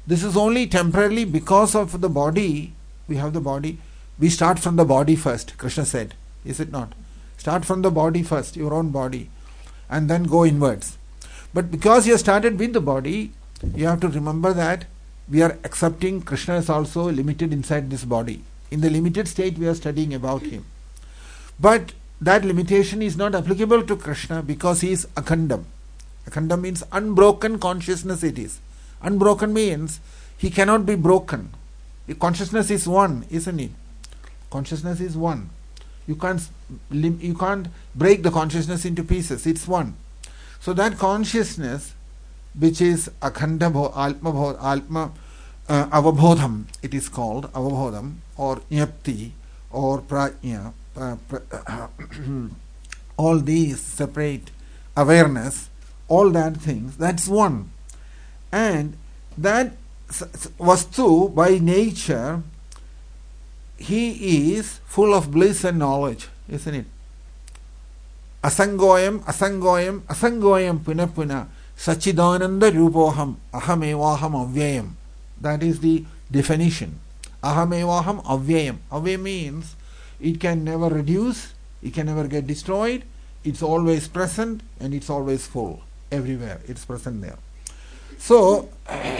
This is only temporarily because of the body. We have the body. We start from the body first, Krishna said. Is it not? Start from the body first, your own body, and then go inwards. But because you have started with the body, you have to remember that we are accepting Krishna is also limited inside this body. In the limited state, we are studying about him. But that limitation is not applicable to Krishna because he is akhandam. Akhandam means unbroken consciousness it is. Unbroken means he cannot be broken. The consciousness is one, isn't it? Consciousness is one. You can't, you can't break the consciousness into pieces. It's one. So that consciousness, which is akhanda bho, alma bho, alma uh, avabodham, it is called avabodham or nyapti or prajna, uh, pra, uh, all these separate awareness, all that things, that's one. And that vastu by nature, he is full of bliss and knowledge, isn't it? Asangoyam, asangoyam, asangoyam puna puna, sachidananda rupoham, ahamevaham avyayam. That is the definition. Ahamevaham avyayam. Avyayam means it can never reduce, it can never get destroyed, it's always present and it's always full. Everywhere, it's present there. So,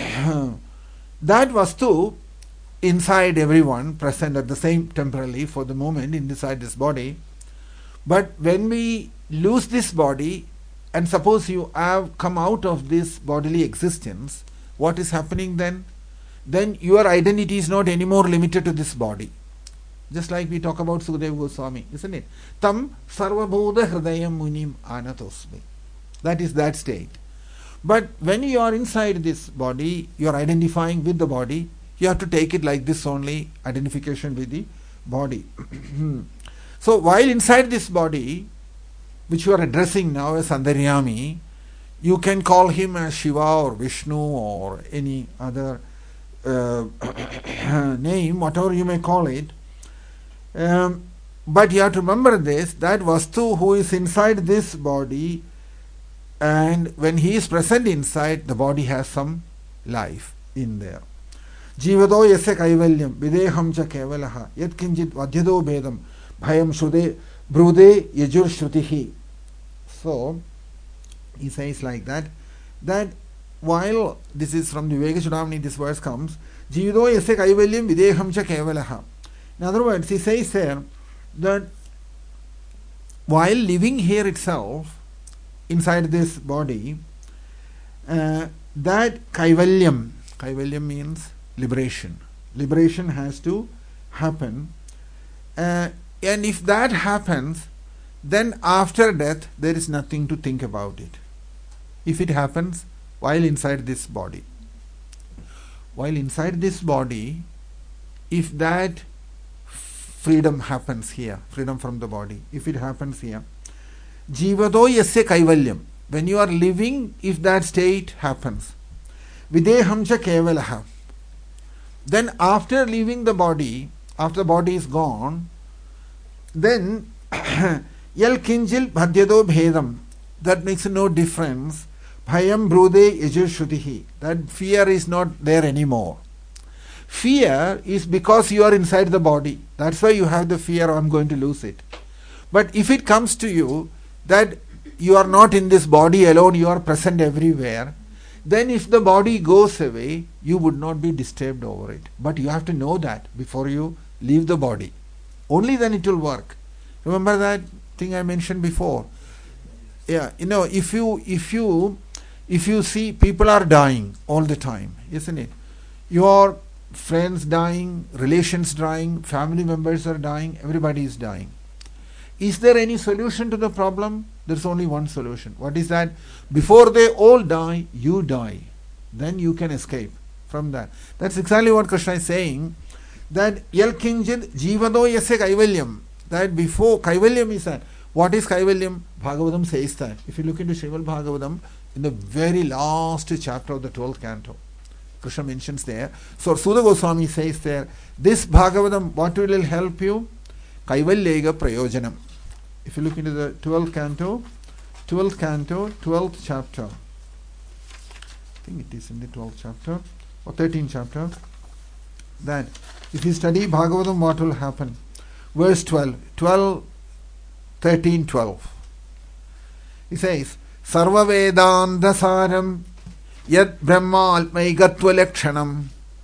that vastu inside everyone, present at the same temporarily for the moment inside this body. But when we lose this body, and suppose you have come out of this bodily existence, what is happening then? Then your identity is not anymore limited to this body. Just like we talk about Sukadeva Goswami, isn't it? Tam sarvabhuta hridayam munim anatosmi. That is that state. But when you are inside this body, you are identifying with the body, you have to take it like this only, identification with the body. So while inside this body, which you are addressing now as Antaryami, you can call him as Shiva or Vishnu or any other uh, name, whatever you may call it. Um, but you have to remember this, that Vastu who is inside this body, and when he is present inside, the body has some life in there. Jivado yasya kaivalyam videham cha kevalaha yat kinjit vadyado bedam bhayam shrude brude yajur shrutihi. So he says like that, that while this is from the Viveka Chudamani, this verse comes, Jivado yasya kaivalyam videham cha kevalaha. In other words, he says there that while living here itself, inside this body, uh, that kaivalyam, kaivalyam means liberation. Liberation has to happen. Uh, and if that happens, then after death, there is nothing to think about it. If it happens while inside this body. While inside this body, if that freedom happens here, freedom from the body, if it happens here, Jivado yasya kaivalyam. When you are living, if that state happens, videham cha kevalaha. Then after leaving the body, after the body is gone, then yal kinjil bhadyado bhedam. That makes no difference. Bhayam brude yajur shrutihi. That fear is not there anymore. Fear is because you are inside the body. That's why you have the fear, I'm going to lose it. But if it comes to you that you are not in this body alone, you are present everywhere, then if the body goes away, you would not be disturbed over it. But you have to know that before you leave the body. Only then it will work. Remember that thing I mentioned before? Yeah, you know, if you if you if you see people are dying all the time, isn't it? Your friends dying, relations dying, family members are dying, everybody is dying. Is there any solution to the problem? There's only one solution. What is that? Before they all die, you die. Then you can escape from that. That's exactly what Krishna is saying. That yal kinjit jivado yasya kaivalyam. That before kaivalyam is that. What is kaivalyam? Bhagavatam says that. If you look into Srimad Bhagavatam, in the very last chapter of the twelfth canto, Krishna mentions there. So Sudha Goswami says there, this Bhagavatam, what will help you? Kaivallega prayojanam. If you look into the twelfth canto, twelfth canto, twelfth chapter. I think it is in the twelfth chapter. or thirteenth chapter, that if you study Bhagavatam, what will happen? Verse twelve, twelve, thirteen, twelve. He says, Sarva Vedanta Saram Yad Brahma Almaigatva Lakshanam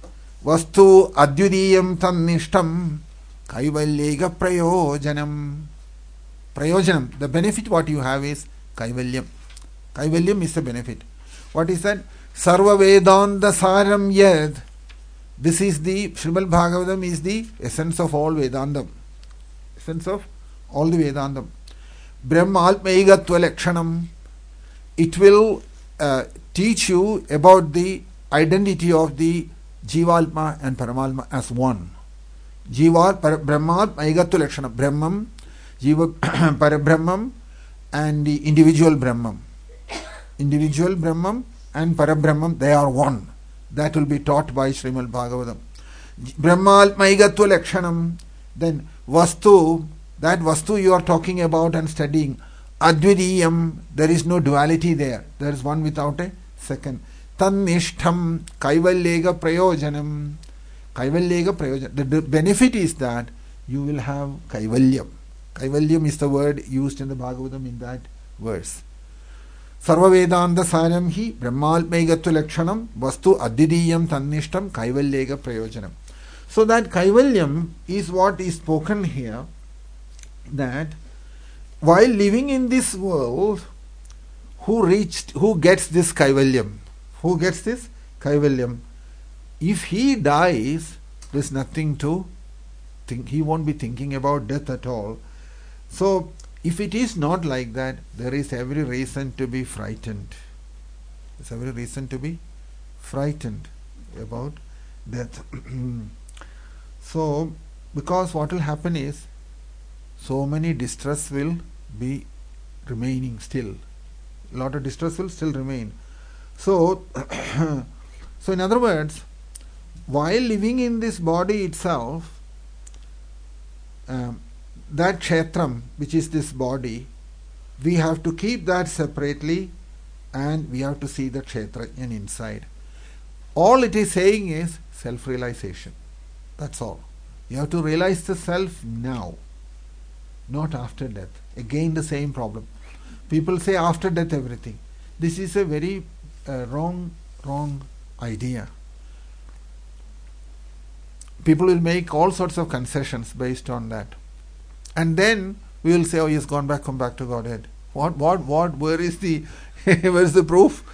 Vastu Adhyudiyam Tannishtam Kaivallega Prayojanam. Prayojanam, the benefit what you have is Kaivalyam. Kaivalyam is the benefit. What is that? Sarva Vedanta Saram Yad. This is the, Srimad Bhagavatam is the essence of all Vedantam. Essence of all the Vedantam. Brahma Almaigatva Lakshanam. It will uh, teach you about the identity of the Jivalma and Paramalma as one. Jiva, Brahma, Aigattu Lakshanam. Brahmam, Jiva, Parabrahmam, and the individual Brahmam. Individual Brahmam and Parabrahmam, they are one. That will be taught by Srimad Bhagavatam. Brahma, Aigattu Lakshanam. Then Vastu, that Vastu you are talking about and studying. Advidiyam, there is no duality there. There is one without a second. Tannishtham, Kaivallega Prayojanam. Kaivallega Prayojanam. The benefit is that you will have Kaivalyam. Kaivalyam is the word used in the Bhagavatam in that verse. Sarva Vedanta Saram hi Brahmalmaigattu Lakshanam Vastu Advidiyam Tannishtham Kaivallega Prayojanam. So that Kaivalyam is what is spoken here, that while living in this world, who reached, who gets this Kaivalyam? Who gets this Kaivalyam? If he dies, there is nothing to think. He won't be thinking about death at all. So, if it is not like that, there is every reason to be frightened. There's every reason to be frightened about death. So, because what will happen is, so many distress will be remaining still. A lot of distress will still remain. So, so in other words, while living in this body itself, um, that kshetram, which is this body, we have to keep that separately, and we have to see the kshetrajna inside. All it is saying is self-realization. That's all. You have to realize the self now, not after death. Again the same problem. People say after death everything. This is a very uh, wrong, wrong idea. People will make all sorts of concessions based on that. And then we will say, oh, he has gone back, come back to Godhead. What, what, what, where is the, where is the proof?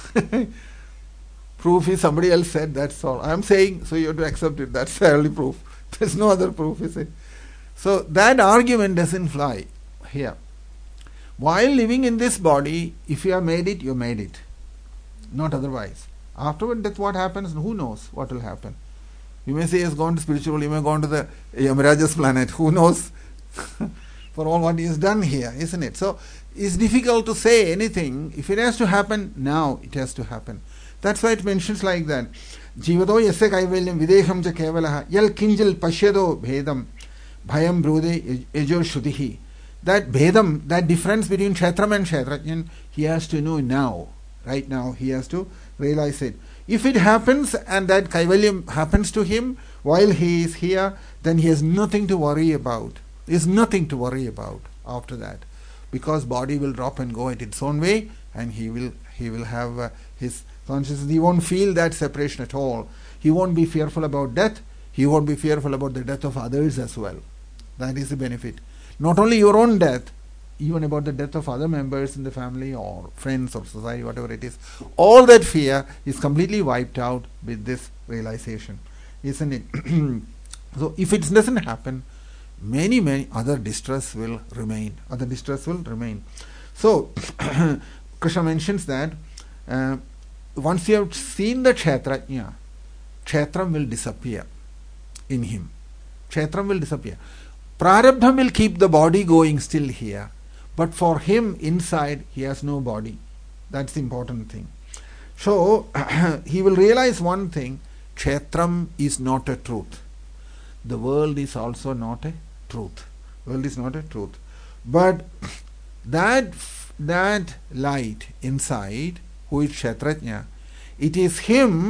Proof is somebody else said, that's all. I am saying, so you have to accept it. That's the only proof. There's no other proof, is it? So that argument doesn't fly here. While living in this body, if you have made it, you made it. Not otherwise. Afterward death, what happens? Who knows what will happen? You may say he has gone to spiritual world, you may have gone to the Yamaraja's planet. Who knows? For all what he has done here, isn't it? So it's difficult to say anything. If it has to happen, now it has to happen. That's why it mentions like that. Jivado yasya kaivalyam videham cha kevalaha yal kinjal pashyado bhedam bhayam brode ejo shudihi. That bhedam, that difference between kshetram and kshetrajnan, he has to know now. Right now, he has to realize it. If it happens and that kaivalyam happens to him while he is here, then he has nothing to worry about. There is nothing to worry about after that, because body will drop and go at its own way, and he will he will have uh, his consciousness. He won't feel that separation at all. He won't be fearful about death. He won't be fearful about the death of others as well. That is the benefit. Not only your own death, even about the death of other members in the family or friends or society, whatever it is. All that fear is completely wiped out with this realization, isn't it? So if it doesn't happen, many, many other distress will remain. Other distress will remain. So Krishna mentions that uh, once you have seen the kshetrajna, kshetram will disappear in him. Kshetram will disappear. Prarabdha will keep the body going still here. But for him, inside, he has no body. That's the important thing. So, he will realize one thing, kshetram is not a truth. The world is also not a truth. World is not a truth. But that, that light inside, who is kshetrajna, it is him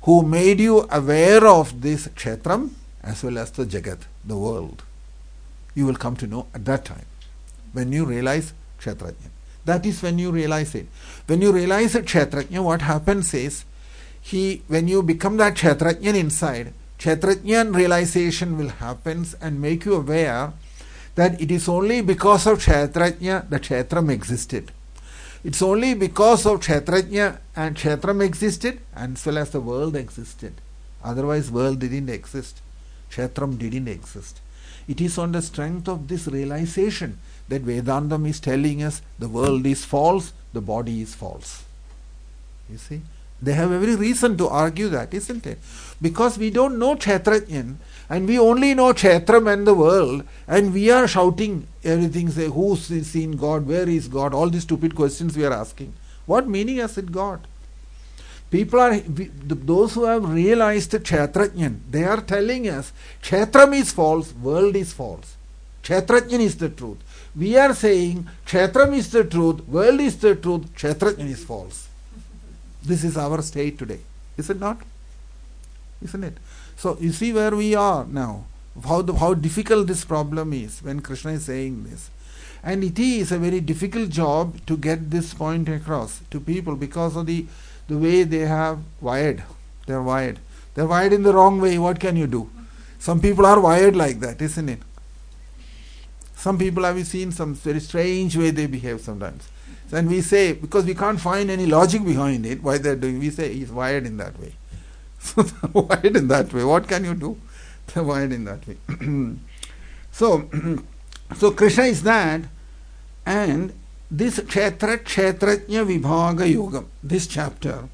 who made you aware of this kshetram as well as the jagat, the world. You will come to know at that time, when you realize kshetrajna. That is when you realize it. When you realize a kshetrajna, what happens is, he, when you become that kshetrajna inside, kshetrajna realization will happen and make you aware that it is only because of kshetrajna that kshetram existed. It's only because of kshetrajna and kshetram existed, and as well as the world existed. Otherwise, world didn't exist. Kshetram didn't exist. It is on the strength of this realization that Vedantam is telling us the world is false, the body is false. You see? They have every reason to argue that, isn't it? Because we don't know Kshetrajnan, and we only know Kshetram and the world, and we are shouting everything, say, who's seen God, where is God, all these stupid questions we are asking. What meaning has it got? People are, we, those who have realized the Kshetrajnan, they are telling us, Kshetram is false, world is false. Kshetrajnan is the truth. We are saying, Kshetram is the truth, world is the truth, Kshetrajnan is false. This is our state today, is it not? Isn't it? So you see where we are now, how the, how difficult this problem is when Krishna is saying this. And it is a very difficult job to get this point across to people because of the, the way they have wired. They are wired. They are wired in the wrong way. What can you do? Some people are wired like that, isn't it? Some people, have you seen some very strange way they behave sometimes. And we say, because we can't find any logic behind it, why they're doing, we say he's wired in that way. So they're wired in that way. What can you do? They're wired in that way. so, so Krishna is that, and this Kshetra Kshetrajna Vibhaga Yogam, this chapter,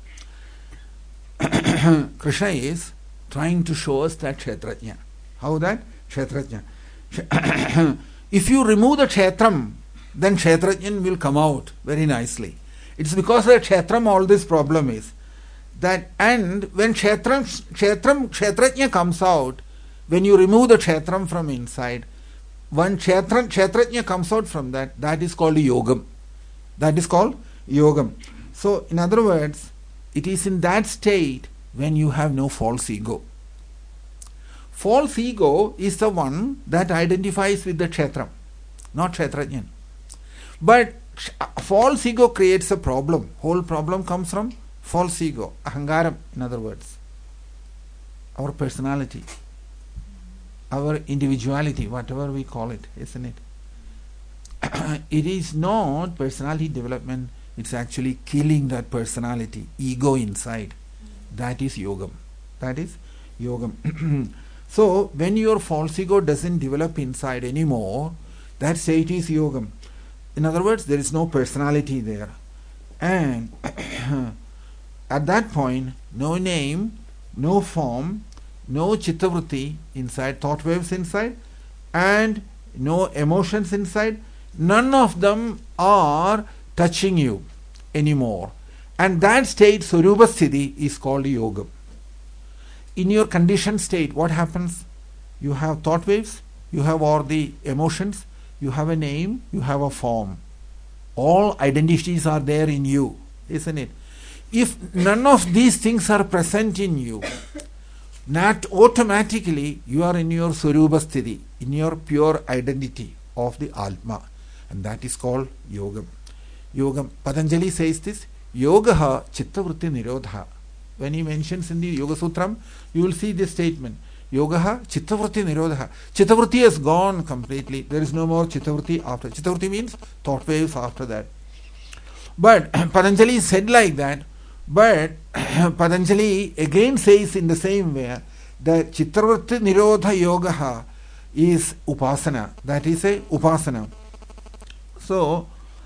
Krishna is trying to show us that Kshetrajna. How that? Kshetrajna. If you remove the Kshetram, then Kshetrajnan will come out very nicely. It's because of Kshetram all this problem is. That, and when Kshetram, Kshetram, Kshetrajna comes out, when you remove the Kshetram from inside, when Kshetram, Kshetrajna comes out from that, that is called Yogam. That is called Yogam. So, in other words, it is in that state when you have no false ego. False ego is the one that identifies with the Kshetram, not Kshetrajnan. But false ego creates a problem. Whole problem comes from false ego, ahangaram, in other words. Our personality, our individuality, whatever we call it, isn't it? It is not personality development, it's actually killing that personality, ego inside. That is yogam. That is yogam. So, when your false ego doesn't develop inside anymore, that state is yogam. In other words, there is no personality there. And at that point, no name, no form, no chittavritti inside, thought waves inside, and no emotions inside. None of them are touching you anymore. And that state, Swarupa Sthiti, is called Yoga. In your conditioned state, what happens? You have thought waves, you have all the emotions, you have a name, you have a form. All identities are there in you, isn't it? If none of these things are present in you, not automatically you are in your Swarupa Sthiti, in your pure identity of the Atma. And that is called Yogam. Yogam. Patanjali says this, Yogaha Chittavritti Nirodha. When he mentions in the Yoga Sutram, you will see this statement. Yogaha Chittavritti Nirodha. Chittavritti has gone completely. There is no more Chittavritti after. Chittavritti means thought waves after that. But Patanjali said like that. But Patanjali again says in the same way that Chittavritti Nirodha Yogaha is Upasana. That is a Upasana. So,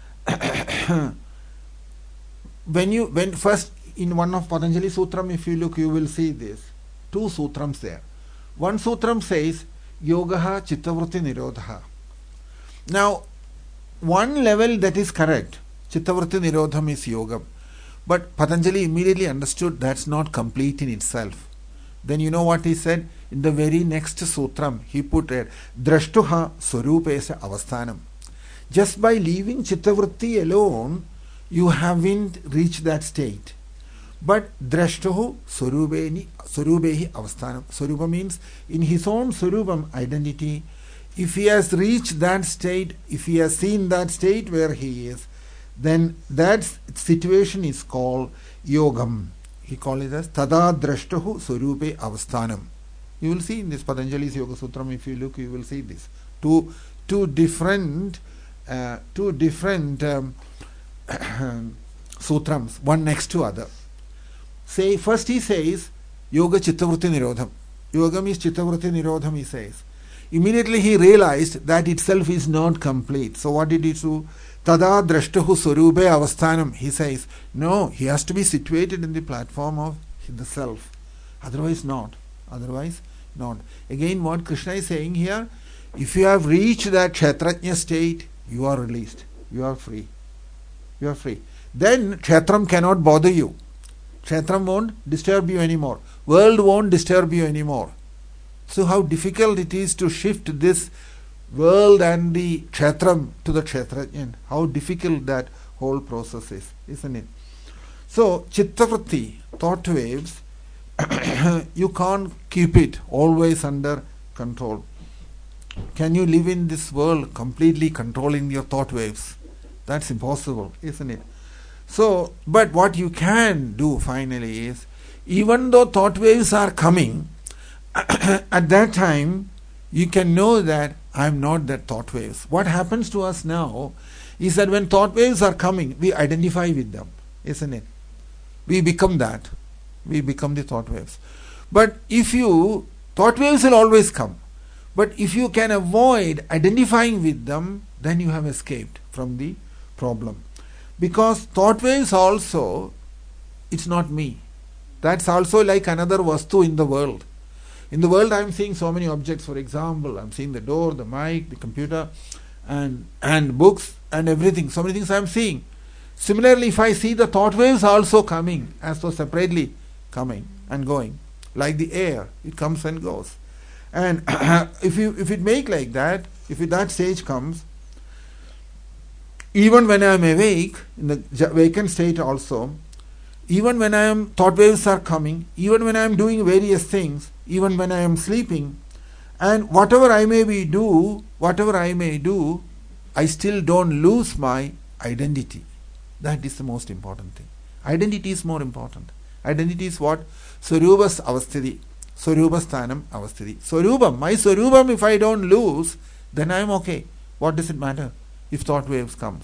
when you, when first in one of Patanjali Sutram, if you look, you will see this. Two Sutrams there. One Sutram says, Yogaha Chittavritti Nirodha. Now, one level that is correct. Chittavritti Nirodham is Yogam. But Patanjali immediately understood that's not complete in itself. Then you know what he said? In the very next Sutram, he put it, Drashtuha Swarupesa Avasthanam. Just by leaving Chittavritti alone, you haven't reached that state. But drashtahu swarubeni swarubehi avasthanam. Swarupa means in his own swarupam, identity. If he has reached that state, if he has seen that state where he is, then that situation is called yogam. He calls it as tada drashtahu swarupe avasthanam. You will see in this Patanjali's Yoga Sutram, if you look, you will see this. Two, two different, uh, two different um, sutrams, one next to other. Say, first he says, Yoga Chittavritti Nirodham. Yoga means Chittavritti Nirodham, he says. Immediately he realized that itself is not complete. So what did he do? Tada drashtahu swarube avasthanam. He says, no, he has to be situated in the platform of the self. Otherwise not. Otherwise not. Again, what Krishna is saying here, if you have reached that kshetrajna state, you are released. You are free. You are free. Then kshetram cannot bother you. Kshetram won't disturb you anymore. World won't disturb you anymore. So how difficult it is to shift this world and the kshetram to the kshetrajna. How difficult that whole process is, isn't it? So, chittavritti, thought waves, you can't keep it always under control. Can you live in this world completely controlling your thought waves? That's impossible, isn't it? So, but what you can do finally is, even though thought waves are coming, at that time, you can know that I am not that thought waves. What happens to us now is that when thought waves are coming, we identify with them, isn't it? We become that. We become the thought waves. But if you, thought waves will always come. But if you can avoid identifying with them, then you have escaped from the problem. Because thought waves also, it's not me. That's also like another vastu in the world. In the world I am seeing so many objects. For example, I am seeing the door, the mic, the computer, and, and books and everything. So many things I am seeing. Similarly, if I see the thought waves also coming, as though separately coming and going, like the air, it comes and goes. And if you if it make like that, if it, that stage comes, even when I am awake, in the vacant state also, even when I am, thought waves are coming, even when I am doing various things, even when I am sleeping, and whatever I may be do, whatever I may do, I still don't lose my identity. That is the most important thing. Identity is more important. Identity is what? Swarubas avasthiti. Swarubasthanam avasthiti. Swarubam, my Swarubam, if I don't lose, then I am okay. What does it matter if thought waves comes?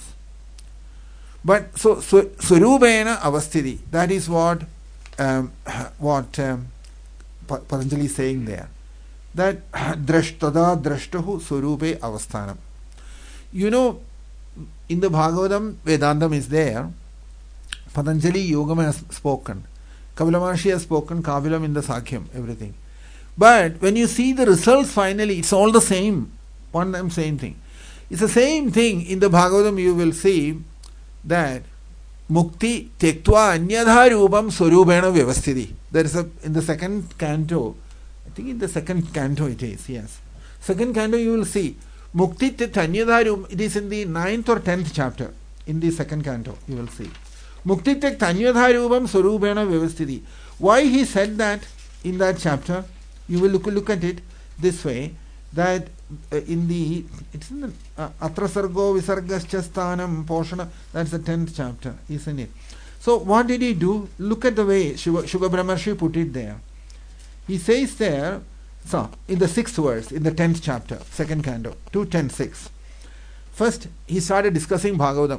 But so, so Swarubena avasthiti, that is what um, what um, Patanjali is saying there. That drashtada drashtahu swarupe avasthanam. You know, in the Bhagavatam, Vedantam is there. Patanjali Yogam has spoken. Kapila Maharshi has spoken, Kapilam in the Sakhyam, everything. But when you see the results finally, it's all the same. One and same thing. It's the same thing. In the Bhagavatam you will see that Mukti Tektva Anyadha Rupam Swarubena Vyavasthiti. There is a, in the second canto, I think in the second canto it is, yes. Second canto you will see Mukti Tektva Rupam, it is in the ninth or tenth chapter. In the second canto you will see. Mukti Tektva Rupam Swarubena Vyavasthiti. Why he said that in that chapter? You will look, look at it this way, that uh, in the, it's in the Atra Sargo Visargascha Sthanam Poshana, that's the tenth chapter, isn't it? So what did he do? Look at the way Shuga Brahmarshi put it there. He says there, so in the sixth verse, in the tenth chapter, second canto, two ten six. First, he started discussing Bhagavatam.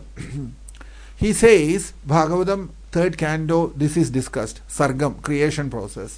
He says, Bhagavatam, third canto, this is discussed, Sargam, creation process.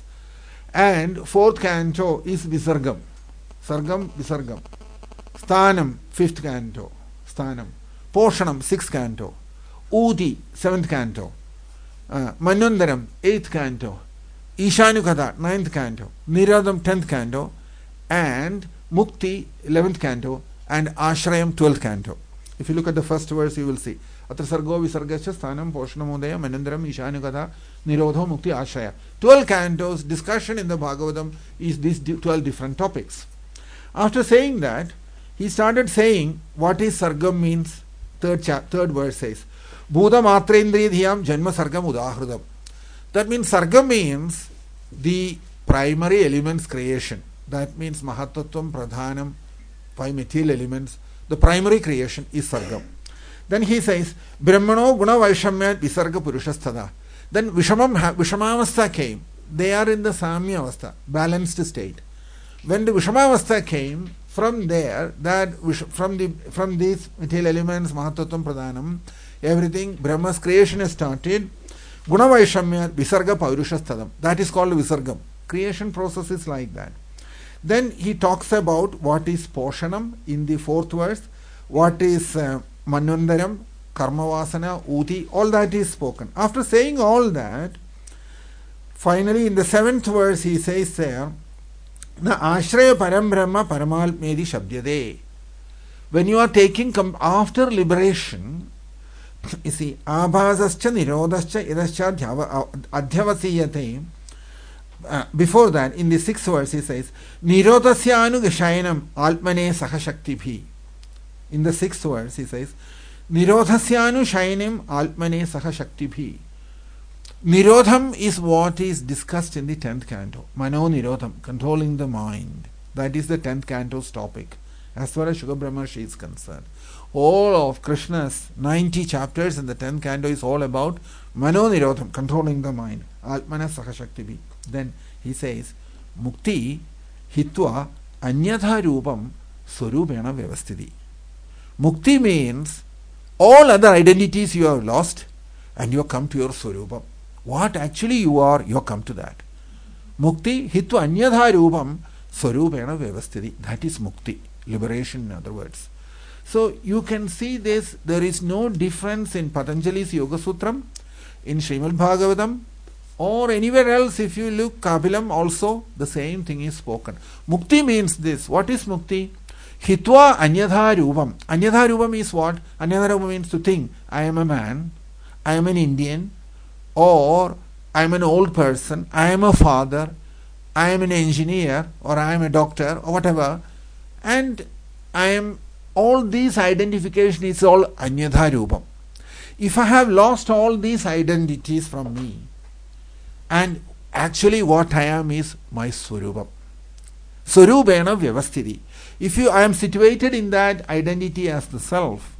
And fourth canto is Visargam. Sargam, Visargam. Sthanam, fifth canto. Sthanam. Poshanam, sixth canto. Uti, seventh canto. Uh, Manvandaram, eighth canto. Ishanukata, ninth canto. Nirodham, tenth canto. And Mukti, eleventh canto. And Ashrayam, twelfth canto. If you look at the first verse, you will see. Atra Sargo Visargascha Sthanam Poshanam Udaya Manvandaram Ishanukata Nirodho Mukti Ashraya. twelve cantos, discussion in the Bhagavatam is these twelve different topics. After saying that, he started saying what is Sargam means. Third chap, third verse says, Bhuta Matrendriya Dhyam Janma Sargam Udahrudam. That means Sarga means the primary elements creation. That means Mahatattvam, Pradhanam, five material elements. The primary creation is Sargam. Then he says, Brahmano Guna Vaishamyat Visarga Purushasthada. Then Vishamam, Vishamavastha came. They are in the Samya Avastha, balanced state. When the Vishamavastha came, from there, that from the from these material elements, Mahatattvam, Pradhanam, everything, Brahma's creation has started. Guna Vaishamya Visarga Paurushasthadam. That is called Visargam. Creation process is like that. Then he talks about what is Poshanam in the fourth verse, what is uh, Manvandaram, Karmavasana, Uti, all that is spoken. After saying all that, finally in the seventh verse he says there, Na Ashraya Param Brahma Paramalpmedi Shabdyade. When you are taking, com- after liberation, you see, Abhasascha Nirodascha Idascha Adhyavasiyate. Uh, before that, in the sixth verse, he says, Nirodhasyanu Gashayanam Altmane Sahashakti. In the sixth verse, he says, Nirodhasyanu Shayanam Altmane Sahashakti. Nirodham is what is discussed in the tenth canto. Mano Nirodham, controlling the mind. That is the tenth canto's topic, as far as Shuka Brahmarshi is concerned. All of Krishna's ninety chapters in the tenth canto is all about Mano Nirodham, controlling the mind. Altmana Sahashakti. Then he says, Mukti Hitva Anyatha Rupam Surubena Vyavasthiti. Mukti means all other identities you have lost and you have come to your Surupam. What actually you are, you have come to that. Mukti Hitva Anyatha Rupam Surubena Vyavasthiti. That is Mukti, liberation in other words. So you can see this, there is no difference in Patanjali's Yoga Sutram, in Srimad Bhagavatam, or anywhere else. If you look Kapilam also, the same thing is spoken. Mukti means this. What is Mukti? Hitva Anyatha Rupam. Anyatha Rupam is what? Anyatha Rupam means to think, I am a man, I am an Indian, or I am an old person, I am a father, I am an engineer, or I am a doctor, or whatever, and I am, all these identification is all Anyatha Rupam. If I have lost all these identities from me, and actually what I am is my Swarupam. Swarupena Vyavasthiti. If you I am situated in that identity as the self,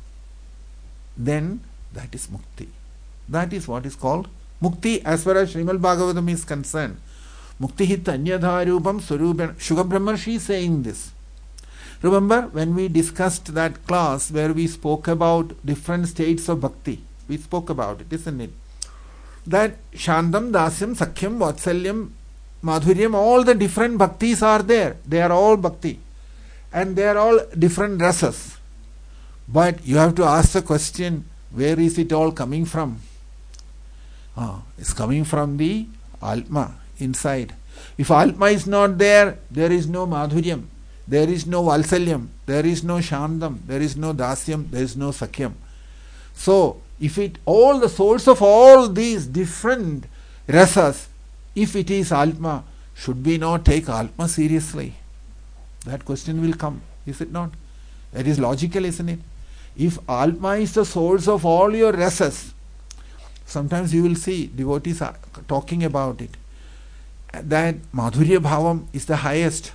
then that is Mukti. That is what is called Mukti as far as Srimad Bhagavatam is concerned. Mukti hit Anyatha Rupam Swarupena. Shuka Brahmarshi is saying this. Remember when we discussed that class where we spoke about different states of bhakti? We spoke about it, isn't it? That Shantam, Dasyam, Sakhyam, Vatsalyam, Madhuryam, all the different bhaktis are there. They are all bhakti. And they are all different rasas. But you have to ask the question, where is it all coming from? Ah, it's coming from the Atma inside. If Atma is not there, there is no Madhuryam, there is no Valsalyam, there is no Shantam, there is no Dasyam, there is no Sakhyam. So, if it, all the source of all these different rasas, if it is Atma, should we not take Atma seriously? That question will come, is it not? That is logical, isn't it? If Atma is the source of all your rasas, sometimes you will see devotees are talking about it, that Madhurya Bhavam is the highest.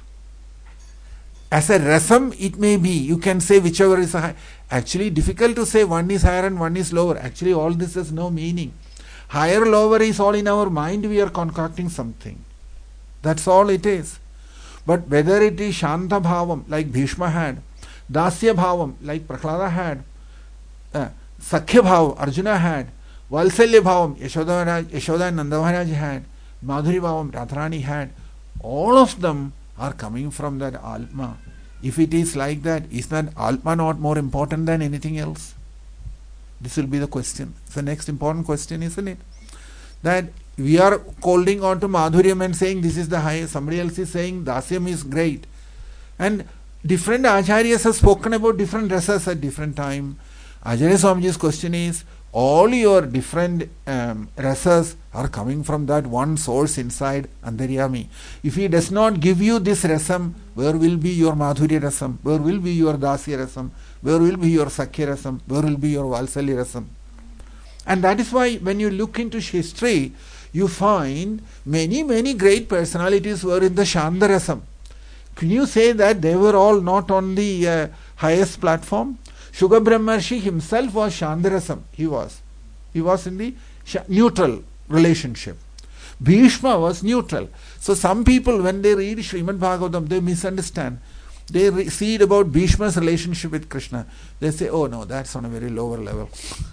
As a rasam, it may be, you can say whichever is high. Actually, difficult to say one is higher and one is lower. Actually, all this has no meaning. Higher, lower is all in our mind, we are concocting something. That's all it is. But whether it is Shanta Bhavam, like Bhishma had, Dasya Bhavam, like Prahlada had, uh, Sakhya Bhavam, Arjuna had, Valsalya Bhavam, Yashoda, Yashoda and Nanda Maharaj had, Madhuri Bhavam, Radharani had, all of them are coming from that Atma. If it is like that, is that Atma not more important than anything else? This will be the question. It's the next important question, isn't it? That we are holding on to Madhuryam and saying this is the highest. Somebody else is saying Dasyam is great. And different Acharyas have spoken about different rasas at different time. Acharya Swamiji's question is, all your different um, rasas are coming from that one source inside Antaryami. If he does not give you this rasam, where will be your Madhurya rasam? Where will be your Dasya rasam? Where will be your Sakhya rasam? Where will be your Valsalya rasam? And that is why when you look into history, you find many, many great personalities were in the Shantarasam. Can you say that they were all not on the uh, highest platform? Shuga Brahmarshi himself was Shantarasam. He was. He was in the neutral relationship. Bhishma was neutral. So some people, when they read Srimad Bhagavatam, they misunderstand. They read about Bhishma's relationship with Krishna. They say, oh no, that's on a very lower level.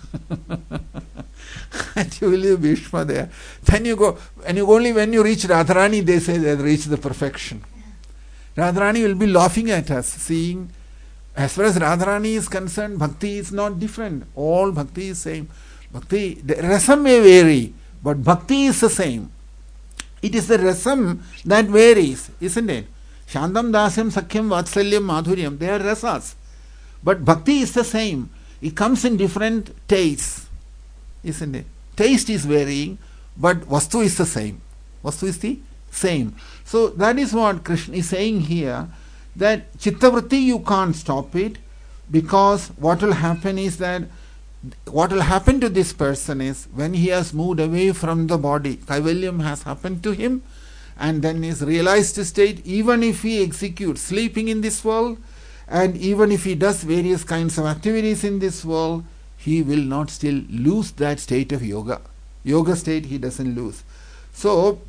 And you will leave Bhishma there. Then you go, and you only when you reach Radharani, they say they have reached the perfection. Radharani will be laughing at us, seeing, as far as Radharani is concerned, bhakti is not different. All bhakti is same. Bhakti, the rasam may vary, but bhakti is the same. It is the rasam that varies, isn't it? Shantam, Dasyam, Sakhyam, Vatsalyam, Madhuryam, they are rasas. But bhakti is the same. It comes in different tastes, isn't it? Taste is varying, but vastu is the same. Vastu is the same. So that is what Krishna is saying here, that chittavritti you can't stop it, because what will happen is that what will happen to this person is when he has moved away from the body, Kaivalyam has happened to him, and then his realized state, even if he executes sleeping in this world, and even if he does various kinds of activities in this world, he will not still lose that state of yoga. Yoga state he doesn't lose. So,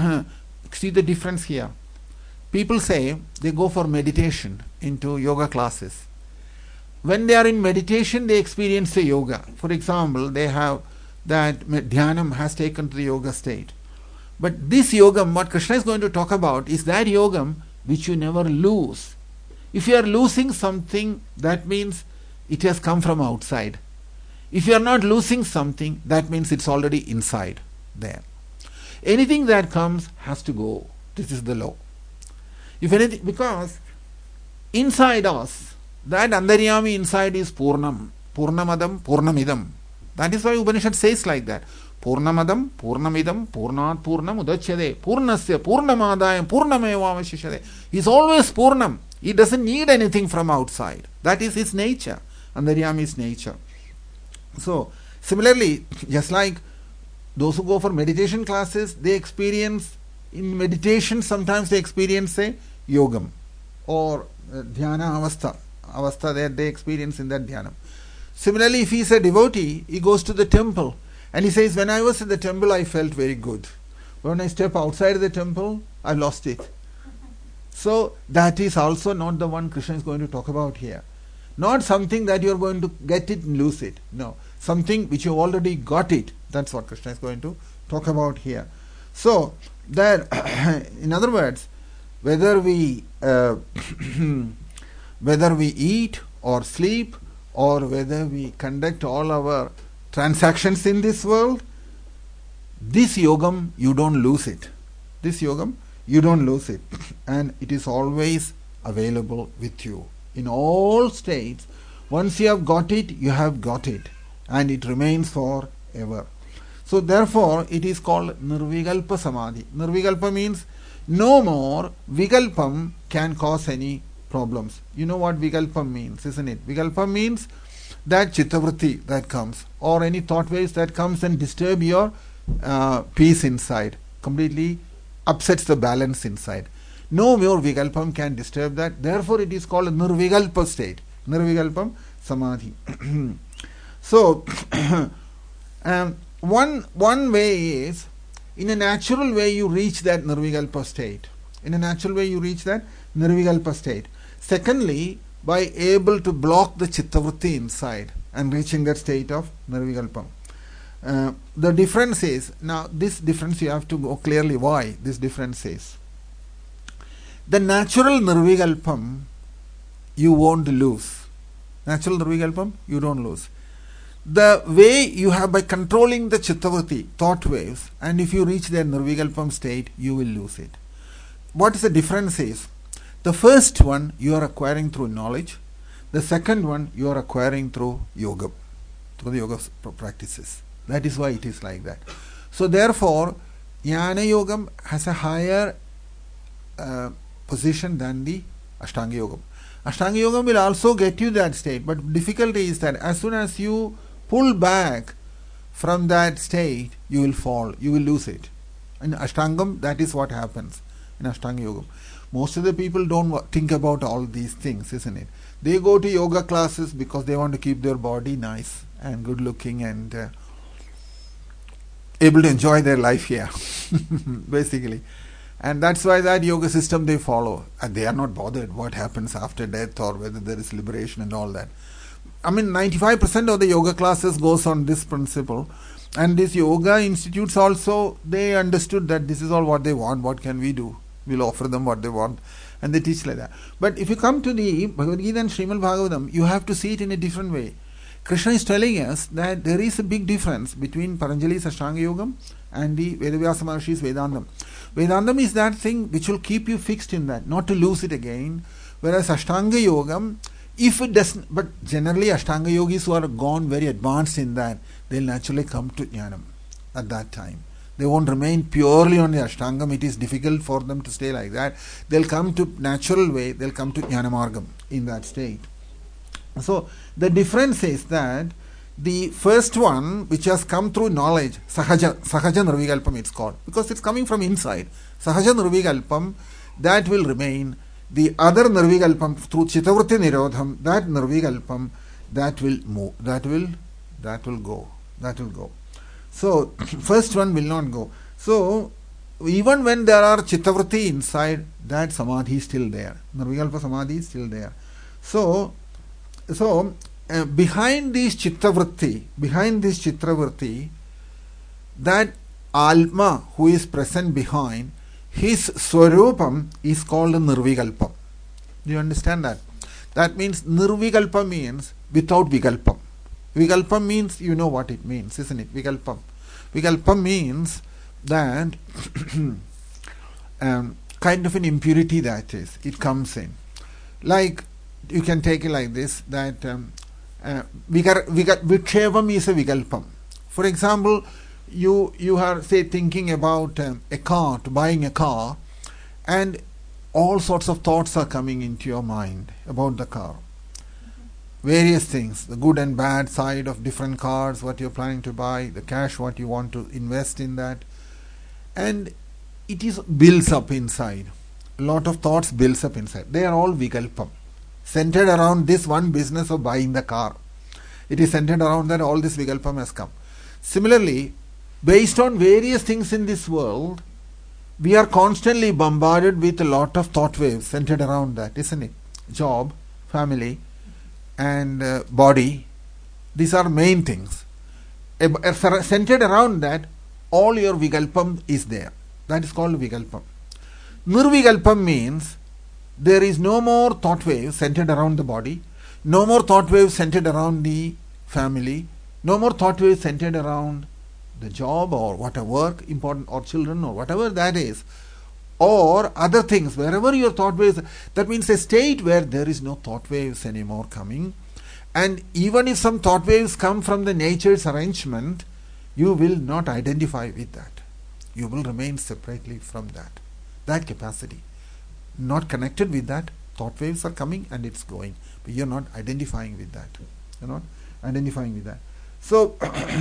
see the difference here. People say they go for meditation into yoga classes. When they are in meditation, they experience the yoga. For example, they have that dhyanam has taken to the yoga state. But this yogam, what Krishna is going to talk about, is that yogam which you never lose. If you are losing something, that means it has come from outside. If you are not losing something, that means it's already inside there. Anything that comes has to go. This is the law. If anything, because inside us, that Antaryami inside is Purnam. Purnamadam, Purnamidam. That is why Upanishad says like that. Purnamadam, Purnamidam, Purnat Purnam Udachyade, Purnasya, Purnamadayam, Purnamevavashishade. He is always Purnam. He doesn't need anything from outside. That is his nature. Antaryami's nature. So, similarly, just like those who go for meditation classes, they experience, in meditation sometimes they experience a yogam or uh, dhyana avastha. Avastha that they experience in that dhyanam. Similarly, if he is a devotee, he goes to the temple and he says, when I was in the temple, I felt very good. When I step outside the temple, I lost it. So, that is also not the one Krishna is going to talk about here. Not something that you are going to get it and lose it. No. Something which you already got it. That's what Krishna is going to talk about here. So, that, in other words, whether we uh, whether we eat or sleep, or whether we conduct all our transactions in this world, this yogam, you don't lose it. This yogam, you don't lose it. And it is always available with you. In all states, once you have got it, you have got it. And it remains forever. So therefore, it is called Nirvikalpa Samadhi. Nirvikalpa means no more Vikalpam can cause any problems. You know what Vikalpam means, isn't it? Vikalpam means that chittavritti that comes, or any thought waves that comes and disturb your uh, peace inside, completely upsets the balance inside. No more Vikalpam can disturb that. Therefore, it is called a Nirvikalpa state. Nirvikalpam Samadhi. So, um, one, one way is, in a natural way you reach that Nirvikalpa state. In a natural way you reach that Nirvikalpa state. Secondly, by able to block the chittavritti inside and reaching that state of Nirvikalpam. Uh, the difference is, now this difference you have to go clearly why this difference is. The natural Nirvikalpam you won't lose. Natural Nirvikalpam you don't lose. The way you have by controlling the chittavritti, thought waves, and if you reach the Nirvikalpam state, you will lose it. What is the difference is, the first one you are acquiring through knowledge, the second one you are acquiring through yoga, through the yoga practices. That is why it is like that. So therefore, Jnana Yogam has a higher uh, position than the Ashtanga Yogam. Ashtanga Yogam will also get you that state, but difficulty is that as soon as you pull back from that state, you will fall, you will lose it. In Ashtangam, that is what happens in Ashtanga Yoga. Most of the people don't think about all these things, isn't it? They go to yoga classes because they want to keep their body nice and good looking and uh, able to enjoy their life here, basically. And that's why that yoga system they follow. And they are not bothered what happens after death or whether there is liberation and all that. I mean, ninety-five percent of the yoga classes goes on this principle. And these yoga institutes also, they understood that this is all what they want. What can we do? We'll offer them what they want. And they teach like that. But if you come to the Bhagavad Gita and Srimad Bhagavatam, you have to see it in a different way. Krishna is telling us that there is a big difference between Patanjali's Ashtanga Yogam and the Vedavyasa Maharshi's Vedandam. Vedandam is that thing which will keep you fixed in that, not to lose it again. Whereas Ashtanga Yogam, if it doesn't, but generally Ashtanga Yogis who are gone very advanced in that, they'll naturally come to Jnanam at that time. They won't remain purely on the Ashtangam. It is difficult for them to stay like that. They'll come to natural way, they'll come to Jnanamargam in that state. So the difference is that the first one, which has come through knowledge, Sahaja, Sahaja Nirvikalpam it's called, because it's coming from inside. Sahaja Nirvikalpam, that will remain. The other Nirvikalpam, through Chittavritti Nirodham, that Nirvikalpam, that will move, that will, that will go, that will go. So, first one will not go. So, even when there are Chittavritti inside, that Samadhi is still there. Nirvikalpa Samadhi is still there. So, so uh, behind this Chittavritti, behind this Chittavritti, that Alma who is present behind, his Swarupam is called Nirvikalpam. Do you understand that? That means Nirvikalpa means without Vikalpam. Vikalpam means, you know what it means, isn't it? Vikalpam. Vikalpam means that um, kind of an impurity that is, it comes in. Like, you can take it like this, that um, uh, vikar, vikar, Vikshevam is a Vikalpam. For example, you you are, say, thinking about um, a car, to buying a car, and all sorts of thoughts are coming into your mind about the car. Various things, the good and bad side of different cars, what you're planning to buy, the cash, what you want to invest in that. And it is builds up inside. A lot of thoughts builds up inside. They are all Vikalpam, centered around this one business of buying the car. It is centered around that all this Vikalpam has come. Similarly, based on various things in this world, we are constantly bombarded with a lot of thought waves centered around that, isn't it? Job, family, and uh, body. These are main things. Uh, centered around that, all your Vikalpam is there. That is called Vikalpam. Nirvikalpam means there is no more thought waves centered around the body, no more thought waves centered around the family, no more thought waves centered around the job or whatever work, important, or children or whatever that is, or other things, wherever your thought waves, that means a state where there is no thought waves anymore coming. And even if some thought waves come from the nature's arrangement, you will not identify with that. You will remain separately from that. That capacity. Not connected with that. Thought waves are coming and it's going. But you're not identifying with that. You're not identifying with that. So,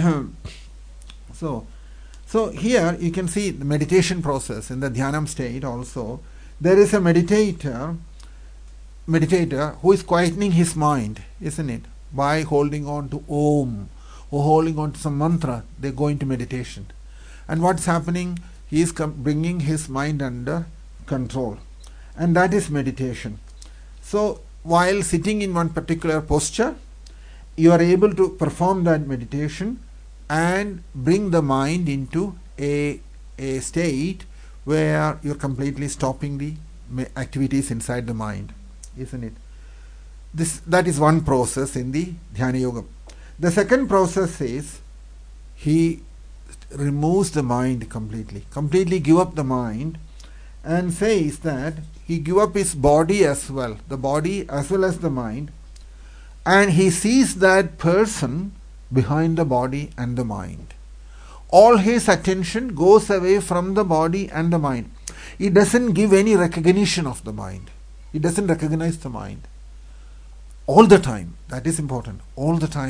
so, so here you can see the meditation process in the Dhyanam state also. There is a meditator, meditator who is quietening his mind, isn't it? By holding on to Om or holding on to some mantra, they go into meditation. And what's happening? He is bringing his mind under control. And that is meditation. So, while sitting in one particular posture, you are able to perform that meditation and bring the mind into a, a state where you're completely stopping the activities inside the mind, isn't it? This, that is one process in the Dhyana Yoga. The second process is he removes the mind completely, completely give up the mind, and says that he give up his body as well, the body as well as the mind, and he sees that person behind the body and the mind. All his attention goes away from the body and the mind. He doesn't give any recognition of the mind. He doesn't recognize the mind. All the time, that is important, all the time.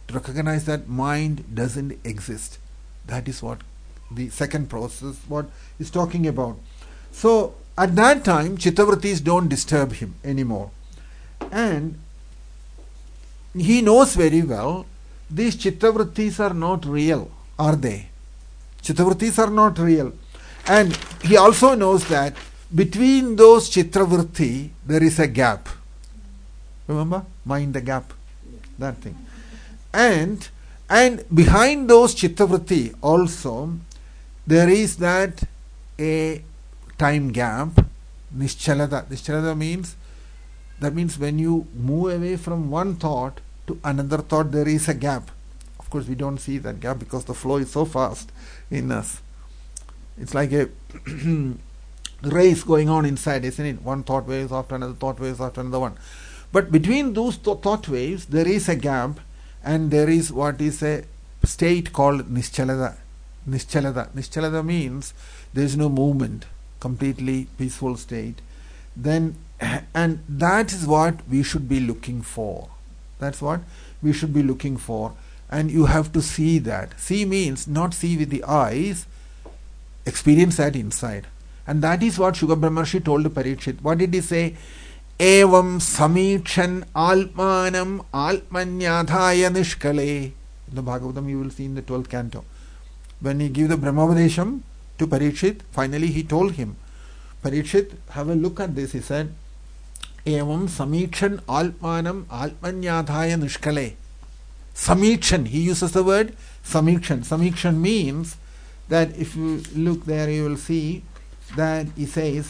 to recognize that mind doesn't exist. That is what the second process what is talking about. So at that time, chittavrittis don't disturb him anymore. And he knows very well these chittavrittis are not real, are they? Chittavrittis are not real. And he also knows that between those chittavritti, there is a gap. Remember? Mind the gap. That thing. And and behind those chittavritti also, there is that a time gap. Nischalata. Nischalata means, that means when you move away from one thought to another thought, there is a gap. Of course, we don't see that gap because the flow is so fast in us. It's like a race going on inside, isn't it? One thought waves after another thought waves after another one. But between those th- thought waves, there is a gap, and there is what is a state called Nischalata. Nischalata. Nischalata means there is no movement, completely peaceful state. Then, and that is what we should be looking for. That's what we should be looking for. And you have to see that. See means not see with the eyes, experience that inside. And that is what Shukha Brahmarshi told Parikshit. What did he say? Evam samikshan almanam almanyadhaya nishkale. In the Bhagavatam you will see in the twelfth canto. When he gave the Brahmavadesham to Parikshit, finally he told him, Parikshit, have a look at this. He said, Evam samikshan almanam almanyadhaya nishkale. Samikshan, he uses the word samikshan. Samikshan means that if you look there, you will see that he says,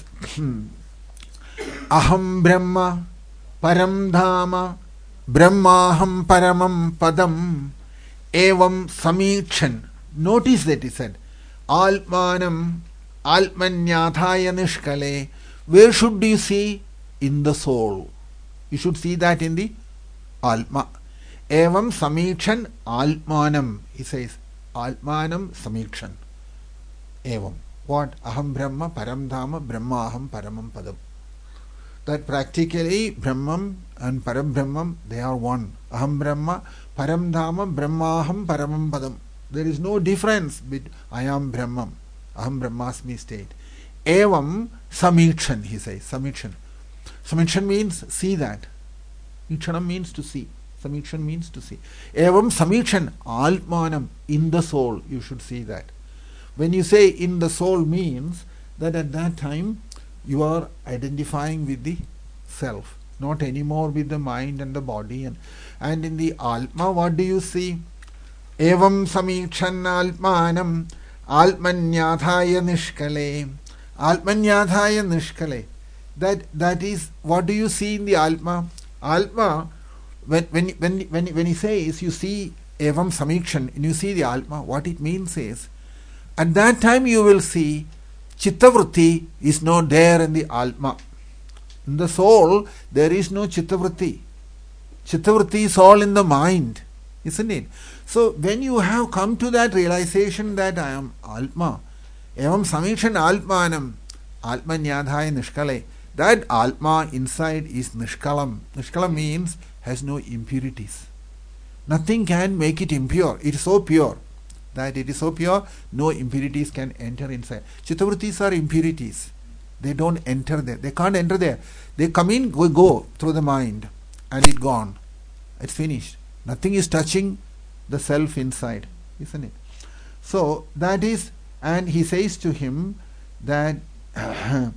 Aham Brahma Param Dhama Brahmaham Paramam Padam Evam Samikshan. Notice that he said, Almanam Almanyathaya Nishkale. Where should you see? In the soul. You should see that in the Alma. Evam Samikshan Almanam. He says, Almanam Samikshan. Evam. What? Aham Brahma Param Dhama Brahmaham Paramam Padam. That practically Brahman and Param Brahman, they are one. Aham Brahma Param Dhama Brahmaham Paramam Padam. There is no difference between I am Brahman, Aham Brahmasmi state. Evam Samikshan, he says. Samikshan. Samikshan means see that. Ikshanam means to see. Samikshan means to see. Evam Samikshan Altmanam, in the soul, you should see that. When you say in the soul means that at that time you are identifying with the self, not anymore with the mind and the body. And, and in the Atma, what do you see? Evam Samikshan Altmanam Altmanyathaya Nishkale. Altmanyathaya Nishkale. That that is, what do you see in the Atma? Atma, when when when when when he says you see Evam Samikshan and you see the Atma, what it means is, at that time you will see Chittavritti is not there in the Atma. In the soul, there is no Chittavritti. Chittavritti is all in the mind, isn't it? So when you have come to that realization that I am Atma, Evam Samikshan Altmanam, Altmanyadhaya Nishkale, that Atma inside is Nishkalam. Nishkalam means has no impurities. Nothing can make it impure. It is so pure. That it is so pure, no impurities can enter inside. Chittavrittis are impurities. They don't enter there. They can't enter there. They come in, go, go through the mind, and it's gone. It's finished. Nothing is touching the self inside, isn't it? So that is, and he says to him that Evam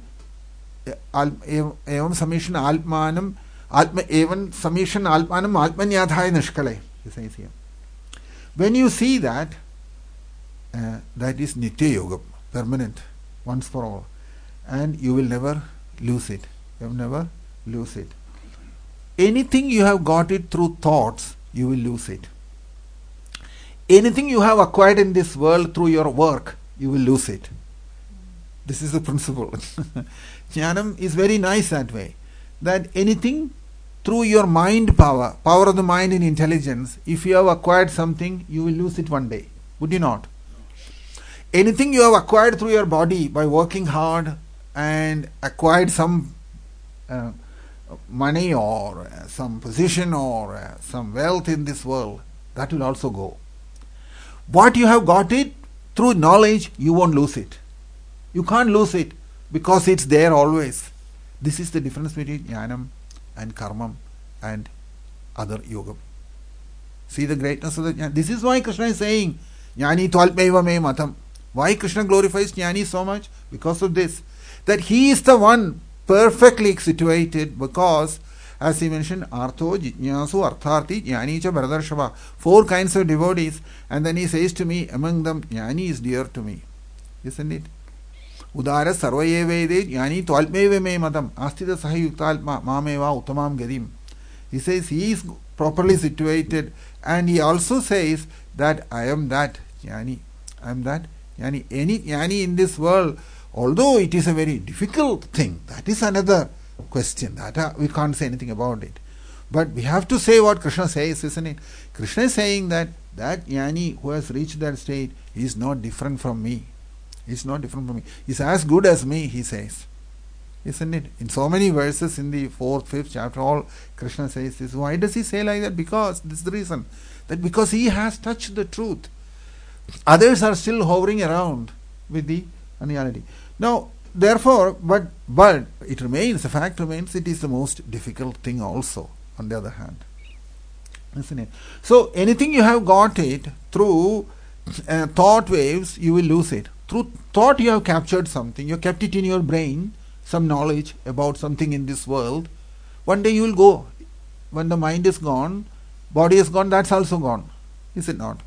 Samishan Altmanam Altma Evam Samishan Altmanam Altmanyadhaya Nishkale, he says here. When you see that, Uh, that is Nitya Yoga, permanent, once for all. And you will never lose it. You will never lose it. Anything you have got it through thoughts, you will lose it. Anything you have acquired in this world through your work, you will lose it. This is the principle. Jnanam is very nice that way. That anything through your mind power, power of the mind and intelligence, if you have acquired something, you will lose it one day. Would you not? Anything you have acquired through your body by working hard and acquired some uh, money or uh, some position or uh, some wealth in this world, that will also go. What you have got it through knowledge, you won't lose it. You can't lose it because it's there always. This is the difference between jnanam and karmam and other yogam. See the greatness of the jnana. This is why Krishna is saying, jnani twalpmeva me matam. Why Krishna glorifies jnani so much? Because of this. That he is the one perfectly situated, because, as he mentioned, artho, jijnasu, artharthi, jnani cha bharadarshava. Four kinds of devotees. And then he says to me, among them, jnani is dear to me. Isn't it? Udara sarvaye vede jnani twalpmeva me matam. Astita sahayuktalma mameva utamam gadim. He says he is properly situated, and he also says that I am that jnani. I am that jnani. Any jnani in this world, although it is a very difficult thing, that is another question. That uh, we can't say anything about it. But we have to say what Krishna says, isn't it? Krishna is saying that that jnani who has reached that state is not different from me. He's not different from me. He's as good as me, he says. Isn't it? In so many verses in the fourth, fifth chapter, all Krishna says this. Why does he say like that? Because, this is the reason. That because he has touched the truth. Others are still hovering around with the unreality. Now, therefore, but, but it remains, the fact remains, it is the most difficult thing also, on the other hand. Isn't it? So, anything you have got it through uh, thought waves, you will lose it. Through thought you have captured something, you have kept it in your brain, some knowledge about something in this world. One day you will go. When the mind is gone, body is gone, that's also gone. Is it not?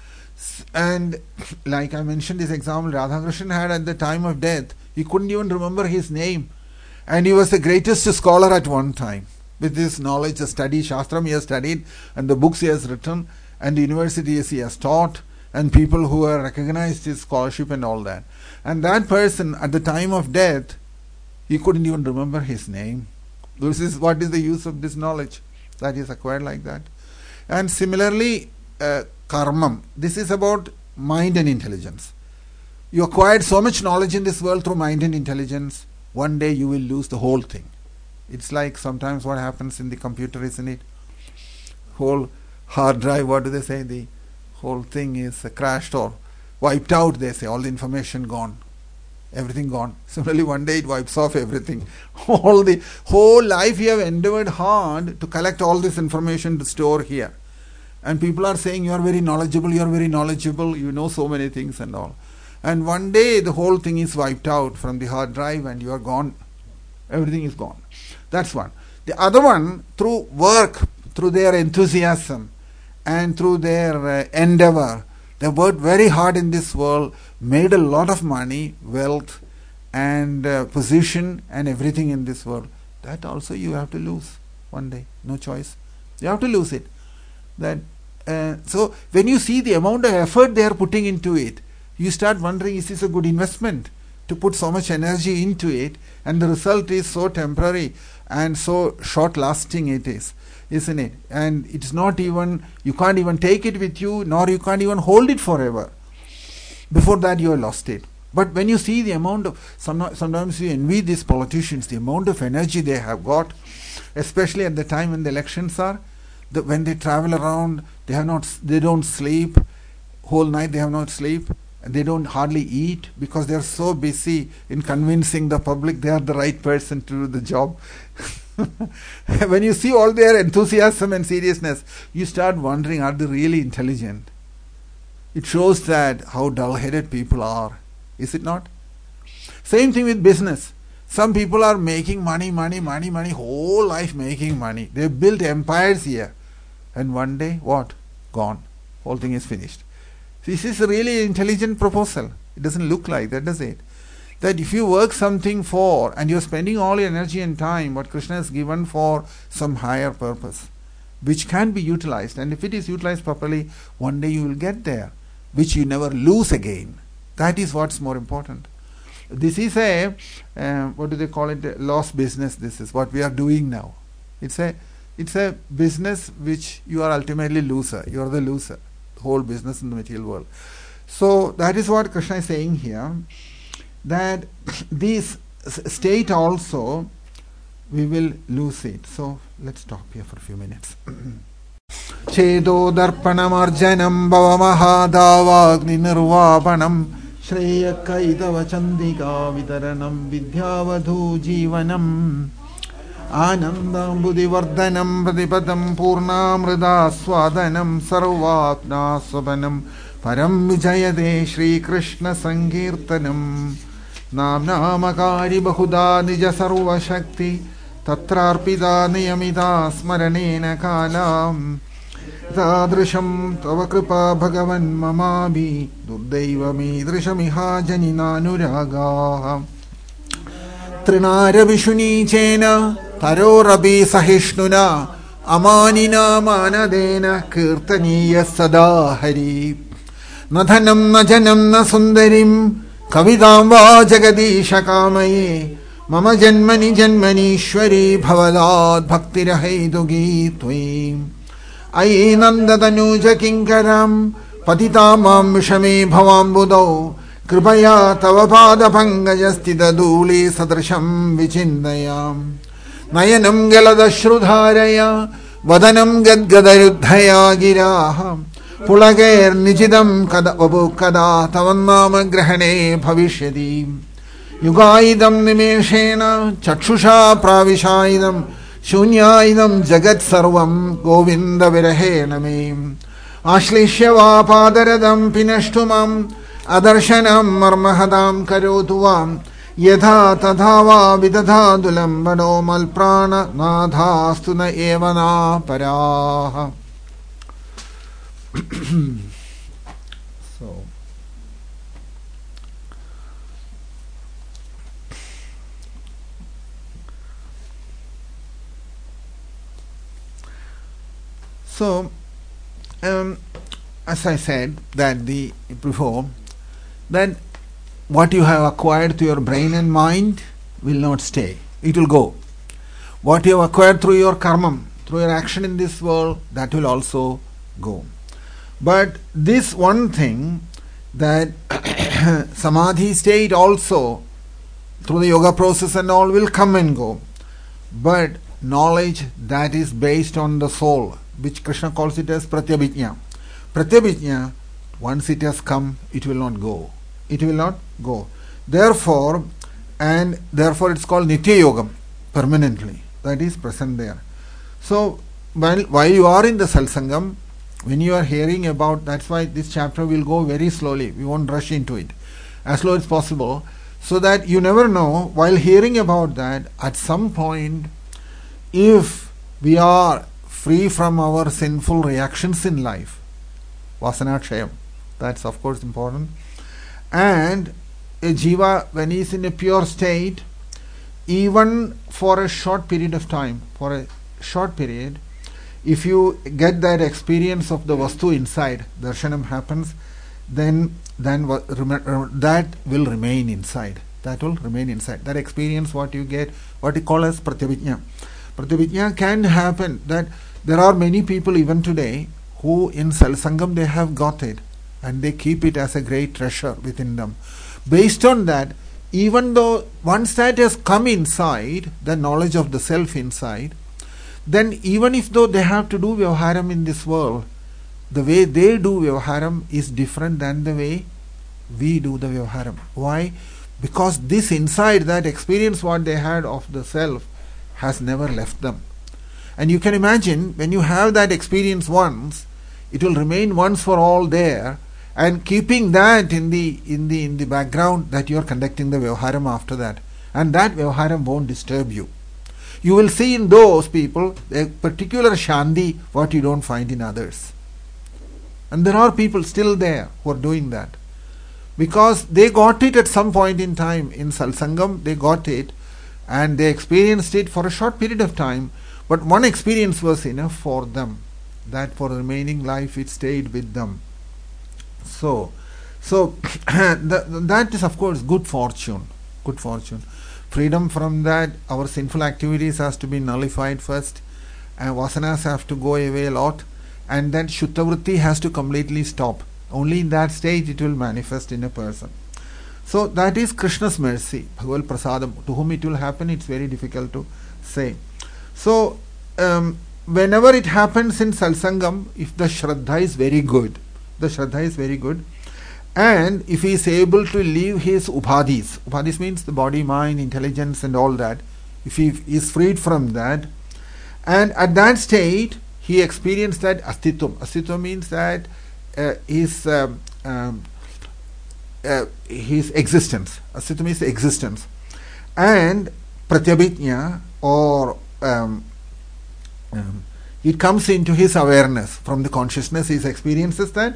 And like I mentioned this example, Radhakrishnan had at the time of death, he couldn't even remember his name. And he was the greatest scholar at one time. With his knowledge, the study, Shastram he has studied, and the books he has written, and the universities he has taught, and people who have recognized his scholarship and all that. And that person, at the time of death, he couldn't even remember his name. This is what is the use of this knowledge that is acquired like that. And similarly, uh, karmam. This is about mind and intelligence. You acquired so much knowledge in this world through mind and intelligence, one day you will lose the whole thing. It's like sometimes what happens in the computer, isn't it? Whole hard drive, what do they say? The whole thing is uh, crashed or wiped out, they say. All the information gone. Everything gone. Similarly, one day it wipes off everything. All the whole life you have endeavored hard to collect all this information to store here. And people are saying you are very knowledgeable, you are very knowledgeable, you know so many things and all. And one day the whole thing is wiped out from the hard drive and you are gone. Everything is gone. That's one. The other one, through work, through their enthusiasm and through their uh, endeavor, they worked very hard in this world, made a lot of money, wealth and uh, position and everything in this world. That also you have to lose one day. No choice. You have to lose it. That uh, so when you see the amount of effort they are putting into it, you start wondering, is this a good investment to put so much energy into it, and the result is so temporary and so short lasting it is, isn't it? And it's not even, you can't even take it with you, nor you can't even hold it forever. Before that you have lost it. But when you see the amount of, sometimes you envy these politicians, the amount of energy they have got, especially at the time when the elections are. The, when they travel around, they have not, they don't sleep whole night. They have not sleep, and they don't hardly eat because they are so busy in convincing the public they are the right person to do the job. When you see all their enthusiasm and seriousness, you start wondering, are they really intelligent? It shows that how dull-headed people are, is it not? Same thing with business. Some people are making money, money, money, money, whole life making money. They built empires here. And one day, what? Gone. Whole thing is finished. This is a really intelligent proposal. It doesn't look like that, does it? That if you work something for, and you're spending all your energy and time, what Krishna has given for some higher purpose, which can be utilized. And if it is utilized properly, one day you will get there, which you never lose again. That is what's more important. This is a, uh, what do they call it, a lost business. This is what we are doing now. It's a, it's a business which you are ultimately loser. You are the loser. The whole business in the material world. So that is what Krishna is saying here. That this state also, we will lose it. So let's stop here for a few minutes. Chedodarpanamarjanam bhavamahadavagninirvapanam Shreyakaitava chandika vitaranam vidyavadhu jivanam Anandam buddhivardhanam pradipadam purnamrida swadanam sarvapna swapanam Param vijayade Shri Krishna Sankirtanam Nam namakari bahuda nija sarva shakti Tatrarpida niyamida smaranena kalam Tadrisham tava kripa bhagavan mamabi Durdaiva drishamiha janina nuraga Trinara vishuni chena Tarorabi sahishnuna Amanina manadena Kirtaniya sada hari Nathanam najanam na sundarim Kavidam va jagadisha kamaye Mama janmani janmani ishwari Bhavalad bhakti rahaidugi tvim Ayi nandatanuja kinkaram Patitamam vishame bhavam budau Kripaya tava pada pangajastita duli sadrasham vichindayam Nayanam galadashrudharaya Vadanam gadgadayudhaya giraham Pulagair nijidam kada vabu kada Tavannama grahane bhavishyati Yugaidam nimeshena Chakshusha pravishaidam Shunyaidam jagat sarvam Govinda virahena me Ashlishya vapadaradam pinashtumam Adarshanam marmahadam karotuvam Yatha tadhava vidadhadulam Vano malprana nadhastuna evana paraha So So, um, as I said that the before, that what you have acquired to your brain and mind will not stay. It will go. What you have acquired through your karma, through your action in this world, that will also go. But this one thing, that samadhi state also, through the yoga process and all, will come and go. But knowledge that is based on the soul, which Krishna calls it as pratyabhijna. Pratyabhijna, once it has come, it will not go. It will not go. Therefore, and therefore it's called Nitya Yogam, permanently. That is present there. So, while, while you are in the Satsangam, when you are hearing about, that's why this chapter will go very slowly. We won't rush into it. As slow as possible. So that you never know, while hearing about that, at some point, if we are free from our sinful reactions in life, vasana kshayam, that's of course important, and a jiva, when he is in a pure state, even for a short period of time, for a short period, if you get that experience of the vastu inside, darshanam happens, then then that will remain inside. That will remain inside. That experience, what you get, what you call as pratyabhijna. Pratyabhijna can happen. That there are many people even today who in Satsangam they have got it and they keep it as a great treasure within them. Based on that, even though once that has come inside, the knowledge of the self inside, then even if though they have to do vyavaharam in this world, the way they do vyavaharam is different than the way we do the vyavaharam. Why? Because this inside, that experience what they had of the self has never left them. And you can imagine, when you have that experience once, it will remain once for all there, and keeping that in the in the in the background, that you are conducting the vyavaharam after that, and that vyavaharam won't disturb you. You will see in those people a particular shanti what you don't find in others. And there are people still there who are doing that. Because they got it at some point in time in Satsangam, they got it and they experienced it for a short period of time, but one experience was enough for them, that for the remaining life it stayed with them. So, so the, that is of course good fortune, good fortune. Freedom from that, our sinful activities has to be nullified first, and vasanas have to go away a lot, and then Shuddha Vritti has to completely stop. Only in that stage it will manifest in a person. So that is Krishna's mercy, Bhagavad Prasadam. To whom it will happen, it's very difficult to say. So um, whenever it happens in Satsangam, if the Shraddha is very good, the Shraddha is very good, and if he is able to leave his upadhis, upadhis means the body, mind, intelligence and all that, if he is freed from that, and at that state he experienced that astitvam. Astitvam means that uh, his um, um, uh, his existence. Astitvam is existence, and pratyabhijna, or um, um, it comes into his awareness from the consciousness. He experiences that,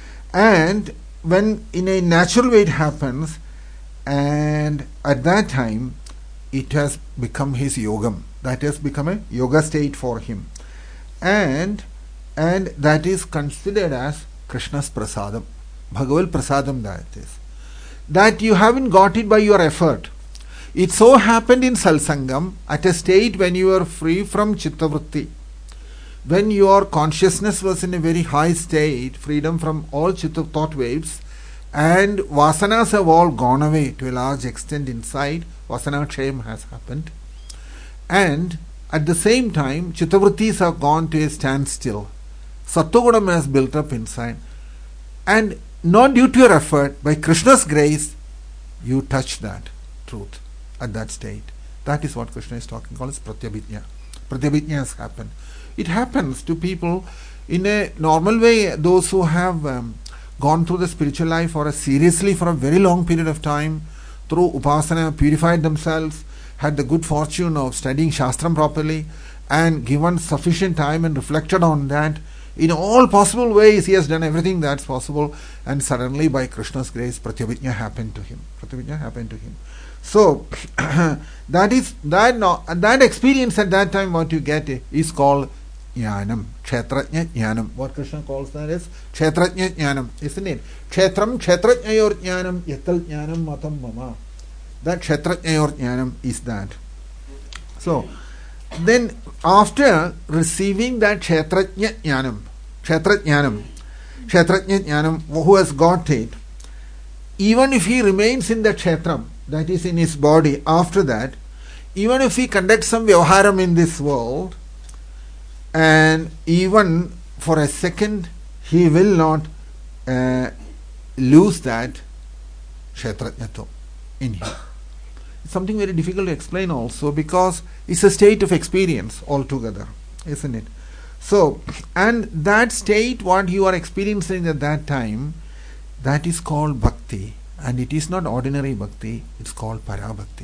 and when in a natural way it happens, and at that time it has become his yogam. That has become a yoga state for him, and and that is considered as Krishna's prasadam, Bhagavad prasadam. That is that you haven't got it by your effort. It so happened in Satsangam at a state when you were free from chittavritti, when your consciousness was in a very high state, freedom from all chitta thought waves, and vasanas have all gone away to a large extent inside. Vasana kshayam has happened, and at the same time chittavrittis have gone to a standstill. Sattvagunam has built up inside, and not due to your effort, by Krishna's grace, you touch that truth at that state. That is what Krishna is talking about as pratyabhijna. Pratyabhijna has happened. It happens to people in a normal way. Those who have um, gone through the spiritual life for a seriously for a very long period of time, through upasana, purified themselves, had the good fortune of studying Shastram properly, and given sufficient time and reflected on that, in all possible ways he has done everything that's possible, and suddenly by Krishna's grace pratyabhijna happened to him. Pratyabhijna happened to him. So that is that no, that experience at that time, what you get is called jnanam, kshetrajna jnanam. What Krishna calls that is kshetrajna jnanam, isn't it? Kshetram kshetrajnayor jnanam yatal jnanam matam mama. That kshetrajnayor jnanam is that. So then after receiving that kshetrajna jnanam, kshetrajnanam, kshetrajna jnanam, who has got it, even if he remains in the kshetram, that is in his body, after that, even if he conducts some vyavaharam in this world, and even for a second he will not uh, lose that kshetrajnatvam in him. It's something very difficult to explain also, because it's a state of experience altogether, isn't it? So, and that state what you are experiencing at that time, that is called bhakti, and it is not ordinary bhakti, it's called parabhakti.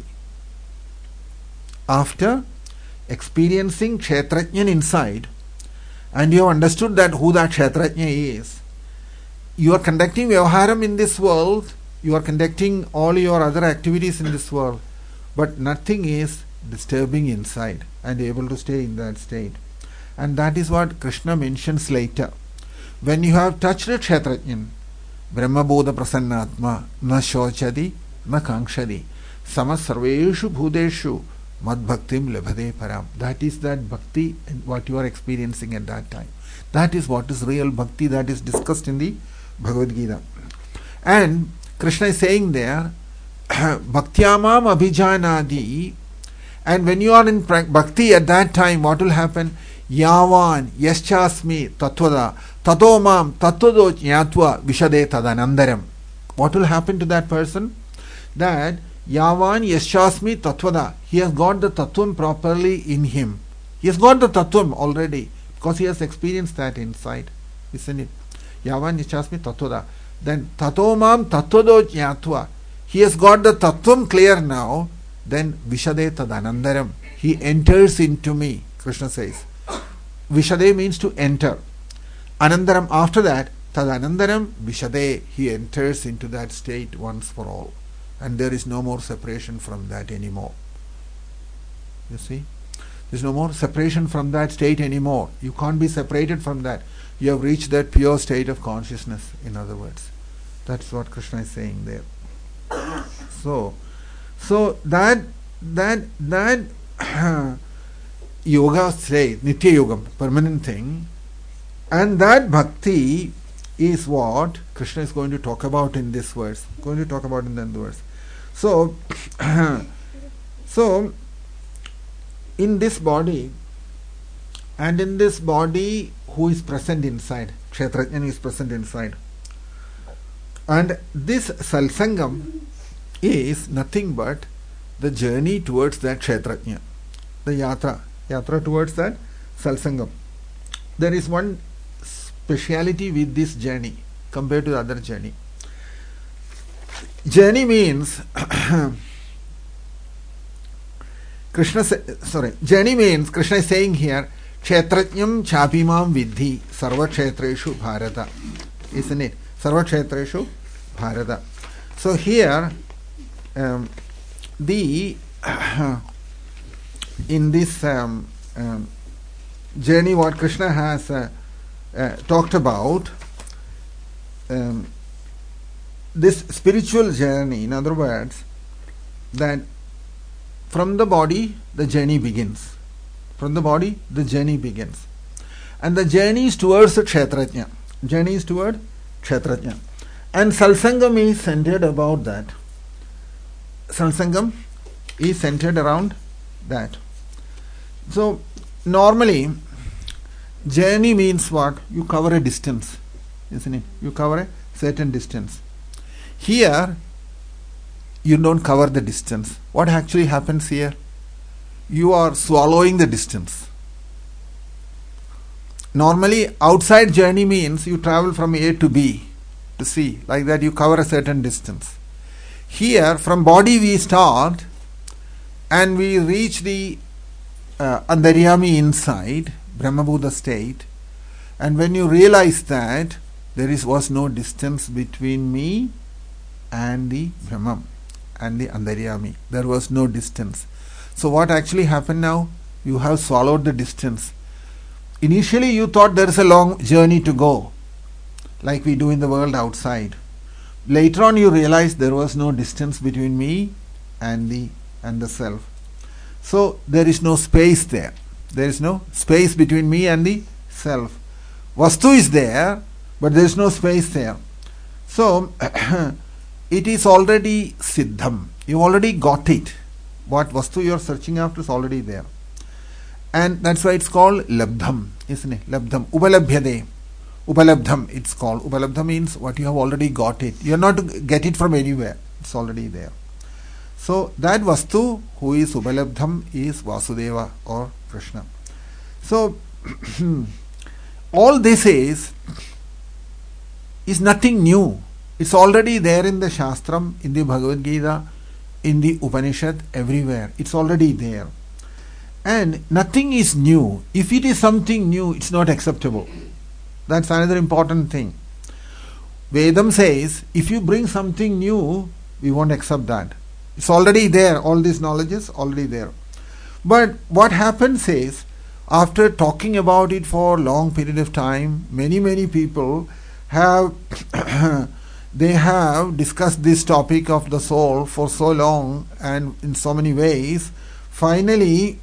After experiencing kshetrajnan inside, and you have understood that who that kshetrajna is, you are conducting vyavaharam in this world, you are conducting all your other activities in this world, but nothing is disturbing inside, and able to stay in that state. And that is what Krishna mentions later. When you have touched a kshetrajnan, Brahmabodha prasannatma na shochadi na kankshadi sama sarveshu bhudeshu mad bhaktim labhade param. That is that bhakti, what you are experiencing at that time. That is what is real bhakti, that is discussed in the Bhagavad Gita. And Krishna is saying there, bhaktyamam abhijanadi, and when you are in bhakti at that time, what will happen? Yavan yaschasmi tatvada tato mam tattvado jnatva vishade tadanandaram. What will happen to that person? That yavan yaschasmi tatvada, he has got the tattvam properly in him. He has got the tattvam already, because he has experienced that inside, isn't it? Yavan yaschasmi tatvada. Then tato mam tattvado jnatva, he has got the tattvam clear now. Then vishade tadanandaram, he enters into me, Krishna says. Vishade means to enter. Anandaram, after that, tadanandaram vishade, he enters into that state once for all, and there is no more separation from that anymore. You see, there is no more separation from that state anymore. You can't be separated from that. You have reached that pure state of consciousness, in other words. That's what Krishna is saying there. So, so that that that yoga state, nitya yogam, permanent thing, and that bhakti is what Krishna is going to talk about in this verse. Going to talk about in that verse. So, so in this body, And in this body, who is present inside? Kshetrajna is present inside. And this Salsangam is nothing but the journey towards that Kshetrajna. The yatra. Yatra towards that Salsangam. There is one speciality with this journey compared to the other journey. Journey means Krishna, sorry, journey means Krishna is saying here, Kshetrajnam chapimam vidhi sarva kshetreshu bharata. Isn't it? Sarva kshetreshu bharata. So here, um, the in this um, um, journey, what Krishna has uh, uh, talked about, um, this spiritual journey, in other words, that from the body the journey begins. From the body the journey begins. And the journey is towards the Kshetrajna. Journey is toward Kshetrajna. And Salsangam is centered about that. Salsangam is centered around that. So, normally, journey means what? You cover a distance, isn't it? You cover a certain distance. Here, you don't cover the distance. What actually happens here? You are swallowing the distance. Normally, outside journey means you travel from A to B to C. Like that, you cover a certain distance. Here, from body we start and we reach the uh, Antaryami inside, Brahmabhuta state. And when you realize that there is was no distance between me and the Brahman and the Antaryami. There was no distance. So what actually happened now? You have swallowed the distance. Initially you thought there is a long journey to go, like we do in the world outside. Later on you realize there was no distance between me and the and the self. So there is no space there. There is no space between me and the self. Vastu is there, but there is no space there. So it is already siddham. You already got it. What vastu you are searching after is already there. And that's why it's called labdham, isn't it? Labdham. Upalabhyade. Upalabdham, it's called. Upalabdha means what you have already got it. You are not to get it from anywhere. It's already there. So that vastu who is Upalabdham is Vasudeva or Krishna. So all this is is nothing new. It's already there in the Shastram, in the Bhagavad Gita, in the Upanishad, everywhere. It's already there. And nothing is new. If it is something new, it's not acceptable. That's another important thing. Vedam says, if you bring something new, we won't accept that. It's already there. All this knowledge is already there. But what happens is, after talking about it for a long period of time, many, many people have they have discussed this topic of the soul for so long and in so many ways. Finally,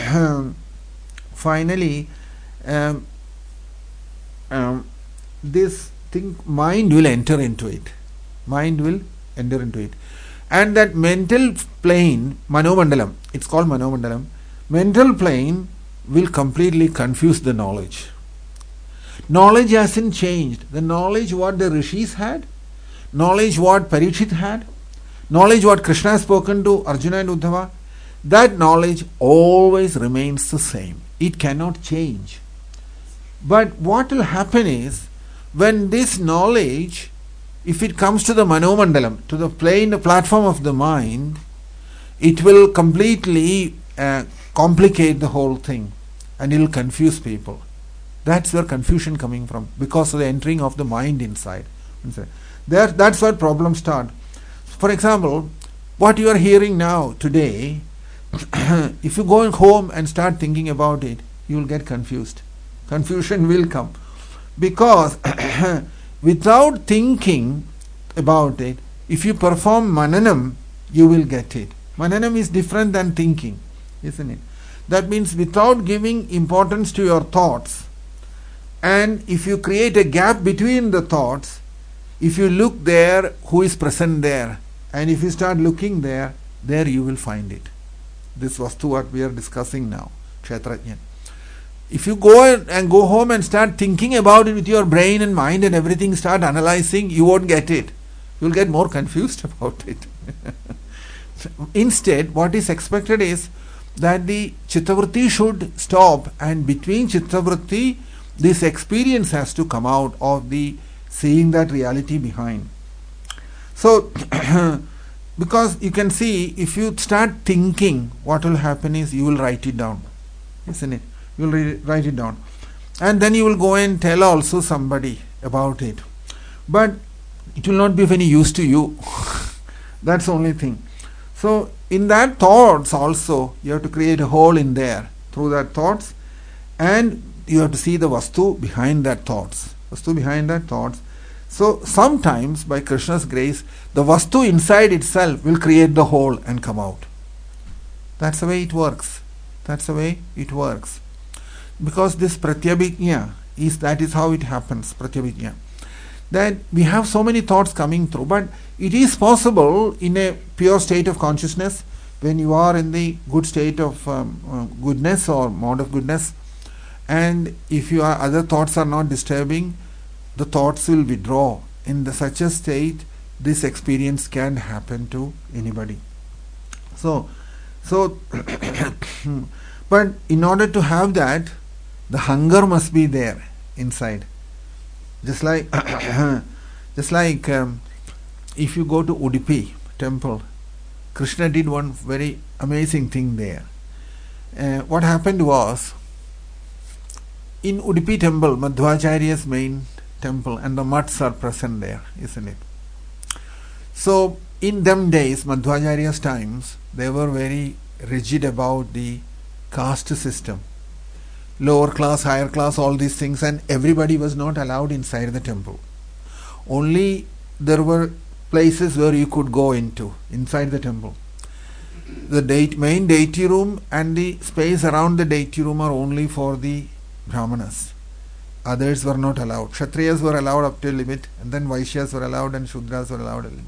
finally, um, um, this thing, mind will enter into it. Mind will enter into it. And that mental plane, Manomandalam, it's called Manomandalam, mental plane will completely confuse the knowledge. Knowledge hasn't changed. The knowledge what the rishis had, knowledge what Parikshit had, knowledge what Krishna has spoken to Arjuna and Uddhava, that knowledge always remains the same. It cannot change. But what will happen is, when this knowledge, if it comes to the Manomandalam, to the plane, the platform of the mind, it will completely uh, complicate the whole thing and it will confuse people. That's where confusion coming from, because of the entering of the mind inside. There, that's where problems start. For example, what you are hearing now, today, if you go home and start thinking about it, you will get confused. Confusion will come. Because without thinking about it, if you perform mananam, you will get it. Mananam is different than thinking, isn't it? That means without giving importance to your thoughts, and if you create a gap between the thoughts, if you look there, who is present there? And if you start looking there, there you will find it. This was to what we are discussing now, Kshetrajna. If you go and go home and start thinking about it with your brain and mind and everything, start analyzing, you won't get it. You'll get more confused about it. Instead, what is expected is that the Chittavritti should stop, and between Chittavritti, this experience has to come out of the seeing that reality behind. So, because you can see, if you start thinking, what will happen is you will write it down, isn't it? You will write it down, and then you will go and tell also somebody about it, but it will not be of any use to you. That's the only thing. So in that thoughts also, you have to create a hole in there through that thoughts, and you have to see the vastu behind that thoughts. Vastu behind that thoughts. So sometimes by Krishna's grace, the vastu inside itself will create the hole and come out. That's the way it works. That's the way it works. Because this pratyabhijna is, that is how it happens, pratyabhijna. That we have so many thoughts coming through, but it is possible in a pure state of consciousness, when you are in the good state of um, uh, goodness or mode of goodness, and if your other thoughts are not disturbing, the thoughts will withdraw. In the, such a state, this experience can happen to anybody. So, so but in order to have that, the hunger must be there inside. Just like, just like um, if you go to Udupi temple, Krishna did one very amazing thing there. Uh, what happened was, in Udupi temple, Madhvacharya's main temple, and the mutts are present there, isn't it? So in them days, Madhvacharya's times, they were very rigid about the caste system. Lower class, higher class, all these things, and everybody was not allowed inside the temple. Only there were places where you could go into, inside the temple. The date, main deity room and the space around the deity room are only for the Brahmanas. Others were not allowed. Kshatriyas were allowed up to a limit, and then Vaishyas were allowed, and Shudras were allowed a little.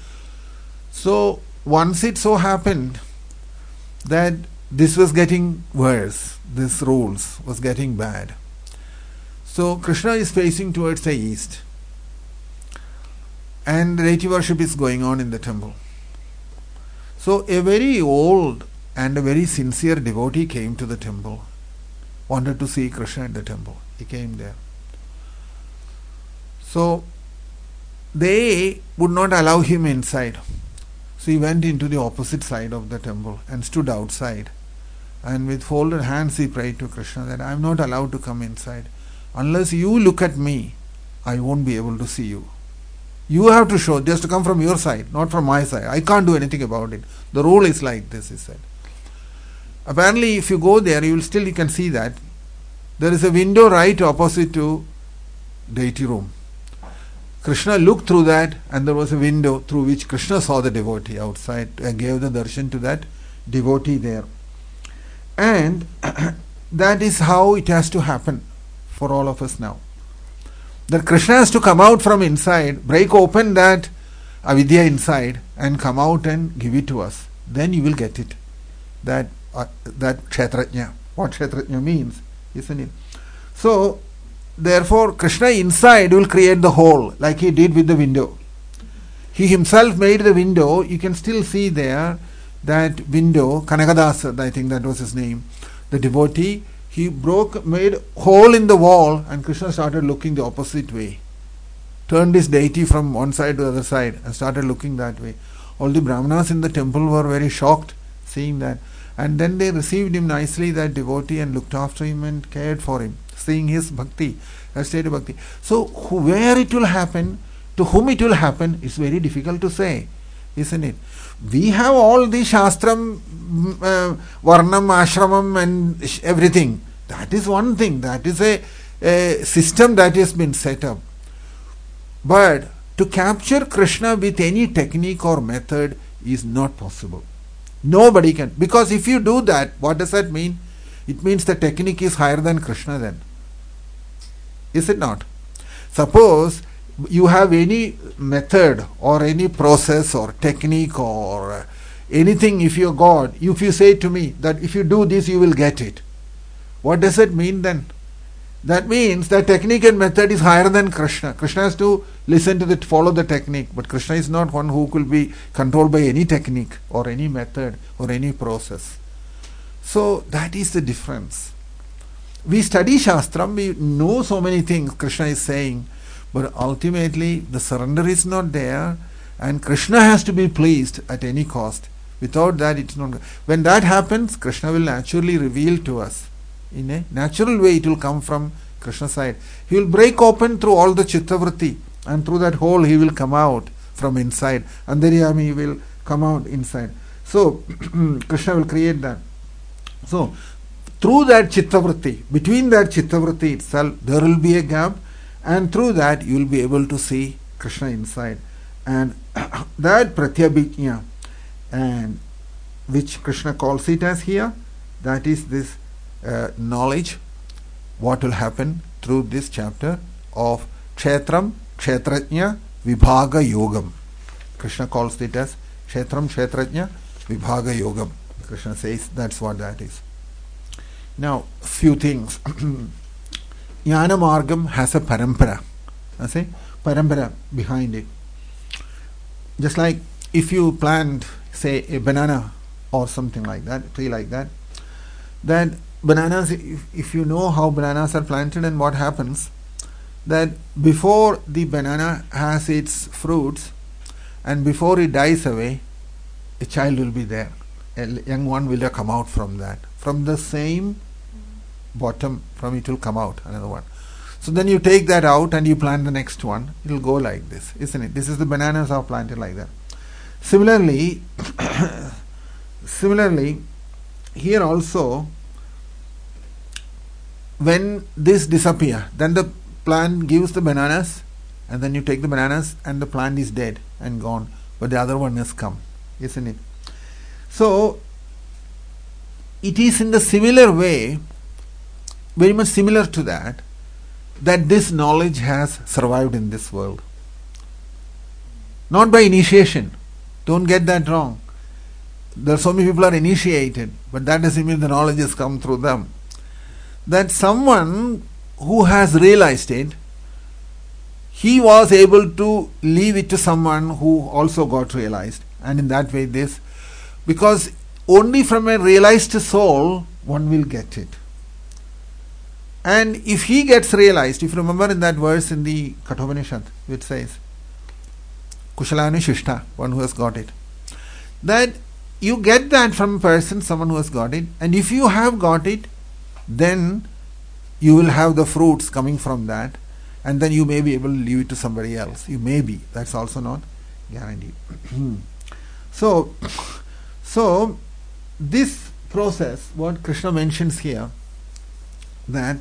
So once it so happened that this was getting worse, this rules was getting bad. So Krishna is facing towards the east, and deity worship is going on in the temple. So a very old and a very sincere devotee came to the temple, wanted to see Krishna at the temple. He came there. So they would not allow him inside. So he went into the opposite side of the temple and stood outside. And with folded hands he prayed to Krishna that I am not allowed to come inside. Unless you look at me, I won't be able to see you. You have to show, just to come from your side, not from my side. I can't do anything about it. The rule is like this, he said. Apparently, if you go there, you will still, you can see that there is a window right opposite to deity room. Krishna looked through that, and there was a window through which Krishna saw the devotee outside and gave the darshan to that devotee there. And that is how it has to happen for all of us now. That Krishna has to come out from inside, break open that avidya inside, and come out and give it to us. Then you will get it. That uh, that kshetrajna. What kshetrajna means, isn't it? So, therefore, Krishna inside will create the hole, like he did with the window. He himself made the window. You can still see there that window. Kanakadasa, I think that was his name. The devotee, he broke, made hole in the wall, and Krishna started looking the opposite way. Turned his deity from one side to the other side and started looking that way. All the Brahmanas in the temple were very shocked seeing that. And then they received him nicely, that devotee, and looked after him and cared for him, seeing his bhakti, that state of bhakti. So, who, where it will happen, to whom it will happen, is very difficult to say, isn't it? We have all the Shastram, uh, Varnam, Ashramam and everything. That is one thing. That is a, a system that has been set up. But to capture Krishna with any technique or method is not possible. Nobody can. Because if you do that, what does that mean? It means the technique is higher than Krishna then. Is it not? Suppose you have any method or any process or technique or anything, if you're God, if you say to me that if you do this, you will get it. What does it mean then? That means the technique and method is higher than Krishna. Krishna has to listen to the, follow the technique, but Krishna is not one who could be controlled by any technique or any method or any process. So that is the difference. We study Shastram, we know so many things Krishna is saying, but ultimately the surrender is not there, and Krishna has to be pleased at any cost. Without that, it's not. When that happens, Krishna will naturally reveal to us. In a natural way, it will come from Krishna's side. He will break open through all the Chittavritti, and through that hole he will come out from inside. Antaryami will come out inside. So Krishna will create that. So through that Chittavritti, between that Chittavritti itself, there will be a gap, and through that you will be able to see Krishna inside. And that Pratyabhijna, and which Krishna calls it as here, that is this uh, knowledge, what will happen through this chapter of Kshetram, Kshetrajna, Vibhaga Yogam. Krishna calls it as Kshetram, Kshetrajna, Vibhaga Yogam. Krishna says that's what that is. Now, few things. Jnana Margam has a parampara. I say parampara behind it. Just like if you plant, say, a banana or something like that, a tree like that, then bananas, if, if you know how bananas are planted and what happens, that before the banana has its fruits and before it dies away, a child will be there. A young one will come out from that. From the same bottom, from it will come out another one. So then you take that out and you plant the next one. It will go like this, isn't it? This is the bananas are planted like that. Similarly, similarly, here also, when this disappears, then the plant gives the bananas, and then you take the bananas and the plant is dead and gone, but the other one has come, isn't it? So it is in the similar way, very much similar to that, that this knowledge has survived in this world. Not by initiation. Don't get that wrong. There are so many people are initiated, but that doesn't mean the knowledge has come through them. That someone who has realized it, he was able to leave it to someone who also got realized. And in that way this, because only from a realized soul one will get it. And if he gets realized, if you remember in that verse in the Kathopanishad, which says, Kushalani Shishta, one who has got it, that you get that from a person, someone who has got it, and if you have got it, then you will have the fruits coming from that, and then you may be able to leave it to somebody else. You may be. That's also not guaranteed. so, so this process, what Krishna mentions here, that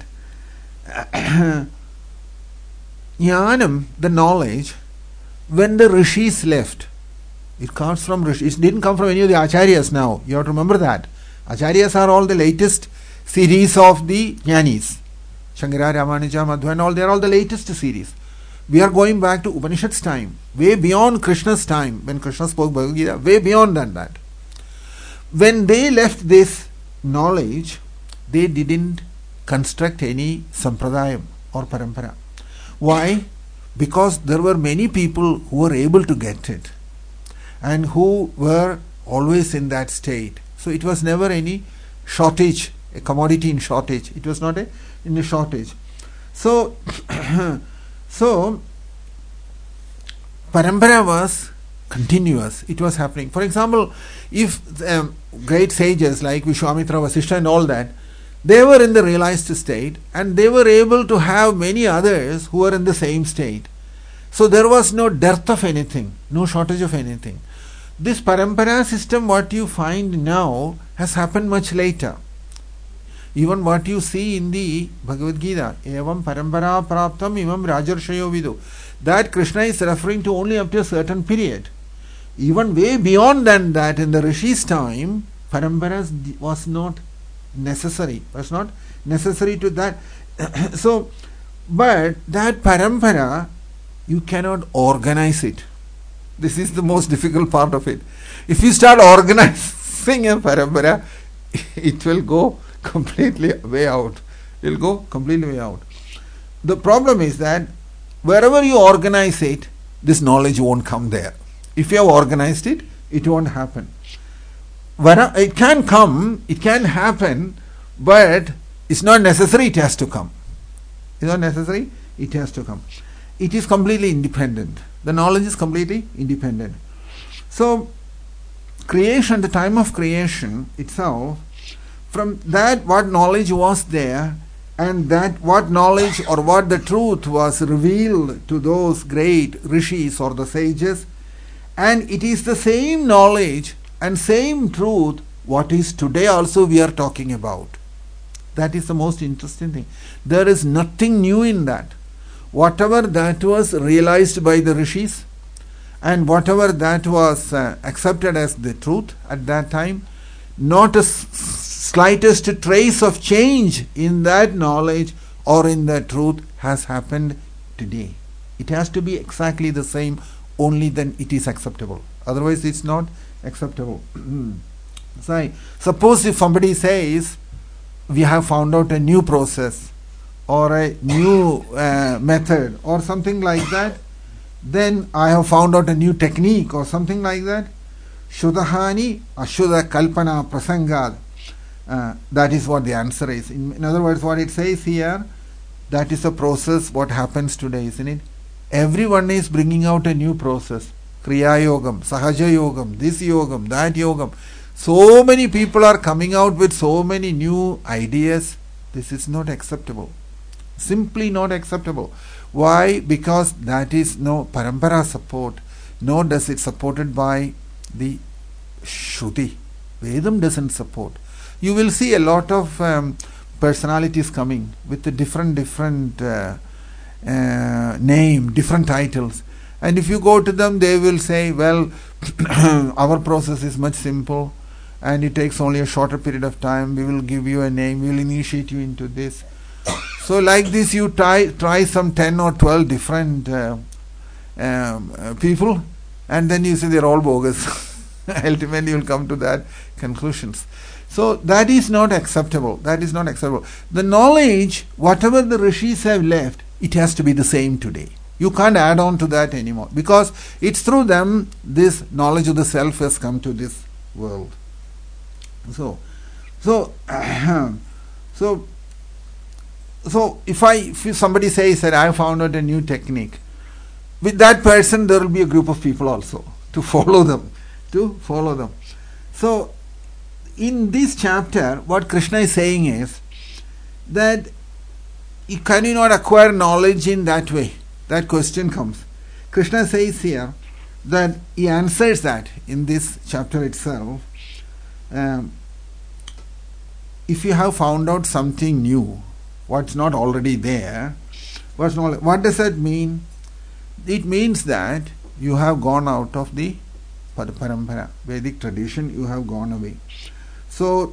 Jnanam, the knowledge, when the rishis left, it comes from rishis. It didn't come from any of the acharyas now. You have to remember that. Acharyas are all the latest series of the jnanis. Shankara, Ramanuja, Madhva and all, they are all the latest series. We are going back to Upanishad's time, way beyond Krishna's time, when Krishna spoke Bhagavad Gita, way beyond than that. When they left this knowledge, they didn't construct any sampradayam or parampara. Why? Because there were many people who were able to get it and who were always in that state. So it was never any shortage, a commodity in shortage. It was not a in a shortage. So, so parampara was continuous. It was happening. For example, if um, great sages like Vishwamitra, Vasishtha and all that, they were in the realized state and they were able to have many others who were in the same state. So there was no dearth of anything, no shortage of anything. This parampara system, what you find now, has happened much later. Even what you see in the Bhagavad Gita, evam parampara praptam imam rajarshayo vidu, that Krishna is referring to only up to a certain period. Even way beyond than that, in the Rishi's time, parampara was not necessary, was not necessary to that. So, but that parampara, you cannot organize it. This is the most difficult part of it. If you start organizing a parampara, it will go completely way out. It will go completely way out. The problem is that wherever you organize it, this knowledge won't come there. If you have organized it, it won't happen. Where it can come, it can happen, but it's not necessary it has to come. It's not necessary it has to come. It is completely independent. The knowledge is completely independent. So, creation, the time of creation itself, from that what knowledge was there, and that what knowledge or what the truth was revealed to those great rishis or the sages, and it is the same knowledge and same truth what is today also we are talking about. That is the most interesting thing. There is nothing new in that. Whatever that was realized by the rishis and whatever that was uh, accepted as the truth at that time, not a s- slightest trace of change in that knowledge or in that truth has happened today. It has to be exactly the same, only then it is acceptable. Otherwise it's not acceptable. So, suppose if somebody says, we have found out a new process or a new uh, method or something like that, then I have found out a new technique or something like that. Shudahani Ashuda Kalpana Prasangad. Uh, that is what the answer is. In, in other words, what it says here, that is a process what happens today, isn't it? Everyone is bringing out a new process. Kriya Yogam, Sahaja Yogam, this Yogam, that Yogam. So many people are coming out with so many new ideas. This is not acceptable. Simply not acceptable. Why? Because that is no parampara support, nor does it supported by the Shruti. Vedam doesn't support. You will see a lot of um, personalities coming with the different different uh, uh, name, different titles. And if you go to them, they will say, well, our process is much simple and it takes only a shorter period of time. We will give you a name, we will initiate you into this. So like this, you try, try some ten or twelve different uh, um, uh, people, and then you say they're all bogus. Ultimately, you'll come to that conclusions. So that is not acceptable. That is not acceptable. The knowledge, whatever the rishis have left, it has to be the same today. You can't add on to that anymore, because it's through them this knowledge of the self has come to this world. So, so, so, so if I, if somebody says that I found out a new technique, with that person there will be a group of people also to follow them, to follow them. So, in this chapter, what Krishna is saying is that you can you not acquire knowledge in that way? That question comes. Krishna says here that he answers that in this chapter itself. Um, if you have found out something new, what's not already there, what's not, what does that mean? It means that you have gone out of the parampara, Vedic tradition, you have gone away. So,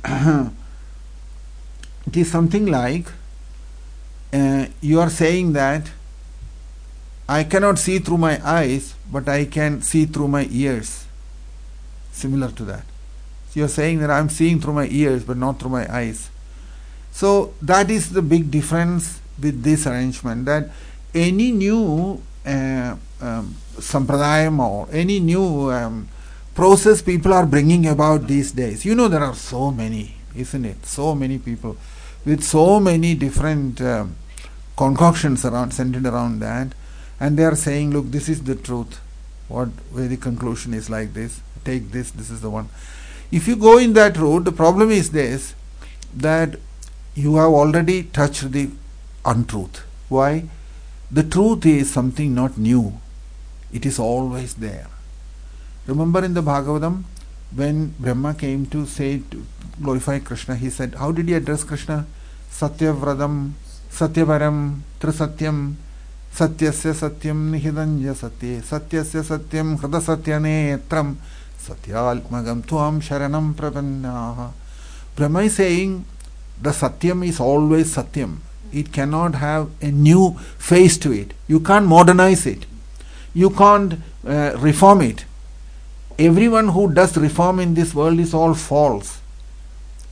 it is something like uh, you are saying that I cannot see through my eyes, but I can see through my ears. Similar to that. So you are saying that I am seeing through my ears, but not through my eyes. So that is the big difference with this arrangement, that any new uh, um, sampradayam or any new um, process people are bringing about these days. You know, there are so many, isn't it? So many people with so many different um, concoctions around, centered around that. And they are saying, look, this is the truth. What Vedic conclusion is like this. Take this, this is the one. If you go in that route, the problem is this, that you have already touched the untruth. Why? The truth is something not new. It is always there. Remember in the Bhagavatam, when Brahma came to say, to glorify Krishna, he said, how did he address Krishna? Satyavradam, Satyavaram, Trisatyam, Satyasya Satyam Nihidanja Satye, Satyasya Satyam Hrada Satyanetram, Satyalmagam Tuam Sharanam Prapannaha. Brahma is saying, the Satyam is always Satyam. It cannot have a new face to it. You can't modernize it. You can't uh, reform it. Everyone who does reform in this world is all false.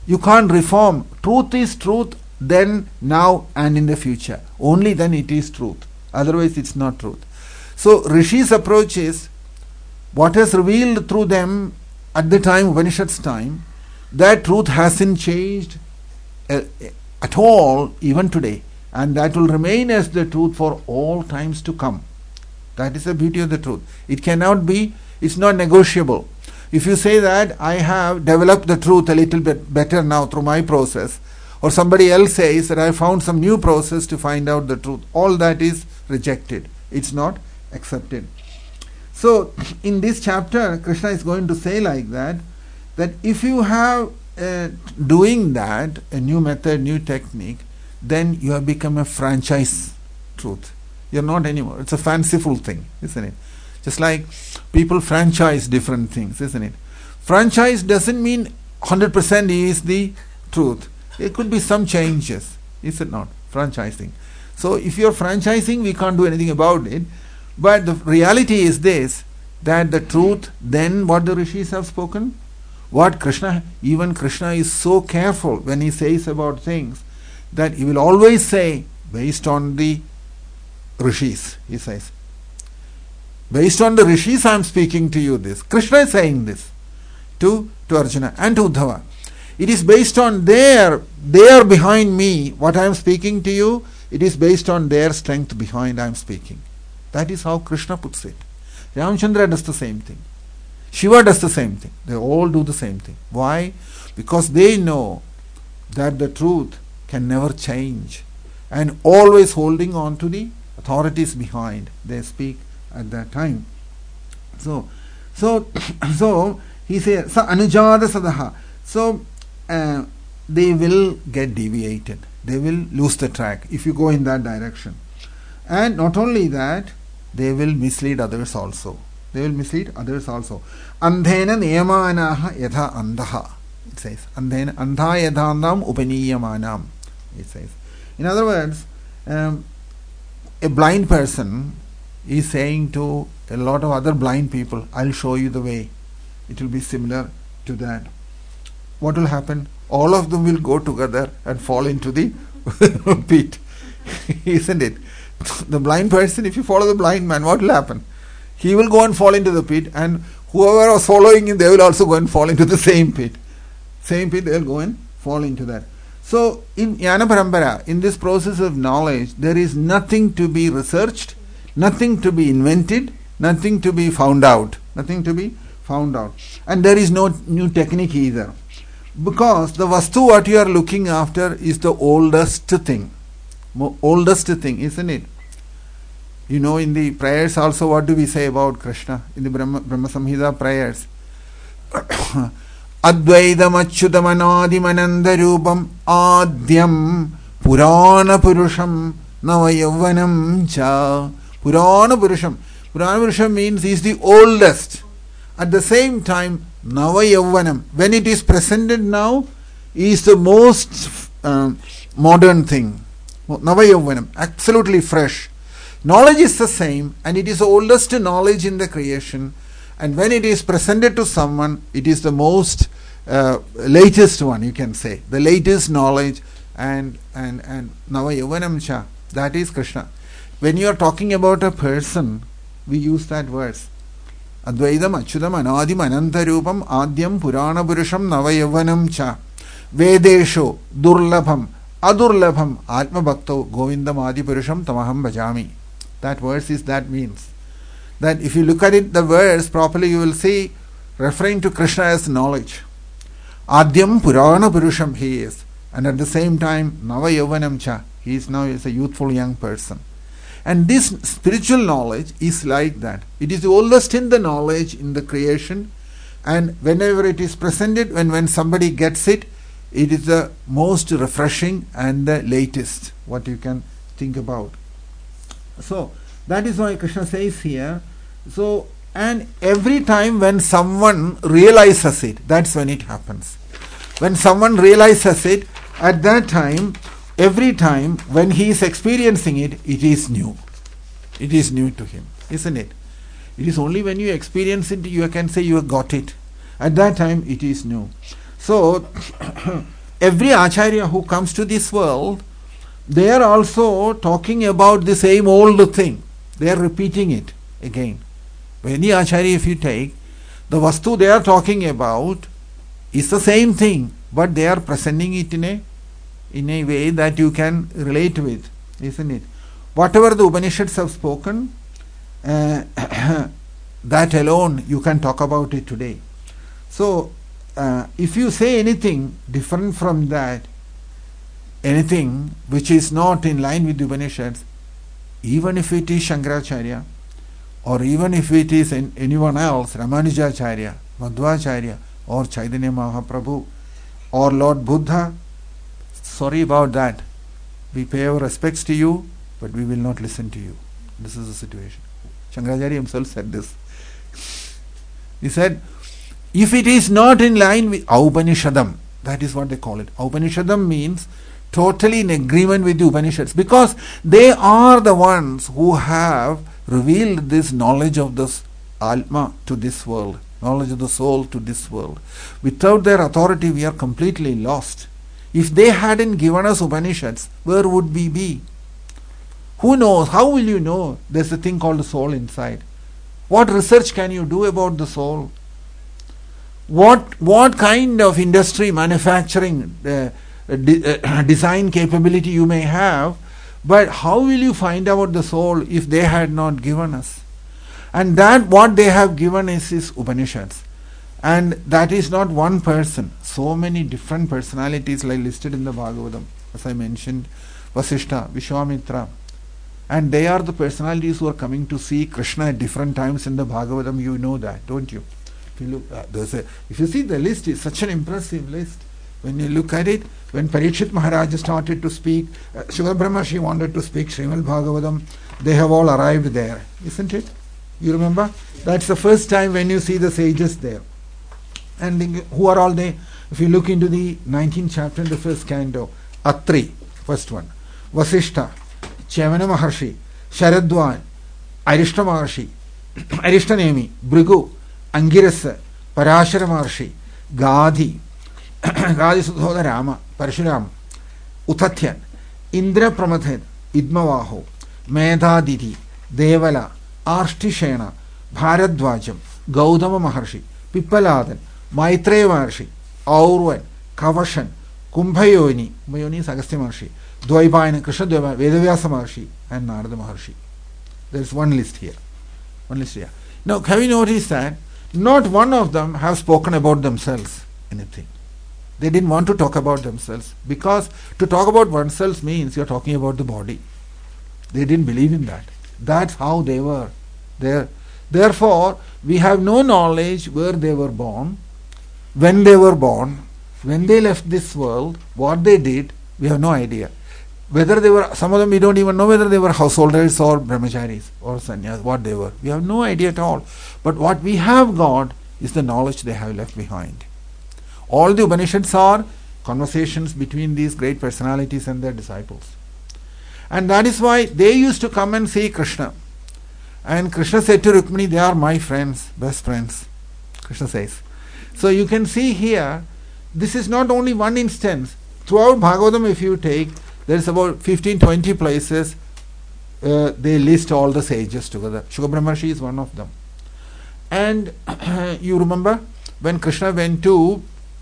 You can't reform. Truth is truth then, now and in the future. Only then it is truth. Otherwise it's not truth. So Rishi's approach is what is revealed through them at the time, Upanishad's time, that truth hasn't changed uh, at all even today. And that will remain as the truth for all times to come. That is the beauty of the truth. It cannot be, it's not negotiable. If you say that I have developed the truth a little bit better now through my process, or somebody else says that I found some new process to find out the truth, all that is rejected. It's not accepted. So in this chapter, Krishna is going to say like that, that if you have uh, doing that, a new method, new technique, then you have become a franchise truth. You're not anymore. It's a fanciful thing, isn't it? Just like people franchise different things, isn't it? Franchise doesn't mean one hundred percent is the truth. There could be some changes, is it not? Franchising. So if you're franchising, we can't do anything about it. But the reality is this, that the truth, then what the rishis have spoken, what Krishna, even Krishna is so careful when he says about things, that he will always say, based on the rishis, he says. Based on the rishis I am speaking to you this. Krishna is saying this to, to Arjuna and to Uddhava. It is based on their, they are behind me, what I am speaking to you, it is based on their strength behind I am speaking. That is how Krishna puts it. Ramchandra does the same thing. Shiva does the same thing. They all do the same thing. Why? Because they know that the truth can never change, and always holding on to the authorities behind. They speak at that time. So, so, so he says, "Sa anujada sadaha." So uh, they will get deviated. They will lose the track if you go in that direction. And not only that, they will mislead others also. They will mislead others also. Andhena niyamanaha yatha andaha. It says, Andhena andha yadhandam upaniyamanam. It says. In other words, um, a blind person is saying to a lot of other blind people, I'll show you the way. It will be similar to that. What will happen? All of them will go together and fall into the pit. Isn't it? The blind person, if you follow the blind man, what will happen? He will go and fall into the pit, and whoever was following him, they will also go and fall into the same pit. Same pit, they will go and fall into that. So, in Jnana Parampara, in this process of knowledge, there is nothing to be researched, nothing to be invented, nothing to be found out. Nothing to be found out. And there is no new technique either. Because the Vastu what you are looking after is the oldest thing. Oldest thing, isn't it? You know, in the prayers also, what do we say about Krishna? In the Brahma, Brahma Samhita prayers. Advaidam achyutam anadim anandarupam adyam purana purusham navayavvanam cha. Purana purusham. Purana purusham means he is the oldest. At the same time, navayavvanam. When it is presented now, he is the most um, modern thing. Navayavvanam. Absolutely fresh. Knowledge is the same, and it is the oldest knowledge in the creation, and when it is presented to someone, it is the most uh, latest one, you can say, the latest knowledge, and and and Navayavanam cha, that is Krishna. When you are talking about a person, we use that verse. Advaidam achyutam anadim anantarupam adyam purana purusham navayavanam cha vedesho durlabham adurlabham atma bhakto govindam adi purusham tamaham bhajami. That verse is, that means that if you look at it, the verse properly, you will see referring to Krishna as knowledge. Adyam Purana Purusham he is, and at the same time Nava Yavanam cha, he is now is a youthful young person. And this spiritual knowledge is like that. It is the oldest in the knowledge in the creation, and whenever it is presented, when, when somebody gets it, it is the most refreshing and the latest what you can think about. So that is why Krishna says here, so, and every time when someone realizes it, that's when it happens. When someone realizes it, at that time, every time when he is experiencing it, it is new. It is new to him, isn't it? It is only when you experience it, you can say you have got it. At that time, it is new. So, every Acharya who comes to this world, they are also talking about the same old thing. They are repeating it again. Any Acharya if you take, the Vastu they are talking about is the same thing, but they are presenting it in a in a way that you can relate with, isn't it? Whatever the Upanishads have spoken, uh, that alone you can talk about it today. So, uh, if you say anything different from that, anything which is not in line with the Upanishads, even if it is Shankaracharya, or even if it is in anyone else, Ramanujacharya, Madhvacharya, or Chaitanya Mahaprabhu, or Lord Buddha, sorry about that. We pay our respects to you, but we will not listen to you. This is the situation. Shankaracharya himself said this. He said, if it is not in line with Aupanishadam, that is what they call it. Aupanishadam means totally in agreement with the Upanishads, because they are the ones who have revealed this knowledge of this Atma to this world, knowledge of the soul to this world. Without their authority, we are completely lost. If they hadn't given us Upanishads, where would we be? Who knows? How will you know there's a thing called the soul inside? What research can you do about the soul? What what kind of industry, manufacturing, uh, de- uh, design capability you may have, but how will you find out the soul if they had not given us? And that what they have given us is Upanishads. And that is not one person. So many different personalities like listed in the Bhagavatam. As I mentioned, Vasishtha, Vishwamitra. And they are the personalities who are coming to see Krishna at different times in the Bhagavatam. You know that, don't you? If you, look, uh, there's a, if you see the list, it's such an impressive list. When you look at it, when Parikshit Maharaj started to speak, uh, Shuka Brahmashi wanted to speak Srimad Bhagavatam, they have all arrived there, isn't it? You remember? That's the first time when you see the sages there. And who are all they? If you look into the nineteenth chapter in the first canto, Atri, first one, Vasishtha, Chavana Maharshi, Sharadwan, Arishta Maharshi, Arishtanemi, Brigu, Angirasa, Parashara Maharshi, Gadhi, Gadhi Sudhoda Rama, Parshuram, Uthatyan, Indra Pramathed, Idmavaho, Medhaditi, Devala, Arstishena, Bharadwajam, Gautama Maharshi, Pippaladan, Maitreya Maharshi, Aurvan, Kavashan, Kumbhayoni, Mayoni is Agastya Maharshi, Dvaipayana, Krishna Dvaipayana, Vedavyasa Maharshi, and Narada Maharshi. There is one list here. One list here. Now, have you noticed that not one of them have spoken about themselves anything? They didn't want to talk about themselves, because to talk about oneself means you're talking about the body. They didn't believe in that. That's how they were there. Therefore, we have no knowledge where they were born, when they were born, when they left this world, what they did, we have no idea. Whether they were, some of them we don't even know whether they were householders or brahmacharis or sannyas, what they were. We have no idea at all. But what we have got is the knowledge they have left behind. All the Upanishads are conversations between these great personalities and their disciples. And that is why they used to come and see Krishna. And Krishna said to Rukmini, they are my friends, best friends. Krishna says. So you can see here, this is not only one instance. Throughout Bhagavatam, if you take, there is about fifteen to twenty places, uh, they list all the sages together. Shuka Brahmashi is one of them. And you remember when Krishna went to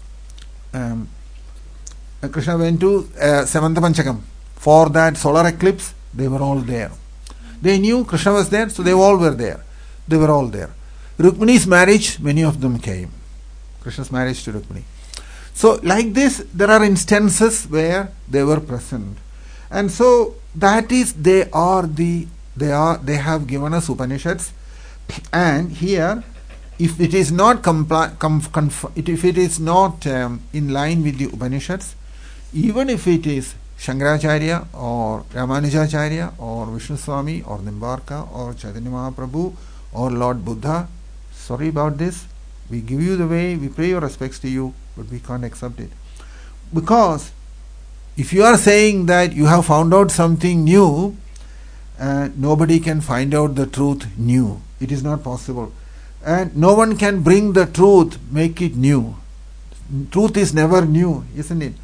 um, Krishna went to uh, Samanta Panchakam for that solar eclipse, they were all there. They knew Krishna was there, so they all were there. They were all there. Rukmini's marriage, many of them came. Krishna's marriage to Rukmini. So like this, there are instances where they were present. And so that is, they are the, they are, they have given us Upanishads. And here, if it is not compli- com- conf- if it is not um, in line with the Upanishads, even if it is Shankaracharya or Ramanujacharya or Vishnu Swami or Nimbarka or Chaitanya Mahaprabhu or Lord Buddha, sorry about this, we give you the way, we pay your respects to you, but we can't accept it. Because if you are saying that you have found out something new, uh, nobody can find out the truth new. It is not possible. And no one can bring the truth, make it new. Truth is never new, isn't it?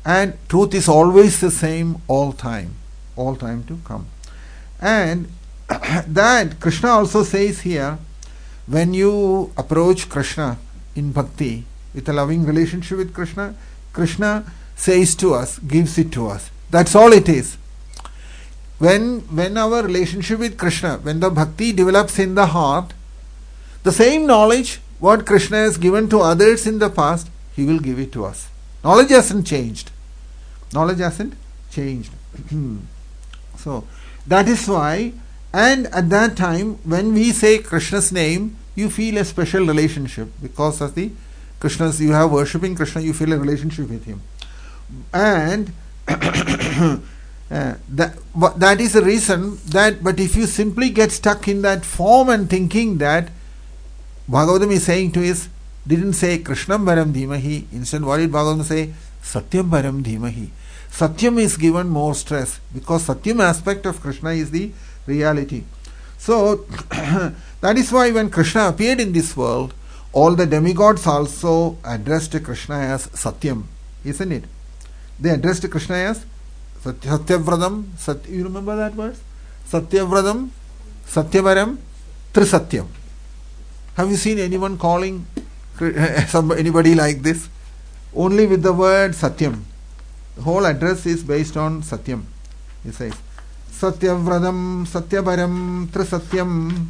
And truth is always the same all time, all time to come. And that Krishna also says here, when you approach Krishna in bhakti, with a loving relationship with Krishna, Krishna says to us, gives it to us. That's all it is. When, when our relationship with Krishna, when the bhakti develops in the heart, the same knowledge what Krishna has given to others in the past, He will give it to us. Knowledge hasn't changed. Knowledge hasn't changed. So, that is why, and at that time, when we say Krishna's name, you feel a special relationship because of the Krishna's, you have worshipping Krishna, you feel a relationship with Him. And uh, that, that is the reason that, but if you simply get stuck in that form and thinking that, Bhagavatam is saying to us, didn't say Krishnam Varam Dhimahi, instead what did Bhagavatam say? Satyam Varam Dhimahi. Satyam is given more stress because Satyam aspect of Krishna is the reality. So, that is why when Krishna appeared in this world, all the demigods also addressed Krishna as Satyam, isn't it? They addressed Krishna as Satyavradam. Sat, you remember that verse? Satyavradam, Satyavaram, Trisatyam. Have you seen anyone calling some, anybody like this? Only with the word Satyam. The whole address is based on Satyam. He says, Satyavradam, Satyavaram, Trisatyam.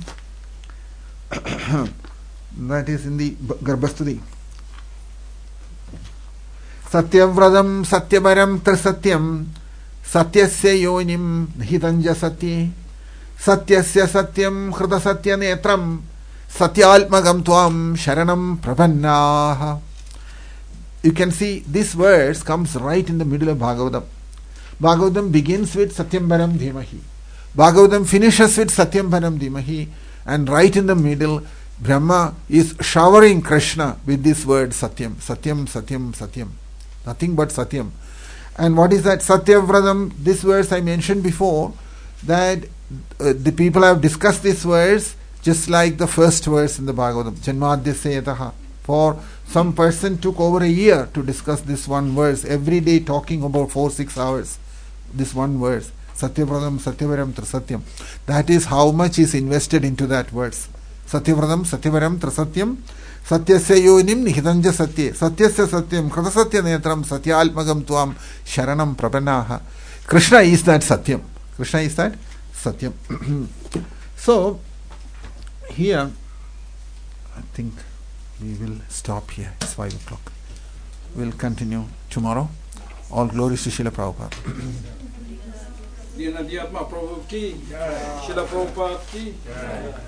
That is in the Garbhastuti. Satyavradam, Satyavaram, Trisatyam, Satyasya yonim nihitanja satye, Satyasya satyam hrida satya netram, Satyalmagam tvam sharanam prapannaha. You can see this verse comes right in the middle of Bhagavatam. Bhagavatam begins with Satyam Varam Dhimahi. Bhagavatam finishes with Satyam Varam Dhimahi, and right in the middle, Brahma is showering Krishna with this word Satyam. Satyam, Satyam, Satyam. Nothing but Satyam. And what is that? Satyavradam, this verse I mentioned before, that uh, the people have discussed this verse just like the first verse in the Bhagavatam. Janmadhyasya. For some person took over a year to discuss this one verse, every day talking about four, six hours. This one verse. Satyavradam, Satyavaram, Trisatyam. That is how much is invested into that verse. Satyavradam, Satyavaram, Trisatyam. Satyasya yonim nihitanja satye. Satyasya satyam, Kritasatya netram, Satyalmagam tvam, Sharanam prapannaha. Krishna is that Satyam. Krishna is that Satyam. So, here, I think we will stop here. It's five o'clock. We'll continue tomorrow. All glories to Srila Prabhupada. Dina Diatma Prabhu ki, Srila Prabhupada ki.